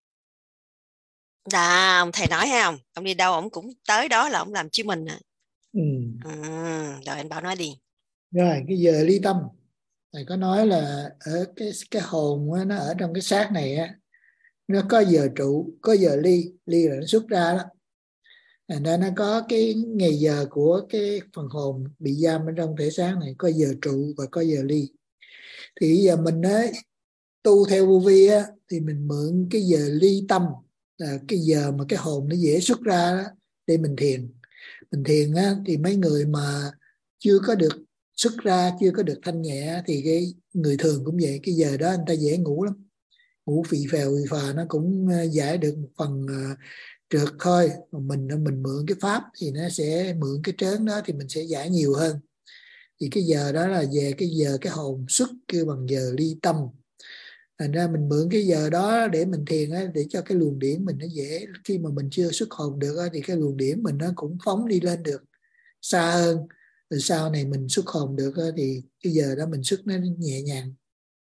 S2: Dạ, ông thầy nói hay không? Ông đi đâu ông cũng tới đó là ông làm chứ mình à. Rồi anh Bảo nói đi.
S1: Rồi cái giờ ly tâm, thầy có nói là ở cái hồn á, nó ở trong cái xác này á, nó có giờ trụ, có giờ ly là nó xuất ra đó. Nên nó có cái ngày giờ của cái phần hồn bị giam ở trong thể xác này, có giờ trụ và có giờ ly. Thì giờ mình tu theo vô vi á, thì mình mượn cái giờ ly tâm, là cái giờ mà cái hồn nó dễ xuất ra đó, để mình thiền. Mình thiền á, thì mấy người mà chưa có được xuất ra, chưa có được thanh nhẹ, thì cái người thường cũng vậy, cái giờ đó anh ta dễ ngủ lắm, ngủ phì phà, nó cũng giải được một phần trượt thôi. Mà mình mượn cái pháp thì nó sẽ mượn cái trớn đó thì mình sẽ giải nhiều hơn. Thì cái giờ đó là về cái giờ cái hồn xuất kêu bằng giờ ly tâm. Thành ra mình mượn cái giờ đó để mình thiền á, để cho cái luồng điển mình nó dễ, khi mà mình chưa xuất hồn được á, thì cái luồng điển mình nó cũng phóng đi lên được xa hơn. Rồi sau này mình xuất hồn được á, thì cái giờ đó mình xuất nó nhẹ nhàng.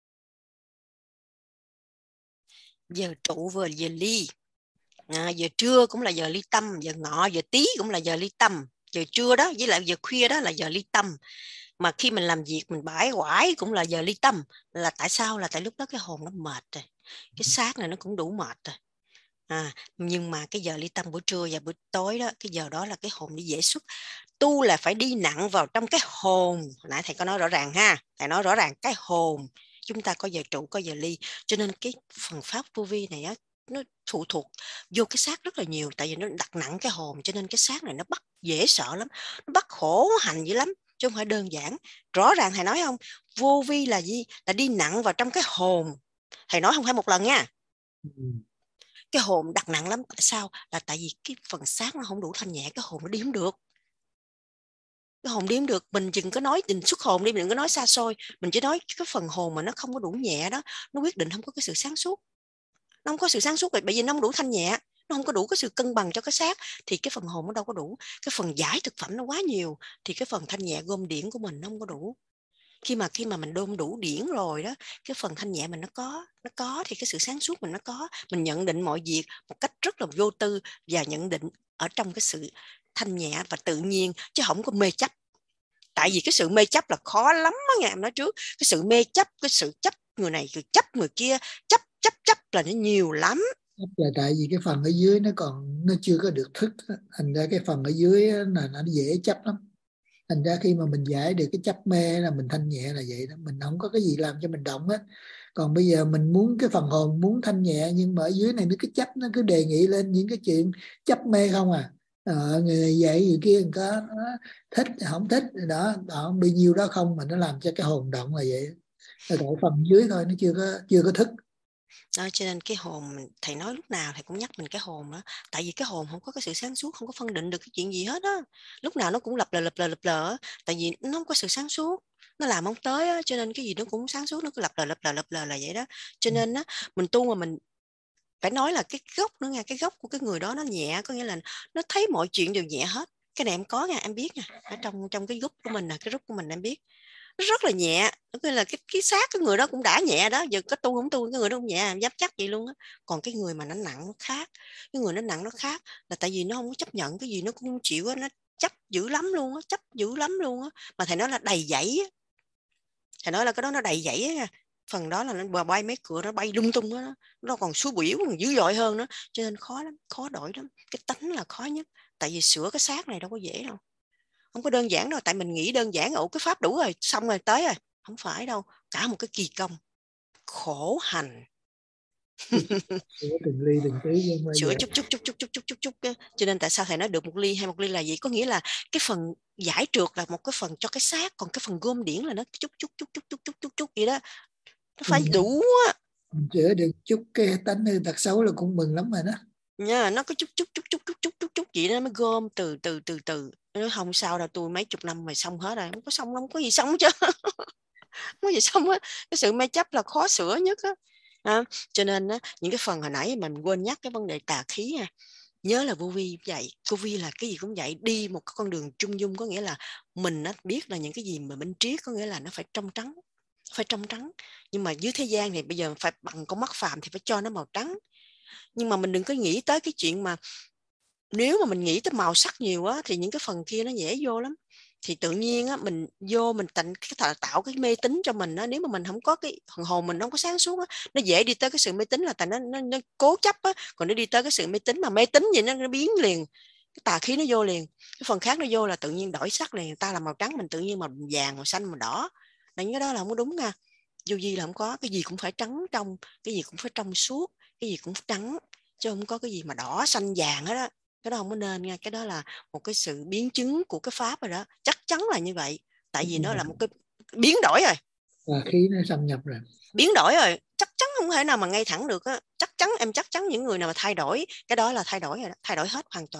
S2: Giờ trụ vừa là giờ ly, giờ trưa cũng là giờ ly tâm, giờ ngọ giờ tí cũng là giờ ly tâm, giờ trưa đó với lại giờ khuya đó là giờ ly tâm. Mà khi mình làm việc mình bãi quải cũng là giờ ly tâm. Là tại sao? Là tại lúc đó cái hồn nó mệt rồi, cái xác này nó cũng đủ mệt rồi. Nhưng mà cái giờ ly tâm buổi trưa và buổi tối đó, cái giờ đó là cái hồn đi dễ xuất. Tu là phải đi nặng vào trong cái hồn. Hồi nãy thầy có nói rõ ràng ha, thầy nói rõ ràng cái hồn. Chúng ta có giờ trụ, có giờ ly, cho nên cái phần pháp vô vi này á, nó phụ thuộc vô cái xác rất là nhiều. Tại vì nó đặt nặng cái hồn, cho nên cái xác này nó bắt dễ sợ lắm, nó bắt khổ hành dữ lắm, chứ không phải đơn giản. Rõ ràng thầy nói không, vô vi là gì? Là đi nặng vào trong cái hồn. Thầy nói không phải một lần nha. Cái hồn đặt nặng lắm. Tại sao? Là tại vì cái phần xác nó không đủ thanh nhẹ, cái hồn nó đi không được. Cái hồn đi không được. Mình đừng có nói mình xuất hồn đi, mình đừng có nói xa xôi, mình chỉ nói cái phần hồn mà nó không có đủ nhẹ đó, nó quyết định không có cái sự sáng suốt. Nó không có sự sáng suốt bởi vì nó không đủ thanh nhẹ, nó không có đủ cái sự cân bằng cho cái xác, thì cái phần hồn nó đâu có đủ. Cái phần giải thực phẩm nó quá nhiều, thì cái phần thanh nhẹ gom điển của mình nó không có đủ. Khi mà mình đôn đủ điển rồi đó, cái phần thanh nhẹ mình nó có thì cái sự sáng suốt mình nó có. Mình nhận định mọi việc một cách rất là vô tư, và nhận định ở trong cái sự thanh nhẹ và tự nhiên, chứ không có mê chấp. Tại vì cái sự mê chấp là khó lắm á, nghe em nói trước. Cái sự mê chấp, cái sự chấp người này, chấp người kia, chấp là nó nhiều lắm.
S1: Là tại vì cái phần ở dưới nó chưa có được thức, thành ra cái phần ở dưới là nó dễ chấp lắm. Thành ra khi mà mình giải được cái chấp mê là mình thanh nhẹ là vậy đó, mình không có cái gì làm cho mình động hết. Còn bây giờ mình muốn cái phần hồn muốn thanh nhẹ, nhưng mà ở dưới này nó cứ chấp, nó cứ đề nghị lên những cái chuyện chấp mê không à. Người này vậy người kia có thích không thích đó, bao nhiêu đó không mà nó làm cho cái hồn động là vậy. Là tại phần dưới thôi, nó chưa có thức.
S2: Đó, cho nên cái hồn, thầy nói lúc nào thầy cũng nhắc mình cái hồn đó. Tại vì cái hồn không có cái sự sáng suốt, không có phân định được cái chuyện gì hết á. Lúc nào nó cũng lập lờ. Tại vì nó không có sự sáng suốt, nó làm không tới á, cho nên cái gì nó cũng sáng suốt, nó cứ lập lờ là vậy đó. Cho nên á, mình tu mà mình phải nói là cái gốc nữa nha, cái gốc của cái người đó nó nhẹ, có nghĩa là nó thấy mọi chuyện đều nhẹ hết. Cái này em có nha, em biết nha, ở trong cái gốc của mình nè, cái gốc của mình em biết nó rất là nhẹ. Tức là cái xác cái người đó cũng đã nhẹ đó, giờ có tu không tu cái người đó cũng nhẹ, dám chắc vậy luôn á. Còn cái người mà nó nặng nó khác, cái người nó nặng nó khác, là tại vì nó không có chấp nhận cái gì, nó cũng không chịu á, nó chấp dữ lắm luôn á, chấp dữ lắm luôn á. Mà thầy nói là đầy dẫy á, thầy nói là cái đó nó đầy dẫy á nha. Phần đó là nó bay mấy cửa, nó bay lung tung đó, nó còn số biểu còn dữ dội hơn nữa, cho nên khó lắm, khó đổi lắm. Cái tánh là khó nhất, tại vì sửa cái xác này đâu có dễ đâu, không có đơn giản đâu. Tại mình nghĩ đơn giản, cái pháp đủ rồi, xong rồi tới rồi, không phải đâu, cả một cái kỳ công khổ hành.
S1: Sửa từng ly từng tí
S2: Sửa chút. Cho nên tại sao thầy nói được một ly hay một ly là gì? Có nghĩa là cái phần giải trượt là một cái phần cho cái xác, còn cái phần gom điển là nó chút vậy đó, nó phải đủ á.
S1: Chữa được chút cái tánh hư tật xấu là cũng mừng lắm rồi đó
S2: nha. Nó có chút vậy đó mới gom từ nó không sao đâu, tôi mấy chục năm mà xong hết rồi. Không có xong, không có gì xong chứ. Không có gì xong á. Cái sự mê chấp là khó sửa nhất á. Cho nên á, những cái phần hồi nãy mình quên nhắc cái vấn đề tà khí nha. Nhớ là vô vi vậy, vô vi là cái gì cũng vậy, đi một cái con đường trung dung, có nghĩa là mình nó biết là những cái gì mà minh triết, có nghĩa là nó phải trong trắng, phải trong trắng. Nhưng mà dưới thế gian thì bây giờ phải bằng con mắt phàm thì phải cho nó màu trắng. Nhưng mà mình đừng có nghĩ tới cái chuyện mà nếu mà mình nghĩ tới màu sắc nhiều á, thì những cái phần kia nó dễ vô lắm. Thì tự nhiên á, mình vô mình tạo cái mê tín cho mình á. Nếu mà mình không có cái phần hồn mình không có sáng suốt á, nó dễ đi tới cái sự mê tín, là tại nó cố chấp á. Còn nó đi tới cái sự mê tín, mà mê tín gì nó biến liền, cái tà khí nó vô liền. Cái phần khác nó vô là tự nhiên đổi sắc liền, người ta là màu trắng, mình tự nhiên màu vàng, màu xanh, màu đỏ. Nên cái đó là không có đúng nha. Vô vi là không có, cái gì cũng phải trắng trong, cái gì cũng phải trong suốt, cái gì cũng trắng, chứ không có cái gì mà đỏ xanh vàng hết á. Cái đó không có nên nha. Cái đó là một cái sự biến chứng của cái pháp rồi đó, chắc chắn là như vậy. Tại vì nó là một cái biến đổi rồi,
S1: và khí nó xâm nhập rồi,
S2: biến đổi rồi, chắc chắn không thể nào mà ngay thẳng được á. Chắc chắn, em chắc chắn những người nào mà thay đổi cái đó là thay đổi rồi đó, thay đổi hết hoàn toàn.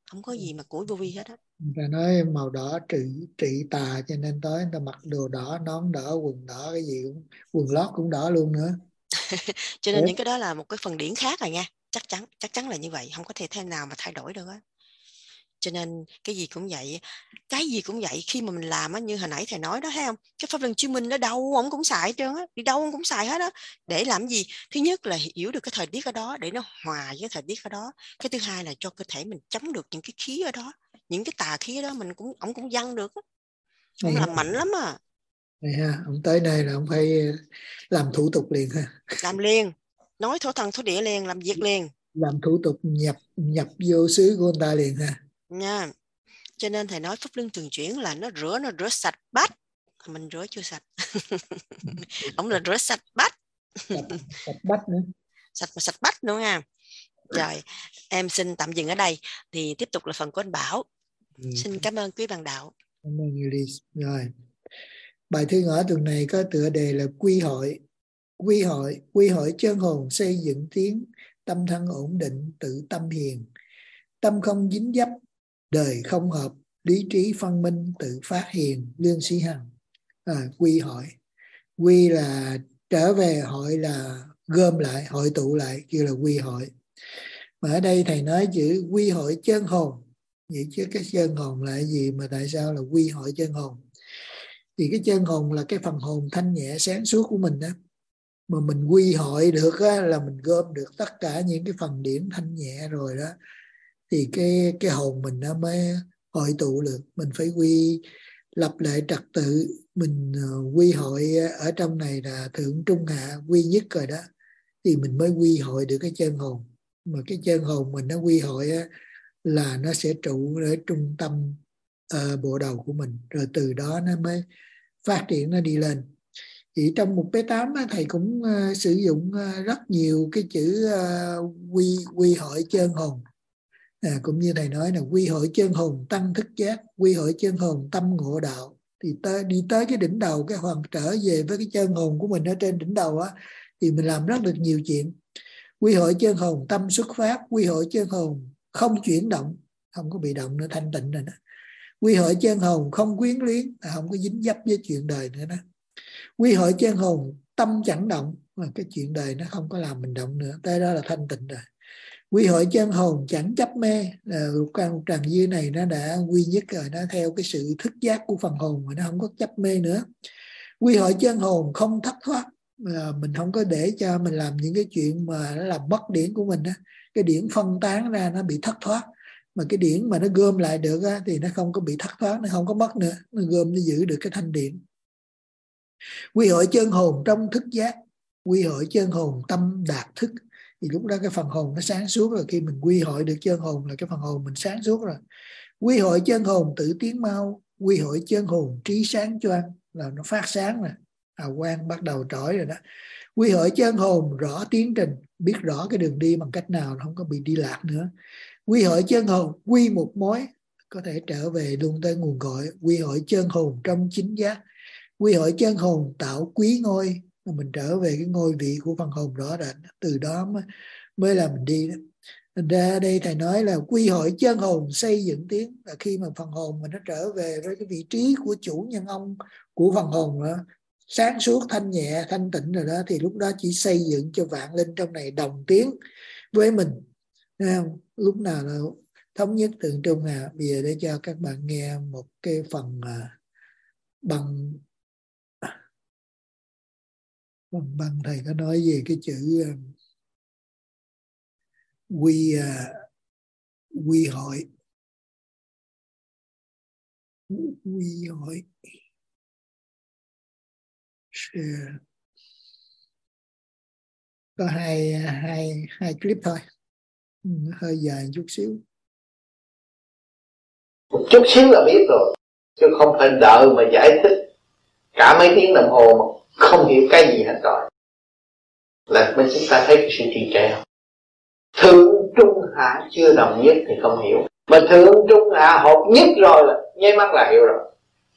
S2: không có gì mà củi vô vi hết á.
S1: Người ta nói màu đỏ trị tà, cho nên tới người ta mặc đồ đỏ, nón đỏ, quần đỏ, cái gì cũng, quần lót cũng đỏ luôn nữa.
S2: Cho nên những cái đó là một cái phần điển khác rồi nha, chắc chắn là như vậy, không có thể thế nào mà thay đổi được á. Cho nên cái gì cũng vậy, khi mà mình làm á, như hồi nãy thầy nói đó, thấy không, cái pháp luân chiếu minh ở đâu ông cũng xài hết trơn á, đi đâu ông cũng xài hết á. Để làm gì? Thứ nhất là hiểu được cái thời tiết ở đó để nó hòa với cái thời tiết ở đó. Cái thứ hai là cho cơ thể mình chống được những cái khí ở đó, những cái tà khí ở đó ông cũng văng được á. Ông làm mạnh lắm à.
S1: Này ha, ông tới đây là ông phải làm thủ tục liền ha.
S2: Làm liền, nói thổ thần thổ địa liền, làm việc liền.
S1: Làm thủ tục nhập vô xứ của người ta liền ha.
S2: Nha. Cho nên thầy nói pháp luân thường chuyển là nó rửa sạch bát. Mình rửa chưa sạch. Ông là rửa sạch bát.
S1: Sạch bát nữa.
S2: Sạch bát nữa ha. Rồi, em xin tạm dừng ở đây. Thì tiếp tục là phần của anh Bảo. Xin cảm ơn quý bạn đạo.
S1: Cảm ơn Elise. Rồi. Bài thư ngõ tuần này có tựa đề là quy hội chân hồn xây dựng tiến, tâm thân ổn định, tự tâm hiền, tâm không dính dấp, đời không hợp, lý trí phân minh, tự phát hiền, lương sĩ hằng. Quy là trở về, hội là gom lại, hội tụ lại, kêu là quy hội. Mà ở đây thầy nói chữ quy hội chân hồn. Vậy chứ cái chân hồn là cái gì mà tại sao là quy hội chân hồn? Thì cái chân hồn là cái phần hồn thanh nhẹ sáng suốt của mình đó. Mà mình quy hội được á, là mình gom được tất cả những cái phần điểm thanh nhẹ rồi đó. Thì cái hồn mình nó mới hội tụ được. Mình phải lập lại trật tự. Mình quy hội ở trong này là thượng trung hạ quy nhất rồi đó. Thì mình mới quy hội được cái chân hồn. Mà cái chân hồn mình nó quy hội á, là nó sẽ trụ ở trung tâm bộ đầu của mình. Rồi từ đó nó mới phát triển, nó đi lên. Thì trong một P8 thầy cũng sử dụng rất nhiều cái chữ quy hội chân hồn. Cũng như thầy nói là quy hội chân hồn tăng thức giác, quy hội chân hồn tâm ngộ đạo. Thì đi tới cái đỉnh đầu, cái hoàn trở về với cái chân hồn của mình ở trên đỉnh đầu á, thì mình làm rất được nhiều chuyện. Quy hội chân hồn tâm xuất phát, quy hội chân hồn không chuyển động, không có bị động nữa, thanh tịnh rồi đó. Quy hội chân hồn không quyến luyến, không có dính dấp với chuyện đời nữa đó. Quy hội chân hồn tâm chẳng động, mà cái chuyện đời nó không có làm mình động nữa, tới đó là thanh tịnh rồi. Quy hội chân hồn chẳng chấp mê, là lục tràng dư này nó đã quy nhất rồi, nó theo cái sự thức giác của phần hồn mà nó không có chấp mê nữa. Quy hội chân hồn không thất thoát, mình không có để cho mình làm những cái chuyện mà nó làm mất điển của mình đó. Cái điển phân tán ra nó bị thất thoát, mà cái điển mà nó gom lại được á, thì nó không có bị thất thoát, nó không có mất nữa, nó gom, nó giữ được cái thanh điển. Quy hội chân hồn trong thức giác, quy hội chân hồn tâm đạt thức. Thì lúc đó cái phần hồn nó sáng suốt rồi. Khi mình quy hội được chân hồn là cái phần hồn mình sáng suốt rồi. Quy hội chân hồn tự tiến mau, quy hội chân hồn trí sáng choang, là nó phát sáng nè, hào quang bắt đầu trỗi rồi đó. Quy hội chân hồn rõ tiến trình, biết rõ cái đường đi bằng cách nào, không có bị đi lạc nữa. Quy hội chân hồn quy một mối, có thể trở về luôn tới nguồn cội. Quy hội chân hồn trong chính giác, quy hội chân hồn tạo quý ngôi, mình trở về cái ngôi vị của phần hồn rõ rệt, từ đó mới là mình đi đó. Ra đây thầy nói là quy hội chân hồn xây dựng tiến, là khi mà phần hồn mình nó trở về với cái vị trí của chủ nhân ông của phần hồn đó, sáng suốt thanh nhẹ thanh tịnh rồi đó, thì lúc đó chỉ xây dựng cho vạn linh trong này đồng tiến với mình. Lúc nào là thống nhất thượng trung hạ. Bây giờ để cho các bạn nghe một cái phần bằng thầy có nói về cái chữ quy hội. Quy hội có hai clip thôi, hơi dài chút xíu.
S7: Một chút xíu là biết rồi, chứ không phải đợi mà giải thích cả mấy tiếng đồng hồ mà không hiểu cái gì hết rồi. Là mình chúng ta thấy cái sự trì trệ. Thượng trung hạ chưa đồng nhất thì không hiểu, mà thượng trung hạ hợp nhất rồi là nháy mắt là hiểu rồi.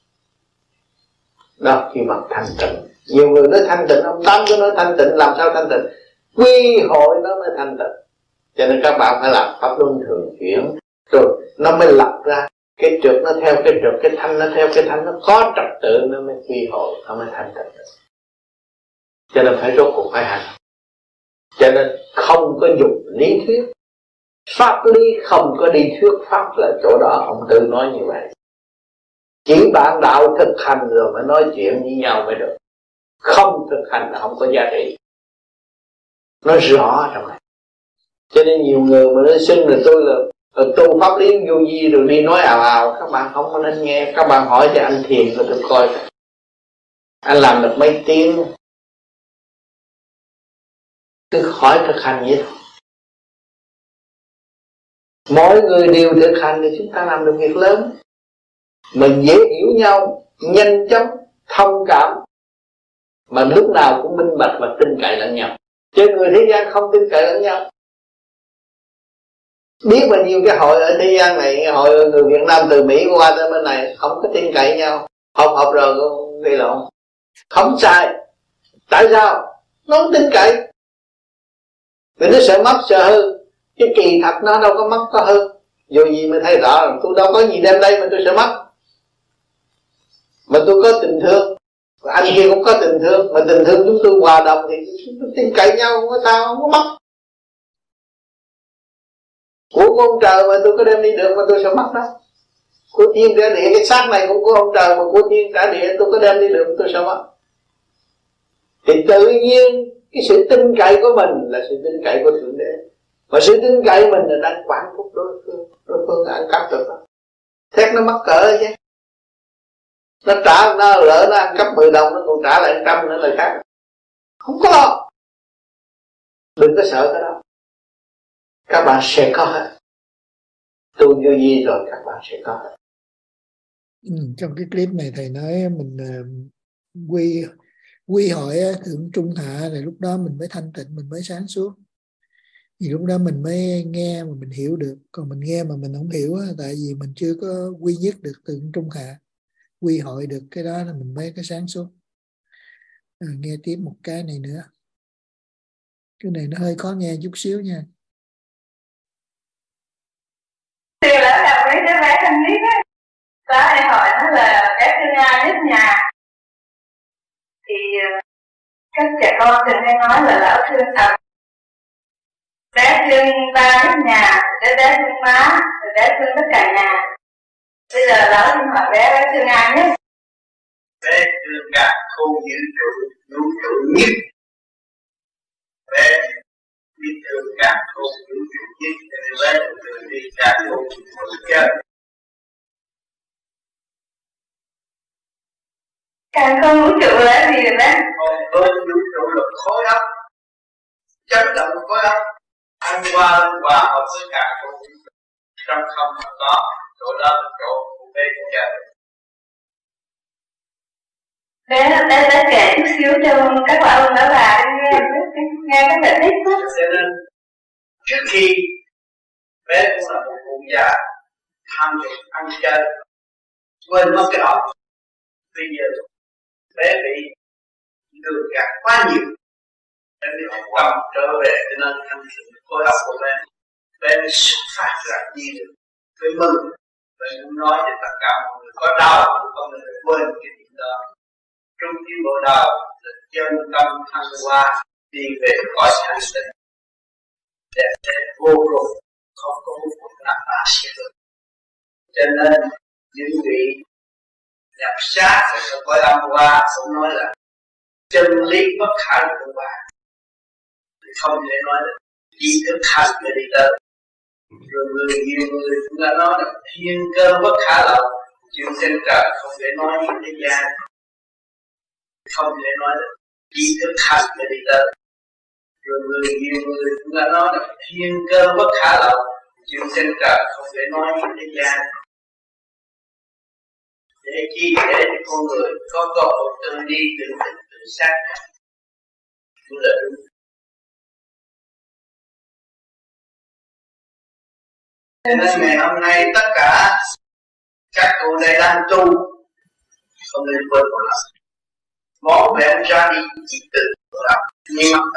S7: Đó, khi mà thanh tịnh. Nhiều người nói thanh tịnh, ông Tám cứ nói thanh tịnh, làm sao thanh tịnh? Quy hội nó mới thanh tịnh. Cho nên các bạn phải làm pháp luân thường chuyển. Rồi nó mới lập ra cái trượt nó theo cái trượt, cái thanh nó theo cái thanh, nó có trật tự nó mới quy hội, nó mới thành trật tự. Cho nên phải rốt cuộc phải hành. Cho nên không có dùng lý thuyết, pháp lý không có đi thuyết pháp là chỗ đó, ông Tư nói như vậy. Chỉ bạn đạo thực hành rồi mới nói chuyện với nhau mới được. Không thực hành là không có giá trị. Nó rõ trong này. Cho nên nhiều người mà nó xưng là tôi là tu pháp lý vô vi rồi đi nói ào ào, các bạn không có nên nghe. Các bạn hỏi cho anh Thiền rồi tôi coi anh làm được mấy tiếng. Cứ hỏi thực hành vậy thôi. Mỗi người đều thực hành thì chúng ta làm được việc lớn. Mình dễ hiểu nhau, nhanh chóng, thông cảm, mà lúc nào cũng minh bạch và tin cậy lẫn nhau. Chứ người thế gian không tin cậy lẫn nhau. Biết bao nhiêu cái hội ở thế gian này, hội người Việt Nam từ Mỹ qua tới bên này không có tin cậy nhau, học rồi cũng gây lộn, không sai. Tại sao? Nó không tin cậy. Vì nó sợ mất sợ hư. Cái kỳ thật nó đâu có mất có hư. Dù gì mới thấy rõ là tôi đâu có gì đem đây mà tôi sợ mất. Mà tôi có tình thương, anh kia cũng có tình thương, mà tình thương chúng tôi hòa đồng thì chúng tôi tin cậy nhau, không có sao, không có mất. Của ông trời mà tôi có đem đi được mà tôi sợ mất đâu. Của thiên trả địa, cái xác này cũng của ông trời mà của thiên trả địa tôi có đem đi được tôi sợ mất. Thì tự nhiên cái sự tin cậy của mình là sự tin cậy của Thượng Đế. Mà sự tin cậy mình là đang quản thúc đối phương ăn cắp được đó. Thét nó mắc cỡ chứ. Nó trả, nó lỡ nó ăn cắp 10 đồng nó còn trả lại 100 nữa là khác. Không có lo. Đừng có sợ cái đó. Các bạn sẽ có hết. Tu vô vi rồi các bạn sẽ có hết.
S1: Trong cái clip này thầy nói mình quy hội thượng trung hạ, thì lúc đó mình mới thanh tịnh, mình mới sáng suốt. Thì lúc đó mình mới nghe mà mình hiểu được. Còn mình nghe mà mình không hiểu tại vì mình chưa có quy nhất được thượng trung hạ, quy hội được cái đó là mình mới có sáng suốt. Nghe tiếp một cái này nữa. Cái này nó hơi khó nghe chút xíu nha.
S8: Thì là gặp mấy đứa bé thanh niên á, có ai hỏi nó là bé thương ai nhất nhà, thì các trẻ con thường hay nói là lão thương thật, bé thương ba nhất nhà, bé thương má, bé thương tất cả nhà. Bây giờ lão thương hỏi bé thương ai nhất?
S3: Bé thương cả khu vũ trụ nhất. Bé biết thương cả khu vũ trụ nhất, nên bé thường đi cả khu vũ trụ chơi.
S8: Càng không vũ trụ là gì rồi bé?
S3: Còn vũ trụ là khối óc, chấn động khối óc, ăn qua hợp với cả khu vũ trụ. Trong không mà có, chỗ đó là chỗ của bé chơi.
S8: Bé kể chút xíu cho các ông đó bà nghe cái giải thích đó.
S3: Cho nên trước khi bé cũng là một cụ già tham dục ăn chơi, quên mất cái óc. Bây giờ bé bị lừa gạt quá nhiều, bé bị cầm trở về, cho nên thanh thiện khối óc của bé mới xuất phát ra nhiều được. Bé mừng, bé muốn nói cho tất cả mọi người có đau, không nên quên cái chuyện đó. Trong cái bộ đầu là chân tâm thăng hoa, đi về cõi thanh tịnh, đẹp đẹp vô cùng, không có một nào ta sẽ được. Cho nên những vị nhập sát ở trong cõi âm hoa cũng nói là chân lý bất khả của bạn, không thể nói được, chỉ thức hành để đi tới. Rồi nhiều người cũng đã nói là thiên cơ bất khả lậu, chuyện trên trời không thể nói với thế gian, không thể nói được, chỉ thức hành để đi tới. Rồi nhiều người cũng đã nói là thiên cơ bất khả lậu, chuyện trên trời không thể nói với thế gian. Để chi? Để cho con người có cơ hội tự đi, tự tỉnh, tự xác nhận. Đúng là đúng. Cho nên ngày hôm nay tất cả các cụ này đang tu, không nên quên một lần. Món mẹ ông ra đi chỉ tự làm, nhưng mà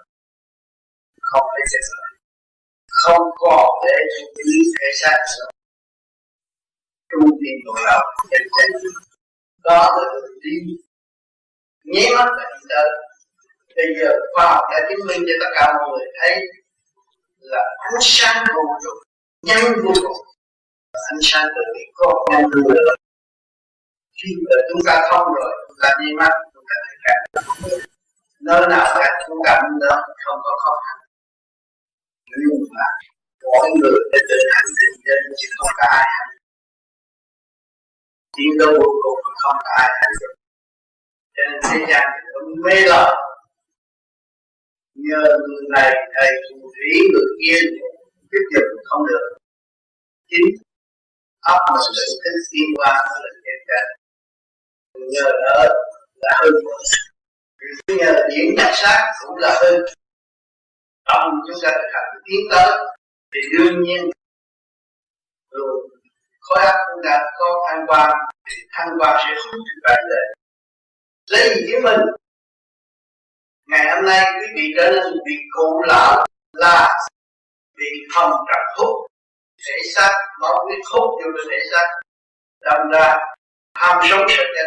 S3: không phải sẽ sợ, không còn để chú ý thể xác nữa. trung tâm bộ đầu đó là đi nháy mắt là đi tới. Bây giờ khoa học đã chứng minh cho tất cả mọi người thấy là ánh sáng vô trụ nhanh vô cùng, ánh sáng từ bị có nhanh vô cùng. Khi mà chúng ta thông rồi, chúng ta đi mắt, chúng ta thấy cảnh nơi nào cảnh cũng cảnh đó không có khó khăn. Nhưng mà mỗi người đã tự hành trình đến chứ không có ai hành. Tiến đâu vô cùng không có ai hành được. Cho nên thế gian thì nó mê lầm. Nhờ người này thầy phù thủy người kia giúp giùm không được. Chính óc mình tự thức xuyên qua là hết cả. Nhờ đỡ là hư. Nhờ điểm nhặt xác cũng là hư. Ông chúng ta thực hành tiến tới thì đương nhiên rồi khối óc chúng ta có thăng quan thì thăng quan sẽ hút chúng ta lên. Lấy gì chứng minh? Ngày hôm nay quý vị trở nên vị cụ lão là vì không trật hút thể xác, máu huyết hút vô cái thể xác, đâm ra tham sống sợ chết.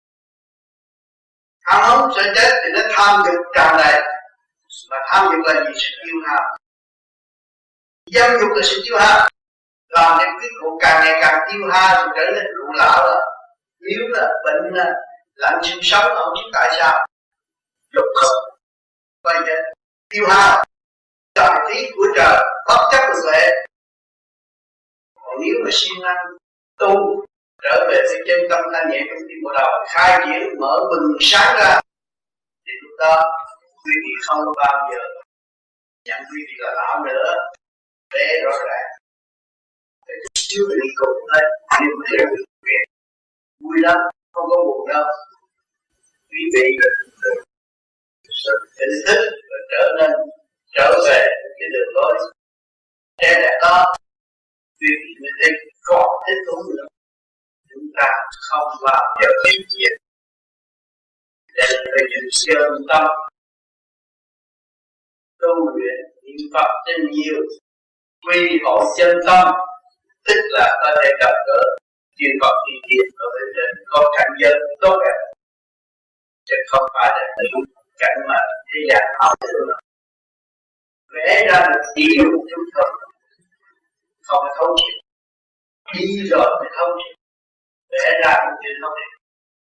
S3: Tham sống sợ chết thì nó tham dục tràn đầy, mà tham dục là gì? Sự tiêu hao. Dâm dục là sự tiêu hao, làm cho cái cụ càng ngày càng tiêu hao thì trở nên cụ lão là yếu là bệnh là lạnh sinh sống, không biết tại sao dục không quay chết tiêu hao tài phí của trời bất chấp được lệ. Còn nếu mà siêng năng tu trở về với chân tâm thanh nhẹ trong tim bộ đầu, khai triển mở bừng sáng ra thì lúc đó quý vị không bao giờ nhận quý vị là lão nữa. Để rõ ràng để chưa bị cùng hết nhưng mà hiểu việc vui lắm, không có buồn đâu. Quý vị sự tỉnh thức và trở về cái đường lối trẻ đẹp đó, quý vị mới thấy còn thích thú nữa. Chúng ta không bao giờ hiện diện để phải giữ chân tâm tu luyện niệm Phật trên nhiều, quy hội chân tâm, tức là có thể gặp gỡ chư Phật thiên thiên ở bên trên có cảnh giới tốt đẹp, chứ không phải là những cảnh mà thế gian ảo tưởng vẽ ra được điều chúng thôi, không thấu triệt, đi rồi mới thấu triệt, vẽ ra cũng chưa thấu triệt.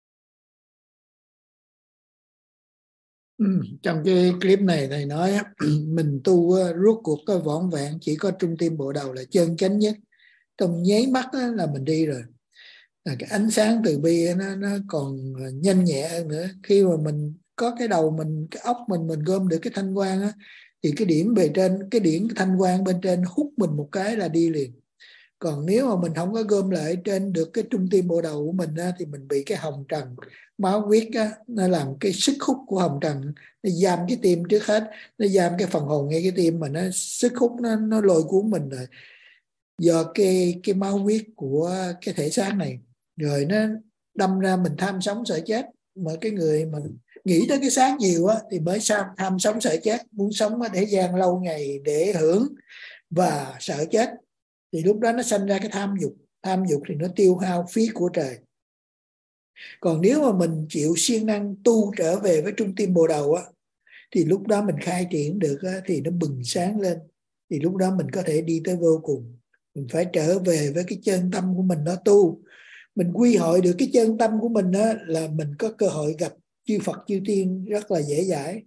S1: Trong cái clip này thầy nói mình tu rốt cuộc có vỏn vẹn chỉ có trung tim bộ đầu là chân chánh nhất, trong nháy mắt là mình đi rồi. Là cái ánh sáng từ bi nó còn nhanh nhẹ hơn nữa. Khi mà mình có cái đầu mình, cái óc mình gom được cái thanh quang á, thì cái điểm bề trên, cái điểm thanh quang bên trên hút mình một cái là đi liền. Còn nếu mà mình không có gom lại trên được cái trung tim bộ đầu của mình á, thì mình bị cái hồng trần máu huyết á, nó làm cái sức hút của hồng trần nó giam cái tim trước hết, nó giam cái phần hồn ngay cái tim mà nó sức hút nó lôi cuốn mình rồi. Do cái máu huyết của cái thể xác này, rồi nó đâm ra mình tham sống sợ chết. Mà cái người mà nghĩ tới cái xác nhiều á thì mới tham sống sợ chết, muốn sống ở thế gian lâu ngày để hưởng và sợ chết, thì lúc đó nó sanh ra cái tham dục thì nó tiêu hao phí của trời. Còn nếu mà mình chịu siêng năng tu trở về với trung tim bồ đầu á, thì lúc đó mình khai triển được á, thì nó bừng sáng lên, thì lúc đó mình có thể đi tới vô cùng. Mình phải trở về với cái chân tâm của mình nó tu. Mình quy hội được cái chân tâm của mình đó, là mình có cơ hội gặp chư Phật chư Tiên rất là dễ dãi.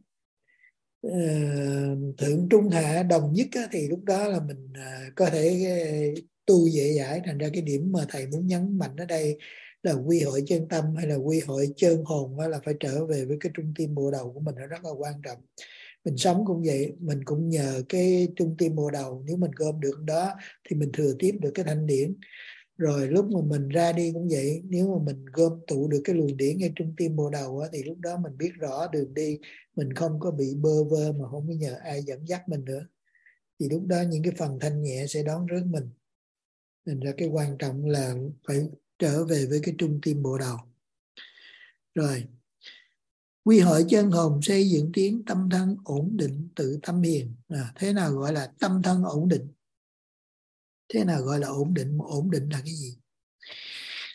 S1: Thượng trung hạ đồng nhất á, thì lúc đó là mình có thể tu dễ dãi. Thành ra cái điểm mà thầy muốn nhấn mạnh ở đây là quy hội chân tâm hay là quy hội chân hồn đó, là phải trở về với cái trung tim bộ đầu của mình, nó rất là quan trọng. Mình sống cũng vậy, mình cũng nhờ cái trung tim bộ đầu, nếu mình gom được đó thì mình thừa tiếp được cái thanh điển. Rồi lúc mà mình ra đi cũng vậy, nếu mà mình gom tụ được cái luồng điển ngay trung tim bộ đầu á, thì lúc đó mình biết rõ đường đi, mình không có bị bơ vơ mà không có nhờ ai dẫn dắt mình nữa. Thì lúc đó những cái phần thanh nhẹ sẽ đón rước mình. Nên ra cái quan trọng là phải trở về với cái trung tim bộ đầu. Rồi, quy hội chân hồn xây dựng tiếng tâm thân ổn định tự tâm hiền. Thế nào gọi là tâm thân ổn định? Thế nào gọi là ổn định? Ổn định là cái gì?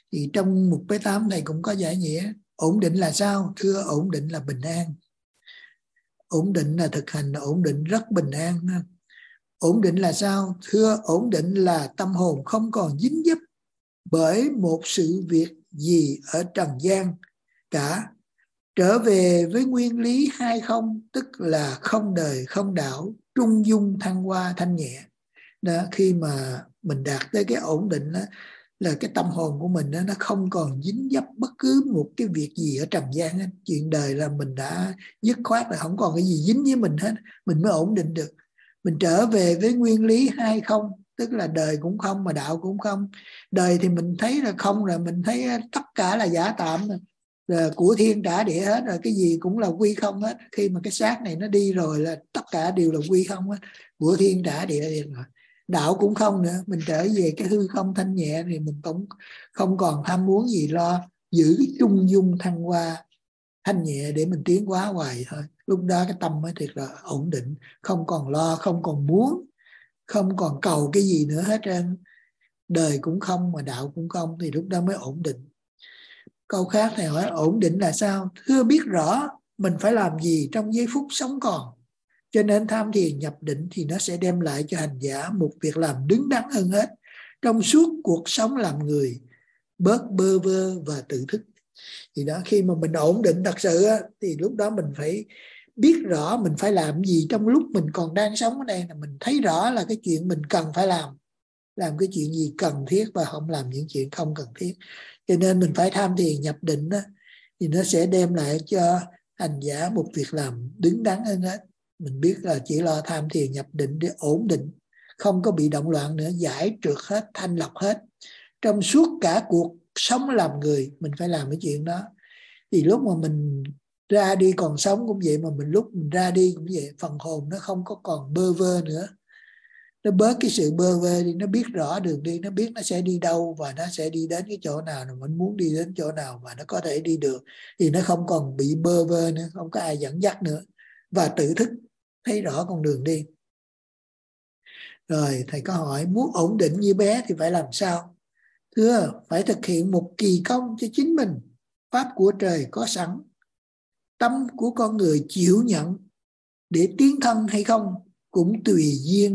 S1: Thì trong mục B8 thầy cũng có giải nghĩa. Ổn định là sao? Thưa, ổn định là bình an. Ổn định là thực hành ổn định rất bình an. Ổn định là sao? Thưa, ổn định là tâm hồn không còn dính dấp bởi một sự việc gì ở trần gian cả. Trở về với nguyên lý hai không, tức là không đời không đảo, trung dung thăng hoa thanh nhẹ. Đó, khi mà mình đạt tới cái ổn định đó, là cái tâm hồn của mình đó, nó không còn dính dấp bất cứ một cái việc gì ở trần gian hết. Chuyện đời là mình đã dứt khoát, là không còn cái gì dính với mình hết, mình mới ổn định được. Mình trở về với nguyên lý hai không, tức là đời cũng không mà đạo cũng không. Đời thì mình thấy là không rồi, mình thấy tất cả là giả tạm rồi, của thiên trả địa hết rồi, cái gì cũng là quy không hết. Khi mà cái xác này nó đi rồi là tất cả đều là quy không hết, của thiên trả địa rồi. Đạo cũng không nữa, mình trở về cái hư không thanh nhẹ thì mình cũng không còn ham muốn gì, lo giữ cái trung dung thăng hoa thanh nhẹ để mình tiến hóa hoài thôi. Lúc đó cái tâm mới thiệt là ổn định, không còn lo, không còn muốn, không còn cầu cái gì nữa hết trơn. Đời cũng không mà đạo cũng không, thì lúc đó mới ổn định. Câu khác thầy hỏi ổn định là sao? Thưa, biết rõ mình phải làm gì trong giây phút sống còn, cho nên tham thiền nhập định thì nó sẽ đem lại cho hành giả một việc làm đứng đắn hơn hết trong suốt cuộc sống làm người, bớt bơ vơ và tự thức. Thì đó, khi mà mình ổn định thật sự thì lúc đó mình phải biết rõ mình phải làm gì trong lúc mình còn đang sống ở đây, là mình thấy rõ là cái chuyện mình cần phải làm cái chuyện gì cần thiết và không làm những chuyện không cần thiết. Cho nên mình phải tham thiền nhập định đó, thì nó sẽ đem lại cho hành giả một việc làm đứng đắn hơn hết. Mình biết là chỉ lo tham thiền nhập định để ổn định, không có bị động loạn nữa, giải trượt hết, thanh lọc hết. Trong suốt cả cuộc sống làm người, mình phải làm cái chuyện đó. Thì lúc mà mình ra đi còn sống cũng vậy, mà lúc mình ra đi cũng vậy. Phần hồn nó không có còn bơ vơ nữa, nó bớt cái sự bơ vơ đi, nó biết rõ đường đi, nó biết nó sẽ đi đâu và nó sẽ đi đến cái chỗ nào mà mình muốn đi đến chỗ nào mà nó có thể đi được. Thì nó không còn bị bơ vơ nữa, không có ai dẫn dắt nữa, và tự thức thấy rõ con đường đi. Rồi thầy có hỏi muốn ổn định như bé thì phải làm sao? Thưa, phải thực hiện một kỳ công cho chính mình. Pháp của trời có sẵn, tâm của con người chịu nhận để tiến thân hay không cũng tùy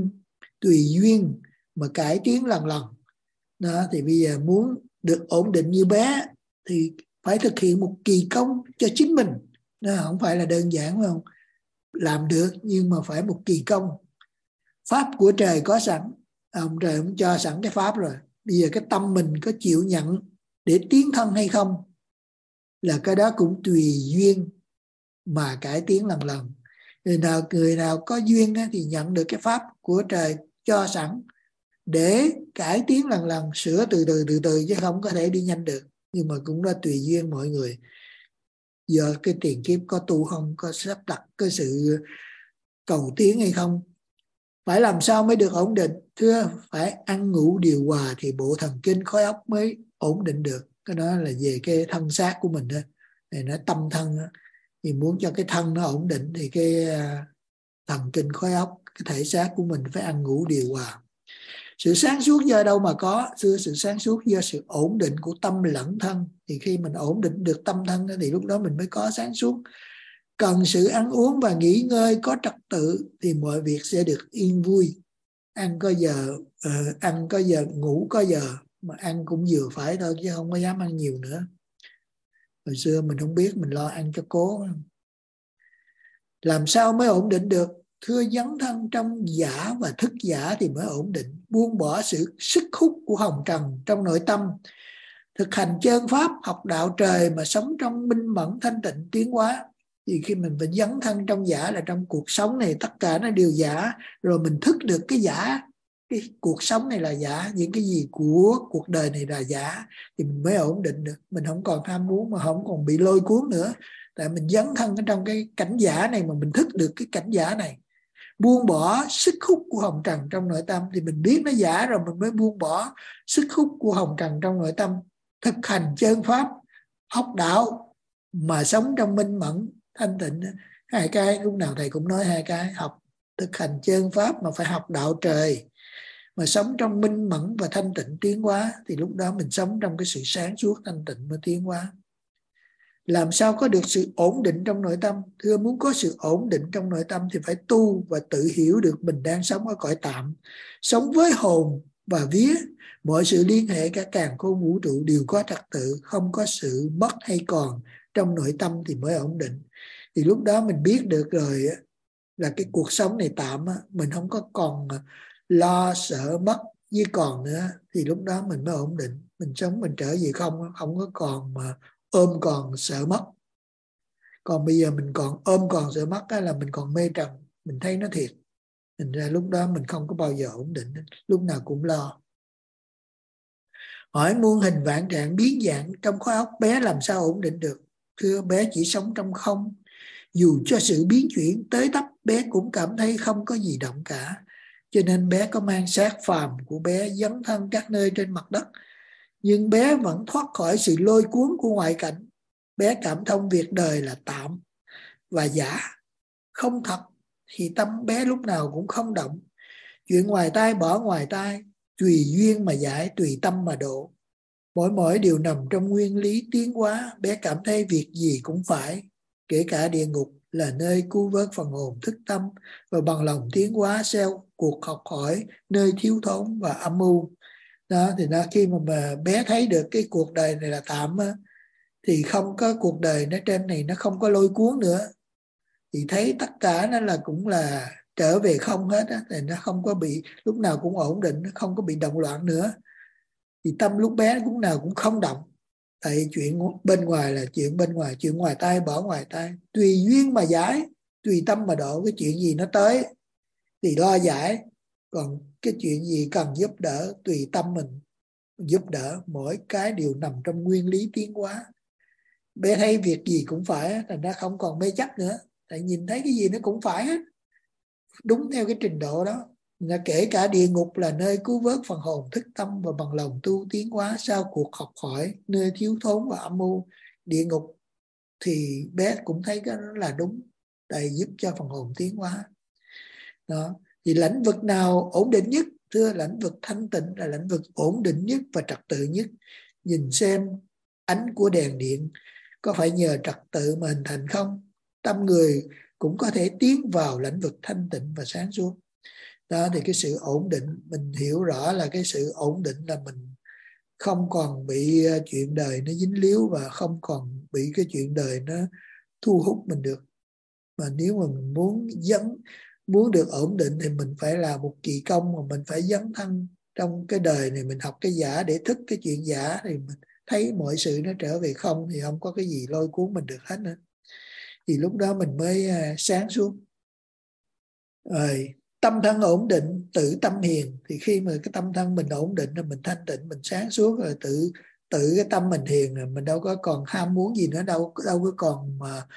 S1: duyên mà cải tiến lần lần. Đó, thì bây giờ muốn được ổn định như bé thì phải thực hiện một kỳ công cho chính mình. Nó không phải là đơn giản phải không? Làm được nhưng mà phải một kỳ công. Pháp của trời có sẵn, ông trời cũng cho sẵn cái pháp rồi. Bây giờ cái tâm mình có chịu nhận để tiến thân hay không là cái đó cũng tùy duyên mà cải tiến lần lần. Người nào có duyên thì nhận được cái pháp của trời cho sẵn để cải tiến lần lần, sửa từ từ chứ không có thể đi nhanh được. Nhưng mà cũng là tùy duyên mọi người. Giờ cái tiền kiếp có tu không, có sắp đặt cái sự cầu tiến hay không. Phải làm sao mới được ổn định? Thưa, phải ăn ngủ điều hòa thì bộ thần kinh khối óc mới ổn định được. Cái đó là về cái thân xác của mình đó. Này nó tâm thân đó. Thì muốn cho cái thân nó ổn định thì cái thần kinh khối óc, cái thể xác của mình phải ăn ngủ điều hòa. Sự sáng suốt do đâu mà có? Thưa, sự sáng suốt do sự ổn định của tâm lẫn thân. Thì khi mình ổn định được tâm thân thì lúc đó mình mới có sáng suốt. Cần sự ăn uống và nghỉ ngơi có trật tự thì mọi việc sẽ được yên vui. Ăn có giờ, ngủ có giờ, mà ăn cũng vừa phải thôi chứ không có dám ăn nhiều nữa. Hồi xưa mình không biết, mình lo ăn cho cố. Làm sao mới ổn định được? Thưa, dấn thân trong giả và thức giả thì mới ổn định. Buông bỏ sự sức hút của hồng trần trong nội tâm. Thực hành chân pháp, học đạo trời mà sống trong minh mẫn thanh tịnh tiến hóa. Thì khi mình phải dấn thân trong giả là trong cuộc sống này tất cả nó đều giả. Rồi mình thức được cái giả, cái cuộc sống này là giả, những cái gì của cuộc đời này là giả, thì mình mới ổn định được. Mình không còn ham muốn mà không còn bị lôi cuốn nữa. Tại mình dấn thân ở trong cái cảnh giả này mà mình thức được cái cảnh giả này. Buông bỏ sức hút của hồng trần trong nội tâm thì mình biết nó giả rồi, mình mới buông bỏ sức hút của hồng trần trong nội tâm. Thực hành chân pháp, học đạo mà sống trong minh mẫn thanh tịnh. Hai cái lúc nào thầy cũng nói hai cái, học thực hành chân pháp mà phải học đạo trời, mà sống trong minh mẫn và thanh tịnh tiến hóa, thì lúc đó mình sống trong cái sự sáng suốt thanh tịnh và tiến hóa. Làm sao có được sự ổn định trong nội tâm? Thưa, muốn có sự ổn định trong nội tâm thì phải tu và tự hiểu được mình đang sống ở cõi tạm, sống với hồn và vía. Mọi sự liên hệ cả càn khôn vũ trụ đều có trật tự, không có sự mất hay còn trong nội tâm thì mới ổn định. Thì lúc đó mình biết được rồi là cái cuộc sống này tạm, mình không có còn lo sợ mất như còn nữa, thì lúc đó mình mới ổn định. Mình sống mình trở về không có còn mà ôm còn sợ mất. Còn bây giờ mình còn ôm còn sợ mất là mình còn mê trần, mình thấy nó thiệt. Thành ra lúc đó mình không có bao giờ ổn định, lúc nào cũng lo. Hỏi muôn hình vạn trạng biến dạng trong khối óc, bé làm sao ổn định được? Thưa, bé chỉ sống trong không. Dù cho sự biến chuyển tới tấp, bé cũng cảm thấy không có gì động cả. Cho nên bé có mang xác phàm của bé dấn thân các nơi trên mặt đất, nhưng bé vẫn thoát khỏi sự lôi cuốn của ngoại cảnh. Bé cảm thông việc đời là tạm và giả, không thật, thì tâm bé lúc nào cũng không động. Chuyện ngoài tai bỏ ngoài tai, tùy duyên mà giải, tùy tâm mà độ. Mỗi đều nằm trong nguyên lý tiến hóa. Bé cảm thấy việc gì cũng phải, kể cả địa ngục là nơi cứu vớt phần hồn thức tâm, và bằng lòng tiến hóa theo cuộc học hỏi nơi thiếu thốn và âm mưu. Đó, thì đó, khi mà bé thấy được cái cuộc đời này là tạm á, thì không có cuộc đời nó trên này, nó không có lôi cuốn nữa, thì thấy tất cả nó là cũng là trở về không hết á, thì nó không có bị, lúc nào cũng ổn định, nó không có bị động loạn nữa. Thì tâm lúc bé lúc nào cũng không động. Tại chuyện bên ngoài là chuyện bên ngoài, chuyện ngoài tai bỏ ngoài tai, tùy duyên mà giải, tùy tâm mà độ. Cái chuyện gì nó tới thì lo giải, còn cái chuyện gì cần giúp đỡ tùy tâm mình giúp đỡ. Mỗi cái đều nằm trong nguyên lý tiến hóa. Bé thấy việc gì cũng phải, thành ra không còn mê chấp nữa, tại nhìn thấy cái gì nó cũng phải hết, đúng theo cái trình độ đó. Là kể cả địa ngục là nơi cứu vớt phần hồn thức tâm, và bằng lòng tu tiến hóa sau cuộc học hỏi nơi thiếu thốn và âm mưu. Địa ngục thì bé cũng thấy cái đó là đúng, tại giúp cho phần hồn tiến hóa. Đó. Thì lĩnh vực nào ổn định nhất? Thưa, lĩnh vực thanh tịnh là lĩnh vực ổn định nhất và trật tự nhất. Nhìn xem ánh của đèn điện có phải nhờ trật tự mà hình thành không? Tâm người cũng có thể tiến vào lĩnh vực thanh tịnh và sáng suốt. Đó, thì cái sự ổn định, mình hiểu rõ là cái sự ổn định là mình không còn bị chuyện đời nó dính líu, và không còn bị cái chuyện đời nó thu hút mình được. Mà nếu mà mình muốn được ổn định thì mình phải là một kỳ công, mà mình phải dấn thân trong cái đời này. Mình học cái giả để thức cái chuyện giả, thì mình thấy mọi sự nó trở về không, thì không có cái gì lôi cuốn mình được hết nữa. Thì lúc đó mình mới sáng suốt. Rồi tâm thân ổn định, tự tâm hiền. Thì khi mà cái tâm thân mình ổn định, rồi mình thanh tịnh, mình sáng suốt, rồi tự cái tâm mình hiền, rồi mình đâu có còn ham muốn gì nữa, đâu có còn mà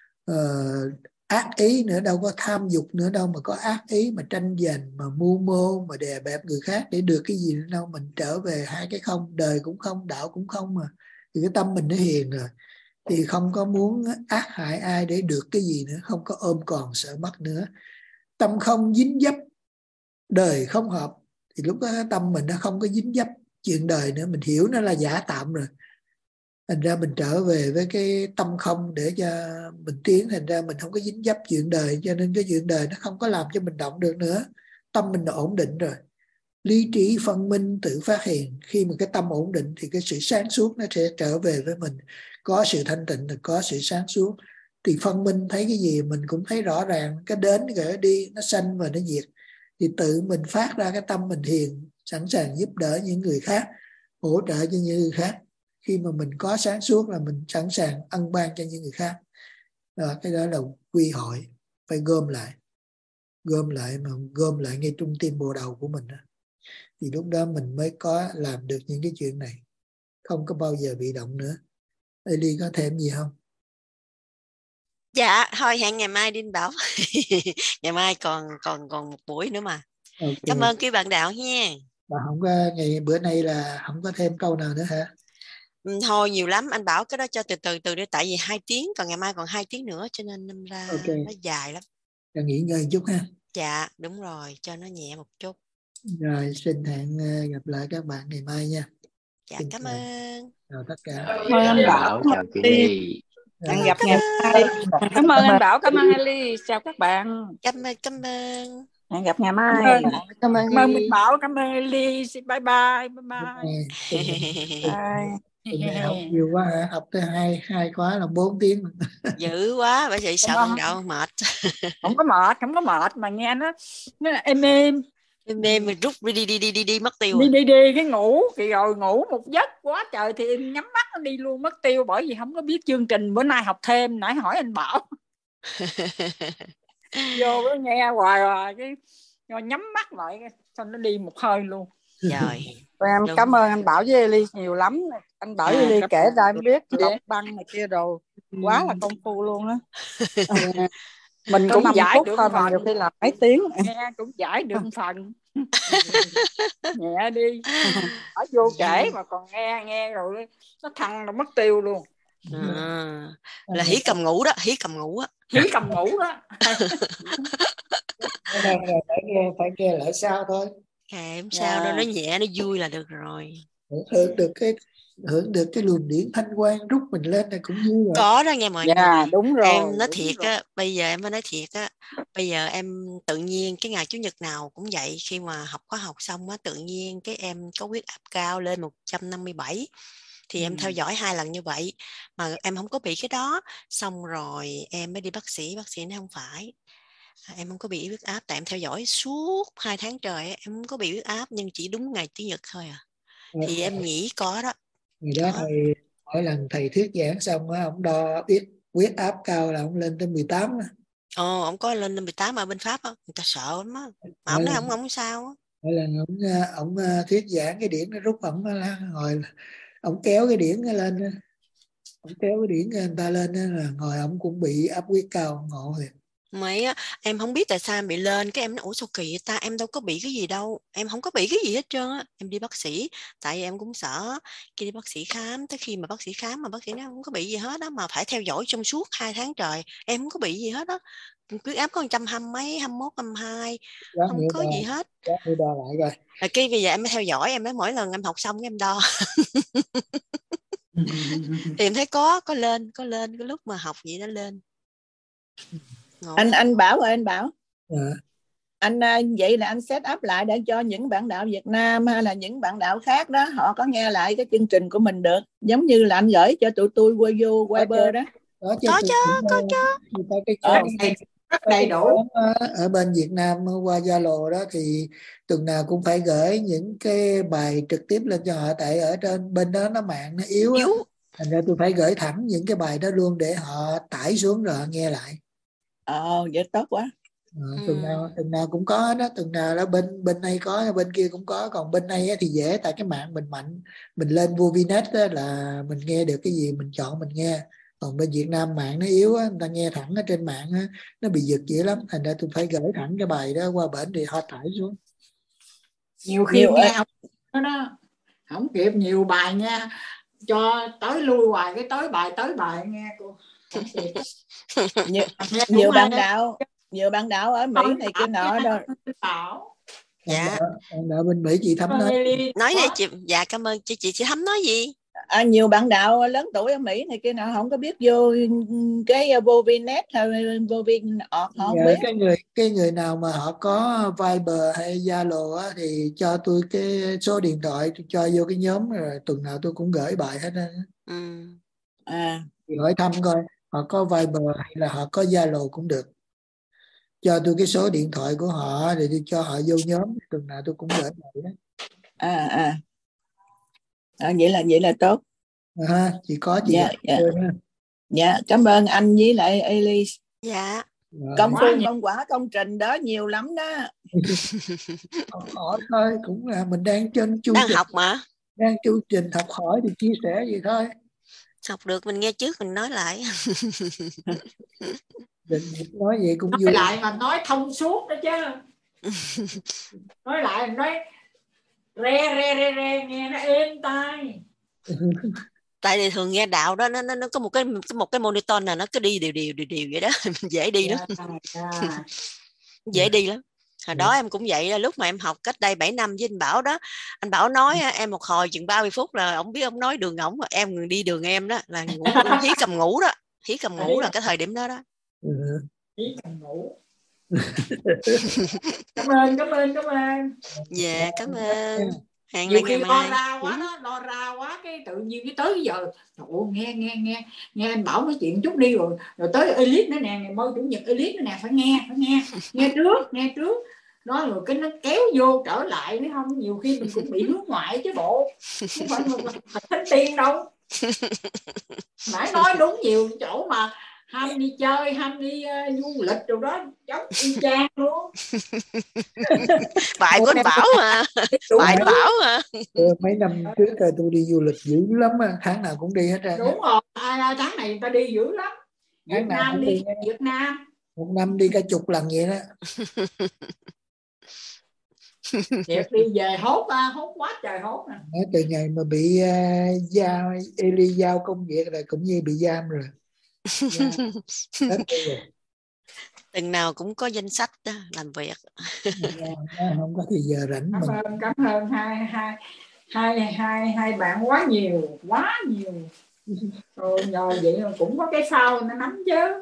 S1: ác ý nữa, đâu có tham dục nữa, đâu mà có ác ý mà tranh giành, mà mưu mô, mà đè bẹp người khác để được cái gì nữa đâu. Mình trở về hai cái không, đời cũng không, đạo cũng không mà. Thì cái tâm mình nó hiền rồi, thì không có muốn ác hại ai để được cái gì nữa, không có ôm còn sợ mất nữa. Tâm không dính dấp, đời không hợp. Thì lúc đó tâm mình nó không có dính dấp chuyện đời nữa, mình hiểu nó là giả tạm rồi. Thành ra mình trở về với cái tâm không để cho mình tiến. Thành ra mình không có dính dấp chuyện đời, cho nên cái chuyện đời nó không có làm cho mình động được nữa. Tâm mình đã ổn định rồi, lý trí phân minh tự phát hiện. Khi mà cái tâm ổn định thì cái sự sáng suốt nó sẽ trở về với mình. Có sự thanh tịnh thì có sự sáng suốt. Thì phân minh thấy cái gì mình cũng thấy rõ ràng, cái đến cái đi, nó sanh và nó diệt. Thì tự mình phát ra cái tâm mình hiền, sẵn sàng giúp đỡ những người khác, hỗ trợ cho những người khác. Khi mà mình có sáng suốt là mình sẵn sàng ân ban cho những người khác. Đó, cái đó là quy hội, phải gom lại mà gom lại ngay trung tim bộ đầu của mình đó. Thì lúc đó mình mới có làm được những cái chuyện này, không có bao giờ bị động nữa. Eli có thêm gì không?
S2: Dạ, thôi hẹn ngày mai Đinh Bảo. Ngày mai còn một buổi nữa mà. Okay. Cảm ơn quý bạn đạo nha.
S1: Mà không có, ngày bữa nay là không có thêm câu nào nữa hả?
S2: Thôi nhiều lắm, anh bảo cái đó cho từ đi, tại vì 2 tiếng, còn ngày mai còn 2 tiếng nữa, cho nên đâm ra nó dài lắm.
S1: Nghỉ ngơi chút ha.
S2: Dạ, đúng rồi, cho nó nhẹ một chút.
S1: Rồi xin hẹn gặp lại các bạn ngày mai nha.
S2: Dạ,
S1: Xin
S2: cảm
S1: chào.
S2: ơn.
S1: Chào tất cả.
S9: Cảm ơn anh Bảo,
S6: chào chị Ly.
S9: hẹn gặp ngày mai. Cảm ơn anh Bảo, cảm ơn Ellie, chào các bạn.
S2: Cảm ơn.
S9: Hẹn gặp ngày mai.
S10: Cảm ơn
S9: Cảm ơn Minh Bảo, cảm ơn Ellie, bye bye.
S1: Tuần này học nhiều quá hả? Học tới hai khóa là 4 tiếng.
S2: Dữ quá, bởi vậy sợ con đau mệt.
S9: Không có mệt mà nghe nó êm
S2: mình rút đi mất tiêu.
S9: Đi cái ngủ thì rồi ngủ một giấc quá trời thì em nhắm mắt nó đi luôn mất tiêu, bởi vì không có biết chương trình bữa nay học thêm, nãy hỏi anh Bảo. Vô nó nghe hoài cái rồi nhắm mắt lại xong nó đi một hơi luôn.
S2: Rồi.
S10: Em cảm ơn anh Bảo với Ellie nhiều lắm. Anh Bảo với Ellie kể ra em biết đọc băng này kia rồi quá là công phu luôn á. Mình cũng 5 phút thôi mà nhiều khi là mấy tiếng.
S9: Nghe cũng giải được phần. Nhẹ đi. Ở vô kể mà còn nghe rồi nó thăng nó mất tiêu luôn.
S2: Là hí cầm ngủ đó.
S9: Hí cầm ngủ đó.
S1: Phải nghe lại sao thôi.
S2: Không sao đâu, nó nhẹ nó vui là được rồi.
S1: Hưởng được cái luồng điển thanh quan rút mình lên là cũng vui rồi.
S2: Có đó nghe mọi người.
S10: Đúng rồi.
S2: Em nói thiệt á, bây giờ em mới nói thiệt á, bây giờ em tự nhiên cái ngày chủ nhật nào cũng vậy, khi mà học khóa học xong á, tự nhiên cái em có huyết áp cao lên 157. Thì em theo dõi 2 lần như vậy mà em không có bị cái đó, xong rồi em mới đi bác sĩ nói không phải, em không có bị huyết áp, tại em theo dõi suốt 2 tháng trời em không có bị huyết áp, nhưng chỉ đúng ngày chủ nhật thôi à. Thì em nghĩ có đó.
S1: Ngày đó thầy mỗi lần thầy thuyết giảng xong á, ông đo huyết áp cao là ông lên tới 18 á.
S2: Ông có lên 18 ở bên Pháp á, người ta sợ lắm á, mà ông nói ông sao á.
S1: Mỗi lần ông thuyết giảng cái điển nó rút ổng ngồi, ông kéo cái điển lên, ông kéo cái điển người ta lên là ngồi ông cũng bị áp huyết cao, ngộ thiệt.
S2: Mấy á, em không biết tại sao em bị lên, cái em nói ủa sao kỳ vậy ta, em đâu có bị cái gì đâu, em không có bị cái gì hết trơn á. Em đi bác sĩ, tại vì em cũng sợ, khi đi bác sĩ khám, tới khi mà bác sĩ khám mà bác sĩ nói không có bị gì hết đó, mà phải theo dõi trong suốt 2 tháng trời, em không có bị gì hết đó. Huyết áp có 120 mấy, 21, 22, không có gì hết.
S1: Đo lại rồi.
S2: Cái bây giờ em mới theo dõi, em mới mỗi lần em học xong em đo. Thì em thấy có lên cái lúc mà học vậy nó lên.
S10: Anh Bảo ơi, anh Bảo. Anh vậy là anh set up lại để cho những bạn đạo Việt Nam hay là những bạn đạo khác đó họ có nghe lại cái chương trình của mình được, giống như là anh gửi cho tụi tôi qua vô Viber đó.
S2: Có
S10: Rất đầy đủ.
S1: Ở bên Việt Nam qua Zalo đó thì tuần nào cũng phải gửi những cái bài trực tiếp lên cho họ, tại ở trên bên đó nó mạng nó yếu á. Thành ra tôi phải gửi thẳng những cái bài đó luôn để họ tải xuống rồi họ nghe lại.
S10: Vậy tốt quá.
S1: Tuần nào cũng có đó, tuần nào đó bên này có, bên kia cũng có, còn bên này thì dễ, tại cái mạng mình mạnh, mình lên Vuvinet là mình nghe được cái gì mình chọn mình nghe. Còn bên Việt Nam mạng nó yếu á, người ta nghe thẳng ở trên mạng á, nó bị giật dữ lắm, thành ra tôi phải gửi thẳng cái bài đó qua bển thì họ tải xuống.
S9: Nhiều khi nghe học đó không kịp, nhiều bài nha, cho tới lui hoài, cái tới bài nghe cô.
S10: nhiều bạn đạo ở Mỹ này kia nọ đó.
S2: Dạ.
S1: Đạo bên Mỹ chị Thắm
S2: nói đi chị. Dạ cảm ơn chị Thắm nói gì.
S10: Nhiều bạn đạo lớn tuổi ở Mỹ này kia nọ không có biết vô cái Vuvinet hay Vuvinet, họ không biết.
S1: Cái người nào mà họ có Viber hay Zalo á, thì cho tôi cái số điện thoại, tôi cho vô cái nhóm, rồi tuần nào tôi cũng gửi bài hết á. Thì hỏi thăm coi họ có Viber hay là họ có Zalo cũng được, cho tôi cái số điện thoại của họ để tôi cho họ vô nhóm, tuần nào tôi cũng gửi bài đó.
S10: Vậy là tốt.
S1: Chị có chị.
S10: Dạ cảm ơn anh với lại Elise.
S2: Dạ.
S10: Công công trình đó nhiều lắm đó.
S1: Hỏi thôi, cũng là mình đang trên chương
S2: đang
S1: trình
S2: học mà,
S1: đang chương trình học hỏi thì chia sẻ gì thôi.
S2: Học được mình nghe trước mình nói lại.
S1: Nói vậy cũng
S9: nói
S1: vui.
S9: Lại mà nói thông suốt đó chứ. Nói lại nói re nghe nó êm tai.
S2: Tại vì thường nghe đạo đó nó có một cái monitor này nó cứ đi đều vậy đó, mình dễ đi lắm. Dễ đi lắm. Hồi đó em cũng vậy đó, lúc mà em học cách đây 7 năm với anh Bảo đó, anh Bảo nói em một hồi chừng 30 phút là ông biết ông nói đường ổng, em đi đường em đó là ngủ hí cầm ngủ đó, hí cầm ngủ là cái thời điểm đó đó.
S9: Hí cầm ngủ. Cảm ơn.
S2: Dạ cảm ơn. Hẹn
S9: Nhiều
S2: lại
S9: khi
S2: ngày
S9: lo
S2: mai.
S9: ra quá đó, lo ra quá cái tự nhiên cái tới giờ nghe anh Bảo nói chuyện chút đi rồi tới elite nữa nè, ngày mai chủ nhật elite nữa nè, phải nghe trước đó, rồi cái nó kéo vô trở lại, biết không? Nhiều khi mình cũng bị hướng ngoại chứ bộ, không phải mà thánh tiên đâu. Nãy nói đúng nhiều chỗ mà ham đi chơi, ham đi du lịch rồi đó, giống y chang luôn.
S2: Bài của anh Bảo mà. Bài anh Bảo mà.
S1: Mấy năm trước tôi đi du lịch dữ lắm, tháng nào cũng đi hết trơn.
S9: Đúng rồi, tháng này người ta đi dữ lắm. Việt Nam đi Việt Nam.
S1: Một năm đi cả chục lần vậy đó.
S9: Thiệt, đi về hốt quá trời hốt nè.
S1: Từ ngày mà bị giao công việc là cũng như bị giam rồi.
S2: Từng nào cũng có danh sách đó, làm việc.
S1: Không có thì giờ rảnh.
S9: Cảm ơn hai bạn quá nhiều. Rồi nhờ vậy cũng có cái sau nó nắm chứ.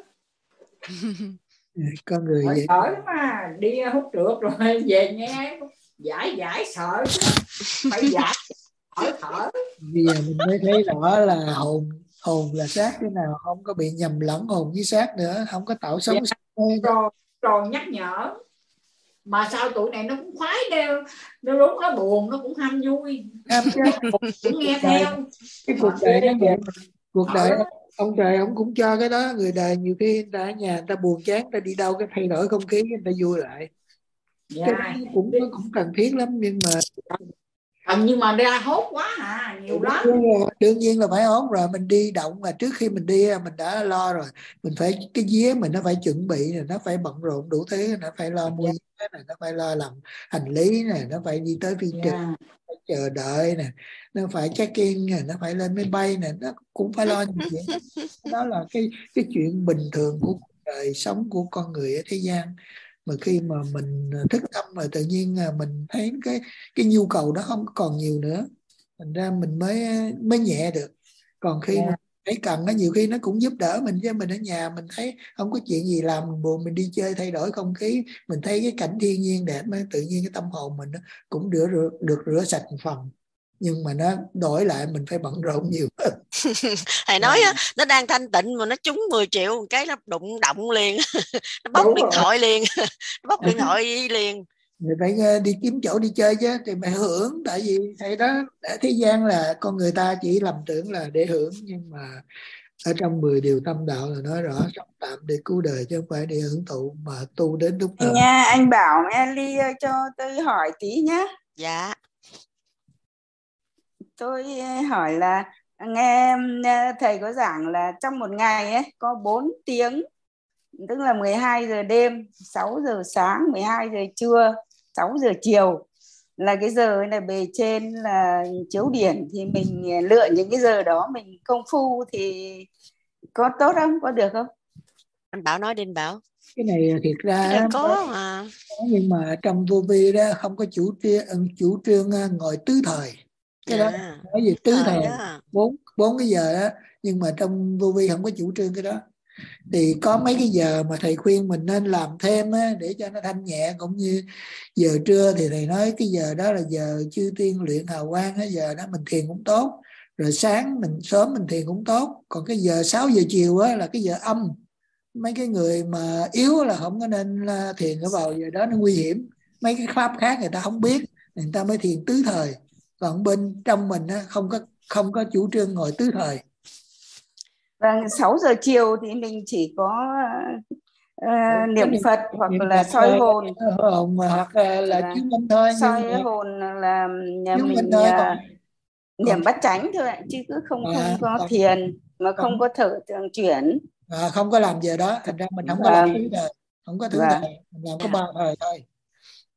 S1: Con người vậy.
S9: Ở mà đi hút trượt rồi về nghe giải sợ chứ. Phải giải thở.
S1: Bây giờ mình mới thấy rõ là hồn là xác thế nào, không có bị nhầm lẫn hồn với xác nữa, không có tạo sống.
S9: Rồi nhắc nhở. Mà sao tụi này nó cũng khoái đeo, nó đúng nó buồn nó cũng ham vui, cũng nghe theo.
S1: Cái cuộc đời nó vậy. Cuộc đời ông trời ông cũng cho cái đó. Người đời nhiều khi người ta ở nhà người ta buồn chán, người ta đi đâu cái thay đổi không khí người ta vui lại. Cái đó cũng cần thiết lắm, nhưng mà
S9: ra hốt quá hả, nhiều lắm.
S1: Đương nhiên là phải hốt rồi. Mình đi động mà trước khi mình đi mình đã lo rồi. Mình phải cái vía mình nó phải chuẩn bị này, nó phải bận rộn đủ thứ, nó phải lo mua vé này, nó phải lo làm hành lý này, nó phải đi tới phi trường, phải chờ đợi nè, nó phải check in nè, nó phải lên máy bay nè, nó cũng phải lo nhiều chuyện. Đó là cái chuyện bình thường của đời sống của con người ở thế gian. Mà khi mà mình thức tâm mà tự nhiên mình thấy cái nhu cầu đó không còn nhiều nữa, thành ra mình mới nhẹ được. Còn khi mình thấy cần, nó nhiều khi nó cũng giúp đỡ mình, chứ mình ở nhà mình thấy không có chuyện gì làm, mình buồn, mình đi chơi thay đổi không khí, mình thấy cái cảnh thiên nhiên đẹp, mới tự nhiên cái tâm hồn mình cũng được rửa sạch một phần. Nhưng mà nó đổi lại mình phải bận rộn nhiều hơn.
S2: Thầy nói nó đang thanh tịnh mà nó trúng 10 triệu một cái nó đụng động liền. Nó bóc điện thoại liền. Nó bóc điện thoại liền.
S1: Mày phải đi kiếm chỗ đi chơi chứ, thì mày hưởng. Tại vì thầy đó, thế gian là con người ta chỉ lầm tưởng là để hưởng, nhưng mà ở trong 10 điều tâm đạo là nói rõ sống tạm để cứu đời chứ không phải để hưởng thụ, mà tu đến lúc nào.
S11: Nha, anh Bảo Eli cho tôi hỏi tí nhé.
S2: Dạ.
S11: Tôi hỏi là nghe thầy có giảng là trong một ngày ấy có 4 tiếng, tức là 12 giờ đêm, 6 giờ sáng, 12 giờ trưa, 6 giờ chiều là cái giờ này bề trên là chiếu điển, thì mình lựa những cái giờ đó mình công phu thì có tốt không, có được không?
S2: Anh Bảo nói đi anh Bảo.
S1: Cái này thiệt ra
S2: có mà.
S1: Nhưng mà trong vô vi đó không có chủ trương ngồi tứ thời. Cái đó nói về tứ thời 4 cái giờ đó, nhưng mà trong vô vi không có chủ trương cái đó. Thì có mấy cái giờ mà thầy khuyên mình nên làm thêm để cho nó thanh nhẹ, cũng như giờ trưa thì thầy nói cái giờ đó là giờ chư tiên luyện hào quang, giờ đó mình thiền cũng tốt. Rồi sáng mình sớm mình thiền cũng tốt. Còn cái giờ 6 giờ chiều là cái giờ âm. Mấy cái người mà yếu là không có nên thiền ở vào giờ đó, nó nguy hiểm. Mấy cái pháp khác người ta không biết, người ta mới thiền tứ thời. Còn bên trong mình không có chủ trương ngồi tứ thời.
S11: Vâng, 6 giờ chiều thì mình chỉ có niệm Phật hoặc là soi hồn
S1: hoặc là chứng minh thôi.
S11: Soi hồn là mình niệm bắt chánh thôi ạ, chứ cứ không có thiền mà không có thở thường chuyển.
S1: Không có làm giờ đó, thành ra mình không có làm tứ thời, không có tứ thời, mình làm có 3 thời thôi.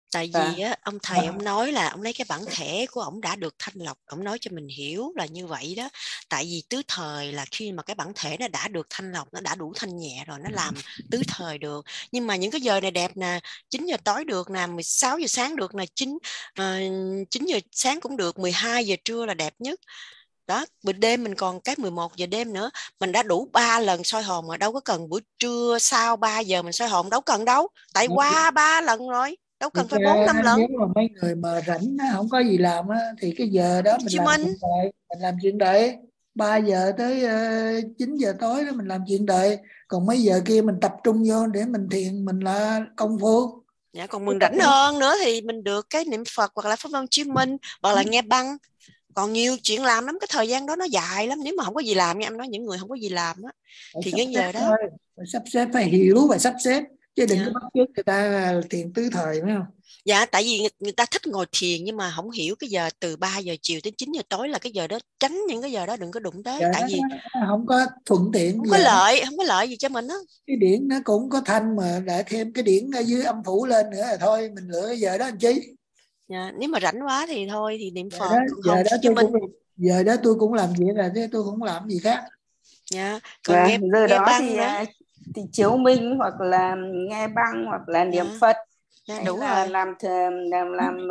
S2: Tại vì á, ông thầy ông nói là ông lấy cái bản thể của ông đã được thanh lọc, ông nói cho mình hiểu là như vậy đó. Tại vì tứ thời là khi mà cái bản thể nó đã được thanh lọc, nó đã đủ thanh nhẹ rồi, nó làm tứ thời được. Nhưng mà những cái giờ này đẹp nè, 9 giờ tối được nè, 16 giờ sáng được nè, 9 giờ sáng cũng được, 12 giờ trưa là đẹp nhất. Đó, buổi đêm mình còn cái 11 giờ đêm nữa, mình đã đủ 3 lần soi hồn mà, đâu có cần buổi trưa sau 3 giờ mình soi hồn, đâu cần đâu, tại qua 3 lần rồi, đâu cần phải 4-5 lần.
S1: Nếu mà mấy người mà rảnh không có gì làm á, thì cái giờ đó mình
S2: Chứ
S1: làm chuyện đời, mình làm chuyện đời 3 giờ tới 9 giờ tối đó mình làm chuyện đời, còn mấy giờ kia mình tập trung vô để mình thiền, mình là công phu.
S2: Dạ, còn mình rảnh hơn nữa thì mình được cái niệm Phật hoặc là pháp luân chiếu minh hoặc là nghe băng, còn nhiều chuyện làm lắm, cái thời gian đó nó dài lắm. Nếu mà không có gì làm nha, em nói những người không có gì làm á thì cái giờ đó
S1: phải sắp xếp, phải hiểu và sắp xếp, chứ đừng có bắt chước người ta thiền tứ thời, phải không?
S2: Dạ, tại vì người ta thích ngồi thiền nhưng mà không hiểu cái giờ từ 3 giờ chiều đến 9 giờ tối là cái giờ đó, tránh những cái giờ đó, đừng có đụng tới. Tại vì
S1: không có thuận tiện,
S2: không có lợi gì cho mình á.
S1: Cái điển nó cũng có thanh mà lại thêm cái điển ở dưới âm phủ lên nữa là thôi, mình lựa cái giờ đó làm chi.
S2: Dạ, nếu mà rảnh quá thì thôi thì niệm Phật.
S1: Giờ đó tôi cũng làm việc rồi, thế tôi cũng làm gì khác.
S2: Dạ, còn nghe
S11: đó
S2: băng
S11: thì chiếu minh hoặc là nghe băng hoặc là niệm Phật,
S2: dạ,
S11: đủ là rồi. làm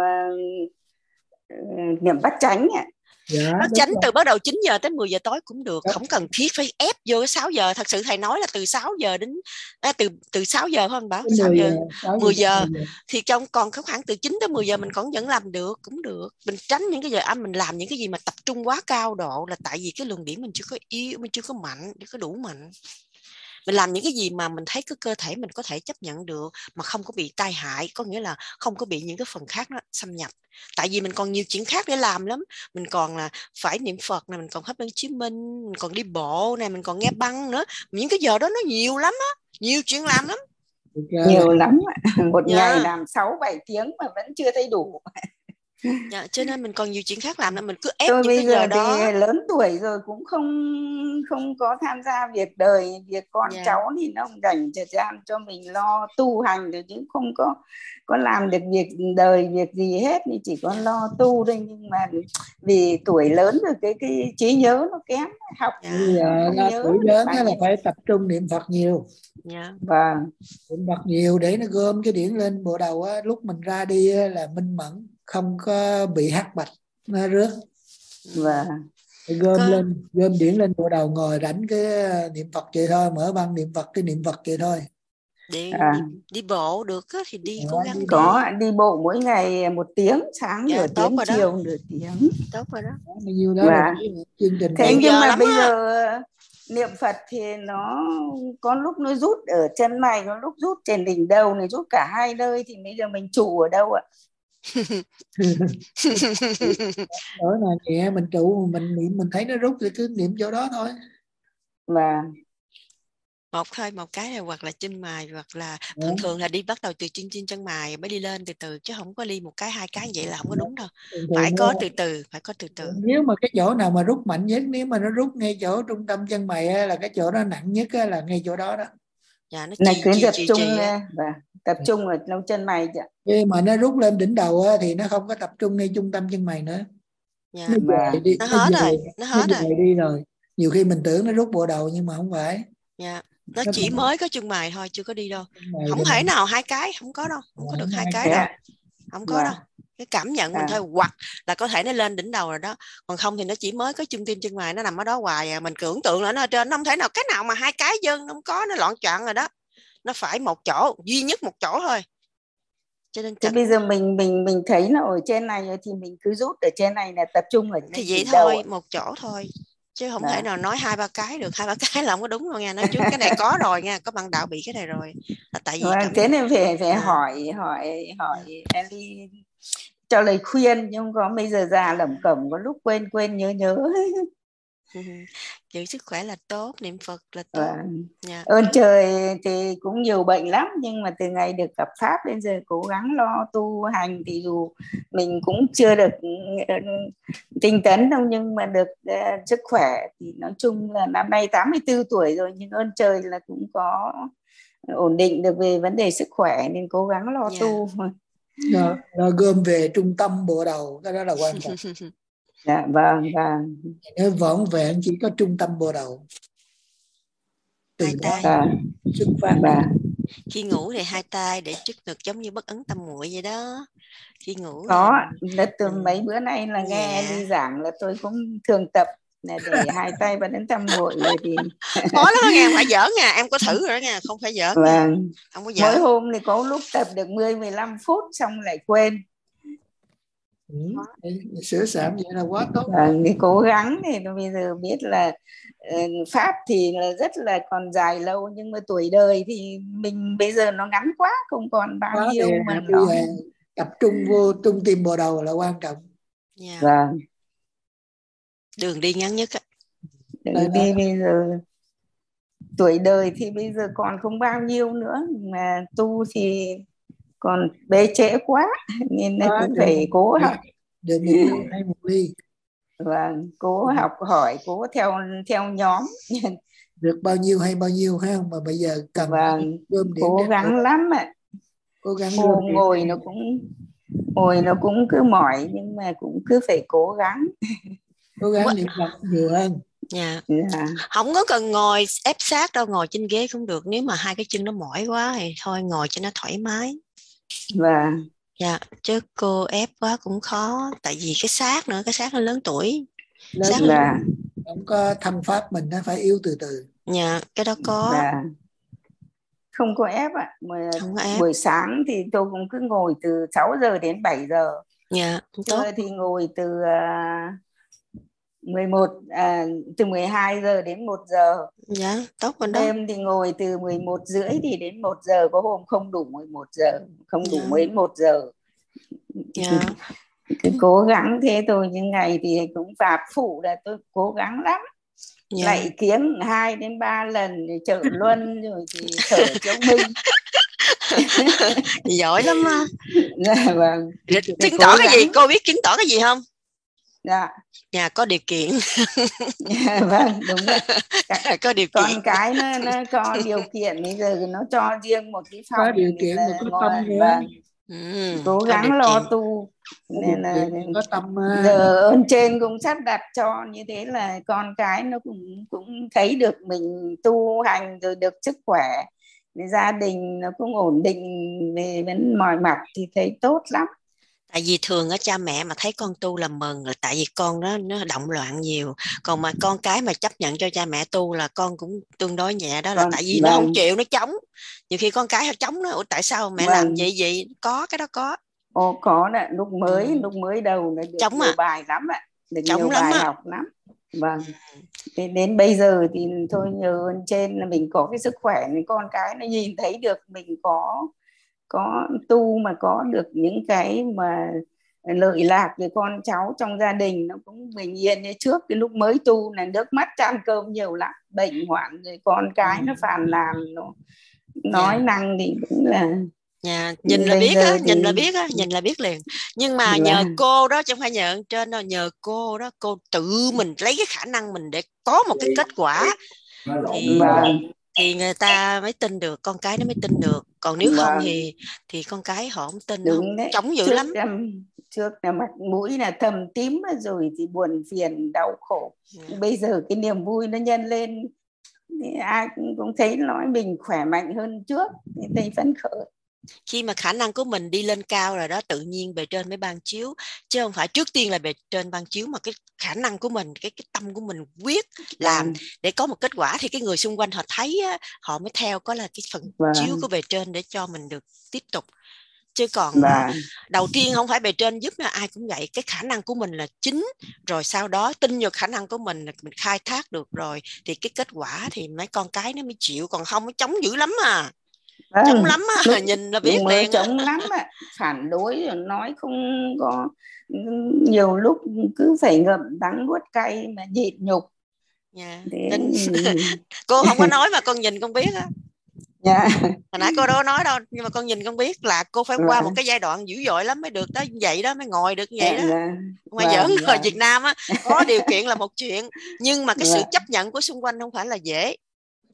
S11: niệm bắt chánh.
S2: Nó chánh từ bắt đầu 9 giờ tới 10 giờ tối cũng được, không cần thiết phải ép vô 6 giờ. Thật sự thầy nói là từ 6 giờ đến từ 6 giờ không Bảo? 10 giờ thì trong còn có khoảng từ 9 tới 10 giờ mình còn vẫn làm được, cũng được. Mình tránh những cái giờ âm, mình làm những cái gì mà tập trung quá cao độ, là tại vì cái luồng điển mình chưa có yếu, mình chưa có mạnh, chưa có đủ mạnh. Mình làm những cái gì mà mình thấy cái cơ thể mình có thể chấp nhận được mà không có bị tai hại, có nghĩa là không có bị những cái phần khác nó xâm nhập. Tại vì mình còn nhiều chuyện khác để làm lắm, mình còn là phải niệm Phật này, mình còn pháp luân chiếu minh, mình còn đi bộ này, mình còn nghe băng nữa. Những cái giờ đó nó nhiều lắm á, nhiều chuyện làm lắm.
S11: Nhiều lắm, một ngày làm 6-7 tiếng mà vẫn chưa thấy đủ.
S2: Dạ, cho nên mình còn nhiều chuyện khác làm nên mình cứ ép
S11: tôi
S2: những cái giờ đó.
S11: Thì lớn tuổi rồi cũng không có tham gia việc đời, việc con cháu thì nó không dành thời gian cho mình lo tu hành rồi, chứ không có làm được việc đời việc gì hết, thì chỉ có lo tu thôi. Nhưng mà vì tuổi lớn rồi cái trí nhớ nó kém, học
S1: nhớ. Tuổi lớn là phải tập trung niệm Phật nhiều.
S11: Vâng.
S1: Niệm Phật nhiều để nó gom cái điển lên bộ đầu á, lúc mình ra đi là minh mẫn, không có bị hắc bạch nó rớt. Gom điển lên bộ đầu, ngồi rảnh cái niệm Phật vậy thôi, mở băng niệm Phật, cái niệm Phật vậy thôi.
S2: Đi bộ được thì đi, cố gắng
S11: đi bộ mỗi ngày 1 tiếng, sáng nửa tiếng, chiều nửa tiếng.
S2: Tốt rồi đó.
S1: Nhiều đó là chương trình.
S11: Thế nhưng mà bây giờ niệm Phật thì nó có lúc nó rút ở chân mày, có lúc rút trên đỉnh đầu này, rút cả hai nơi, thì bây giờ mình trụ ở đâu ạ?
S1: Đó là nhẹ, mình trụ, mình niệm, mình thấy nó rút thì cứ niệm chỗ đó thôi.
S2: Một cái này, hoặc là chân mày, hoặc là thường là đi bắt đầu từ chân mày mới đi lên từ từ, chứ không có đi một cái 2 cái vậy là không có đúng đâu. Phải có từ từ.
S1: Nếu mà cái chỗ nào mà rút mạnh nhất, nếu mà nó rút ngay chỗ trung tâm chân mày là cái chỗ đó nặng nhất là ngay chỗ đó đó.
S2: Dạ, nó
S11: tập trung ở trong chân mày chứ.
S1: Nhưng mà nó rút lên đỉnh đầu thì nó không có tập trung ngay trung tâm chân mày nữa.
S2: Nó hết rồi.
S1: Đi rồi. Nhiều khi mình tưởng nó rút bộ đầu nhưng mà không phải.
S2: Dạ. Nó chỉ mới có chân mày thôi, chưa có đi đâu. Không thể nào 2 cái, không có đâu, không có được 2 cái đâu. Không có đâu. Cái cảm nhận mình thôi, hoặc là có thể nó lên đỉnh đầu rồi đó, còn không thì nó chỉ mới có chân tim chân mày, nó nằm ở đó hoài mình tưởng tượng là nó ở trên, nó không thể nào cái nào mà 2 cái dân, không có, nó loạn choạng rồi đó. Nó phải một chỗ, duy nhất một chỗ thôi. Cho nên
S11: bây giờ mình thấy nó ở trên này thì mình cứ rút ở trên này là tập trung ở
S2: thì vậy thôi, một chỗ thôi, chứ không thể nào nói 2-3 cái được. 2-3 cái là không có đúng đâu nha. Nói trước cái này có rồi nha, có bạn đạo bị cái này rồi, là tại vì
S11: thế nên phải hỏi Ellie cho lời khuyên, nhưng có bây giờ già lẩm cẩm, có lúc quên nhớ.
S2: Giữ sức khỏe là tốt, niệm Phật là tốt.
S11: Ơn trời thì cũng nhiều bệnh lắm, nhưng mà từ ngày được gặp Pháp đến giờ cố gắng lo tu hành, thì dù mình cũng chưa được tinh tấn đâu, nhưng mà được sức khỏe thì nói chung là năm nay 84 tuổi rồi, nhưng ơn trời là cũng có ổn định được về vấn đề sức khỏe, nên cố gắng lo tu.
S1: Rồi gom về trung tâm bộ đầu, cái đó là quan trọng.
S11: Dạ vâng.
S1: Nếu vỏn vẹn chỉ có trung tâm bộ đầu, từ
S2: Hai
S1: đó
S2: tay.
S1: xuất phát.
S2: Khi ngủ thì hai tay để trước ngực giống như bất ấn tâm muội vậy đó. Khi ngủ
S11: có
S2: thì
S11: từ mấy bữa nay là nghe đi giảng là tôi cũng thường tập là để hai tay vào đến tâm muội rồi thì
S2: khó lắm đó nghe, không phải giỡn nha, em có thử rồi đó nha, không phải giỡn.
S11: Vâng.
S2: Không có giỡn.
S11: Mỗi hôm thì có lúc tập được 10-15 phút xong lại quên.
S1: Sửa sảm vậy là quá tốt.
S11: Thì cố gắng thì bây giờ biết là pháp thì là rất là còn dài lâu, nhưng mà tuổi đời thì mình bây giờ nó ngắn quá, không còn bao nhiêu mà
S1: bây giờ tập trung vô trung tim bộ đầu là quan trọng.
S11: Vâng.
S2: Đường đi ngắn nhất á.
S11: Đường đi bây giờ tuổi đời thì bây giờ còn không bao nhiêu nữa, mà tu thì còn bế trễ quá nên là cũng phải cố học.
S1: Được 1 ly hay 1 ly.
S11: Vâng, cố học hỏi, cố theo nhóm.
S1: Được bao nhiêu hay bao nhiêu ha, mà bây giờ cần gom điểm
S11: cố gắng lắm ạ.
S1: Cố gắng
S11: ngồi nó cũng cứ mỏi, nhưng mà cũng cứ phải cố gắng.
S1: Cố gắng niệm Phật nhiều hơn.
S2: Không có cần ngồi ép sát đâu, ngồi trên ghế cũng được. Nếu mà hai cái chân nó mỏi quá thì thôi ngồi cho nó thoải mái. Chứ cô ép quá cũng khó, tại vì cái xác nữa, cái xác nó lớn tuổi.
S1: Không có thân pháp mình, nó phải yếu từ từ.
S2: Cái đó có.
S11: Không có ép ạ. Buổi sáng thì tôi cũng cứ ngồi từ 6 giờ đến 7 giờ. Trưa thì ngồi từ 12 giờ đến 1 giờ.
S2: Tốt rồi đó.
S11: Đêm thì ngồi từ 11 rưỡi thì đến 1 giờ, có hôm không đủ 11 giờ, không đủ mấy 1 giờ. Cứ cố gắng thế thôi, nhưng ngày thì cũng Pháp phụ là tôi cố gắng lắm. Lạy kiếng 2 đến 3 lần, trợ luân rồi thì thở chống minh.
S2: Giỏi lắm á.
S11: Vâng.
S2: Chứng tỏ cái gì? Cô biết chứng tỏ cái gì không?
S11: Nhà
S2: có điều kiện.
S11: Vâng, đúng rồi.
S2: Có điều kiện.
S11: Con cái nó cho điều kiện, bây giờ nó cho riêng một cái phòng.
S1: Có điều kiện mà có tâm nữa.
S11: Cố gắng lo tu. Nên là
S1: có tâm.
S11: Giờ ơn trên cũng sắp đặt cho như thế là con cái nó cũng thấy được mình tu hành rồi được sức khỏe, gia đình nó cũng ổn định về vấn mọi mặt thì thấy tốt lắm.
S2: Tại vì thường ở cha mẹ mà thấy con tu là mừng, là tại vì con nó động loạn nhiều. Còn mà con cái mà chấp nhận cho cha mẹ tu là con cũng tương đối nhẹ đó, là tại vì nó không chịu, nó chống. Nhiều khi con cái nó chống, nó tại sao mẹ làm vậy? Có cái đó có.
S11: Có đấy, lúc mới đầu nó được nhiều bài lắm ạ, được nhiều bài học lắm. Vâng. Đến bây giờ thì thôi nhờ ơn trên là mình có cái sức khỏe, thì con cái nó nhìn thấy được mình có tu mà có được những cái mà lợi lạc về con cháu trong gia đình, nó cũng bình yên. như trước cái lúc mới tu là nước mắt chan cơm nhiều lắm, bệnh hoạn rồi con cái nó phàn nàn, nó nói năng thì cũng là
S2: nhìn là biết á, nhìn là biết liền. Nhưng mà nhờ cô đó, chứ không phải nhờ ơn trên đâu, nhờ cô đó, cô tự mình lấy cái khả năng mình để có một cái kết quả thì người ta mới tin được, con cái nó mới tin được. Còn nếu không thì con cái họ không tin,
S11: đúng đấy.
S2: Chống dữ lắm.
S11: Trước là mặt mũi là thầm tím rồi thì buồn phiền đau khổ. Bây giờ cái niềm vui nó nhân lên thì ai cũng thấy nói mình khỏe mạnh hơn trước, thì thấy phấn khởi.
S2: Khi mà khả năng của mình đi lên cao rồi đó, tự nhiên bề trên mới ban chiếu, chứ không phải trước tiên là bề trên ban chiếu, mà cái khả năng của mình, cái tâm của mình quyết làm để có một kết quả, thì cái người xung quanh họ thấy á, họ mới theo, có là cái phần chiếu của bề trên để cho mình được tiếp tục. Chứ còn đầu tiên không phải bề trên giúp, ai cũng vậy. Cái khả năng của mình là chính, rồi sau đó tin vào khả năng của mình khai thác được rồi thì cái kết quả thì mấy con cái nó mới chịu. Còn không nó chống dữ lắm à. Chống lắm á, nhìn là biết liền.
S11: Chống lắm á, phản đối rồi nói không có, nhiều lúc cứ phải ngậm đắng nuốt cay mà nhịn nhục.
S2: Cô không có nói mà con nhìn con biết á. Hồi nãy cô đâu nói đâu, nhưng mà con nhìn con biết là cô phải qua một cái giai đoạn dữ dội lắm mới được tới vậy đó, mới ngồi được vậy đó. Ngoài giỡn người Việt Nam á, có điều kiện là một chuyện, nhưng mà cái sự chấp nhận của xung quanh không phải là dễ.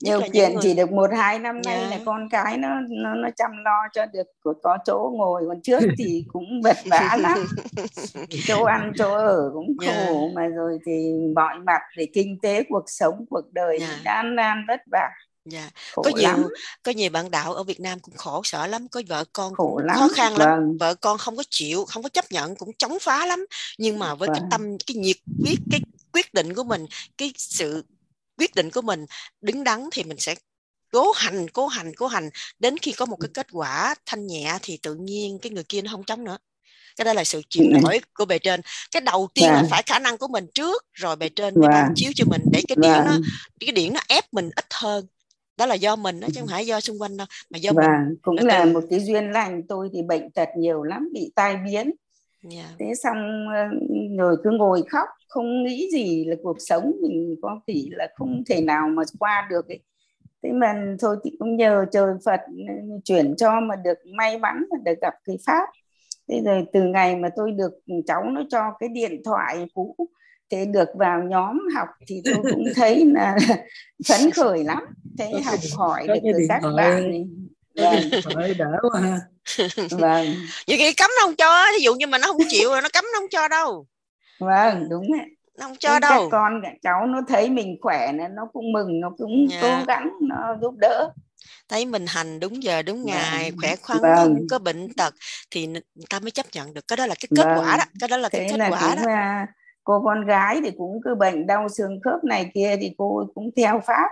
S11: Điều
S2: là những
S11: kiện
S2: người
S11: chỉ được 1-2 năm nay là con cái nó chăm lo cho được, có chỗ ngồi, còn trước thì cũng vật vã lắm. Chỗ ăn chỗ ở cũng khổ, mà rồi thì mọi mặt về kinh tế cuộc sống cuộc đời gian nan vất vả. Khổ lắm.
S2: Có nhiều bạn đạo ở Việt Nam cũng khổ sở lắm, có vợ con
S11: khổ
S2: cũng
S11: lắm.
S2: khó khăn lắm.
S11: Vâng.
S2: Vợ con không có chịu, không có chấp nhận, cũng chống phá lắm. Nhưng mà với cái tâm, cái nhiệt huyết, cái quyết định của mình, cái sự quyết định của mình đứng đắn thì mình sẽ cố hành đến khi có một cái kết quả thanh nhẹ thì tự nhiên cái người kia nó không chống nữa. Cái đó là sự chuyển đổi của bề trên. Cái đầu tiên là phải khả năng của mình trước, rồi bề trên mới ban chiếu cho mình để cái điển nó ép mình ít hơn. Đó là do mình đó, chứ không phải do xung quanh đâu, mà do mình.
S11: Cũng là một cái duyên lành. Tôi thì bệnh tật nhiều lắm, bị tai biến. Thế xong rồi cứ ngồi khóc, không nghĩ gì là cuộc sống mình có thể là không thể nào mà qua được ấy. Thế mà thôi thì cũng nhờ trời Phật chuyển cho mà được may mắn mà được gặp cái pháp. Thế rồi từ ngày mà tôi được cháu nó cho cái điện thoại cũ, thế được vào nhóm học thì tôi cũng thấy là phấn khởi lắm. Thế học hỏi được từ các bạn này.
S1: Vâng, đỡ quá ha.
S11: Vâng.
S2: Vậy thì cấm nó không cho, ví dụ như mà nó không chịu rồi nó cấm nó không cho đâu.
S11: Vâng, đúng rồi.
S2: Nó không cho đâu.
S11: Các con các cháu nó thấy mình khỏe nó cũng mừng, nó cũng cố gắng nó giúp đỡ.
S2: Thấy mình hành đúng giờ đúng ngày, khỏe khoắn, không có bệnh tật thì người ta mới chấp nhận được. Cái đó là cái kết quả đó. Cái đó là cái kết quả đó.
S11: Cô con gái thì cũng cứ bệnh đau xương khớp này kia thì cô cũng theo pháp,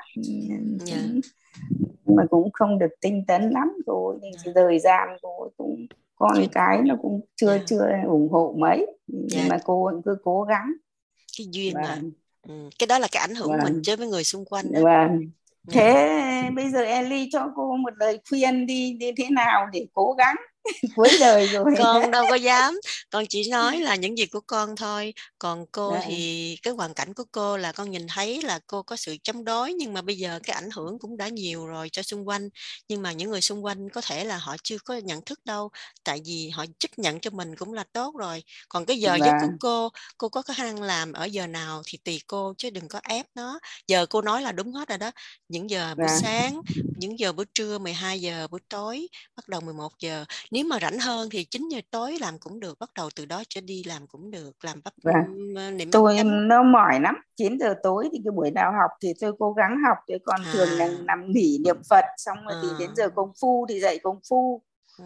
S11: mà cũng không được tinh tấn lắm rồi. Nhưng thời gian cô cũng con cái nó cũng chưa ủng hộ mấy, nhưng mà cô cũng cứ cố gắng.
S2: Cái duyên mà. Cái đó là cái ảnh hưởng của mình chứ với người xung quanh đó.
S11: Thế bây giờ Ellie cho cô một lời khuyên đi thế nào để cố gắng cuối đời rồi.
S2: Con đâu có dám, con chỉ nói là những gì của con thôi. Còn cô thì cái hoàn cảnh của cô là con nhìn thấy là cô có sự chống đối, nhưng mà bây giờ cái ảnh hưởng cũng đã nhiều rồi cho xung quanh. Nhưng mà những người xung quanh có thể là họ chưa có nhận thức đâu, tại vì họ chấp nhận cho mình cũng là tốt rồi. Còn cái giờ giấc của cô có khả năng làm ở giờ nào thì tùy cô, chứ đừng có ép nó. Giờ cô nói là đúng hết rồi đó. Những giờ buổi sáng, những giờ buổi trưa, 12 giờ buổi tối, bắt đầu 11 giờ. Nếu mà rảnh hơn thì 9 giờ tối làm cũng được, bắt đầu từ đó trở đi làm cũng được, làm niệm
S11: tôi nó mỏi lắm. 9 giờ tối thì cái buổi nào học thì tôi cố gắng học, chứ còn thường là nằm nghỉ niệm Phật, xong rồi thì đến giờ công phu thì dạy công phu.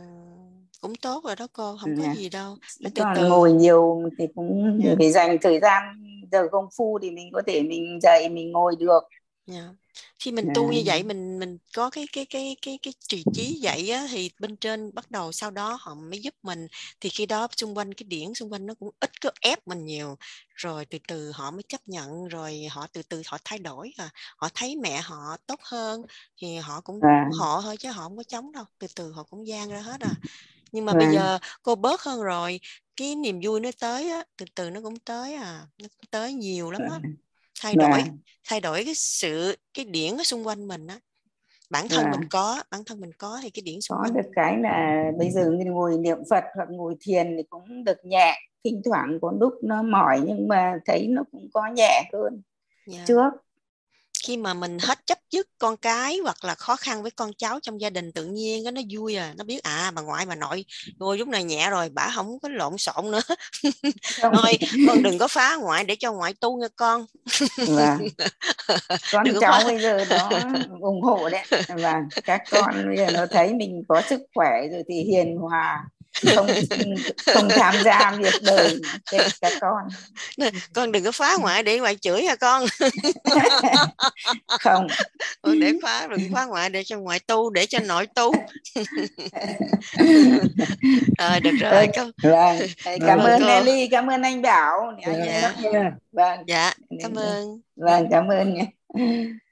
S2: Cũng tốt rồi đó cô, không có gì đâu.
S11: Còn ngồi nhiều thì cũng phải dành thời gian, giờ công phu thì mình có thể mình dạy mình ngồi được.
S2: Khi mình tu như vậy, mình có cái trì trí vậy á, thì bên trên bắt đầu sau đó họ mới giúp mình, thì khi đó xung quanh cái điển xung quanh nó cũng ít có ép mình nhiều, rồi từ từ họ mới chấp nhận, rồi họ từ từ họ thay đổi, họ thấy mẹ họ tốt hơn thì họ cũng họ thôi, chứ họ không có chống đâu, từ từ họ cũng gian ra hết Nhưng mà bây giờ cô bớt hơn rồi, cái niềm vui nó tới á, từ từ nó cũng tới nó cũng tới nhiều lắm á. Thay đổi cái điển ở xung quanh mình á. Bản thân mình có thì cái điển xung quanh
S11: được cái là bây giờ ngồi niệm Phật hoặc ngồi thiền thì cũng được nhẹ, thỉnh thoảng có lúc nó mỏi nhưng mà thấy nó cũng có nhẹ hơn trước.
S2: Khi mà mình hết chấp dứt con cái hoặc là khó khăn với con cháu trong gia đình, tự nhiên nó vui nó biết bà ngoại bà nội ngồi lúc này nhẹ rồi, bà không có lộn xộn nữa. Thôi con đừng có phá ngoại để cho ngoại tu nha con.
S11: Con cháu bây giờ nó ủng hộ đấy, và các con bây giờ nó thấy mình có sức khỏe rồi thì hiền hòa, không tham gia việc đời các con.
S2: Con đừng có phá ngoại để ngoại chửi hả con.
S11: Không,
S2: đừng phá ngoại để cho ngoại tu, để cho nội tu. Được rồi.
S11: Cảm ơn Nelly, cảm ơn anh Bảo.
S2: Cảm ơn.
S11: Cảm ơn nhé.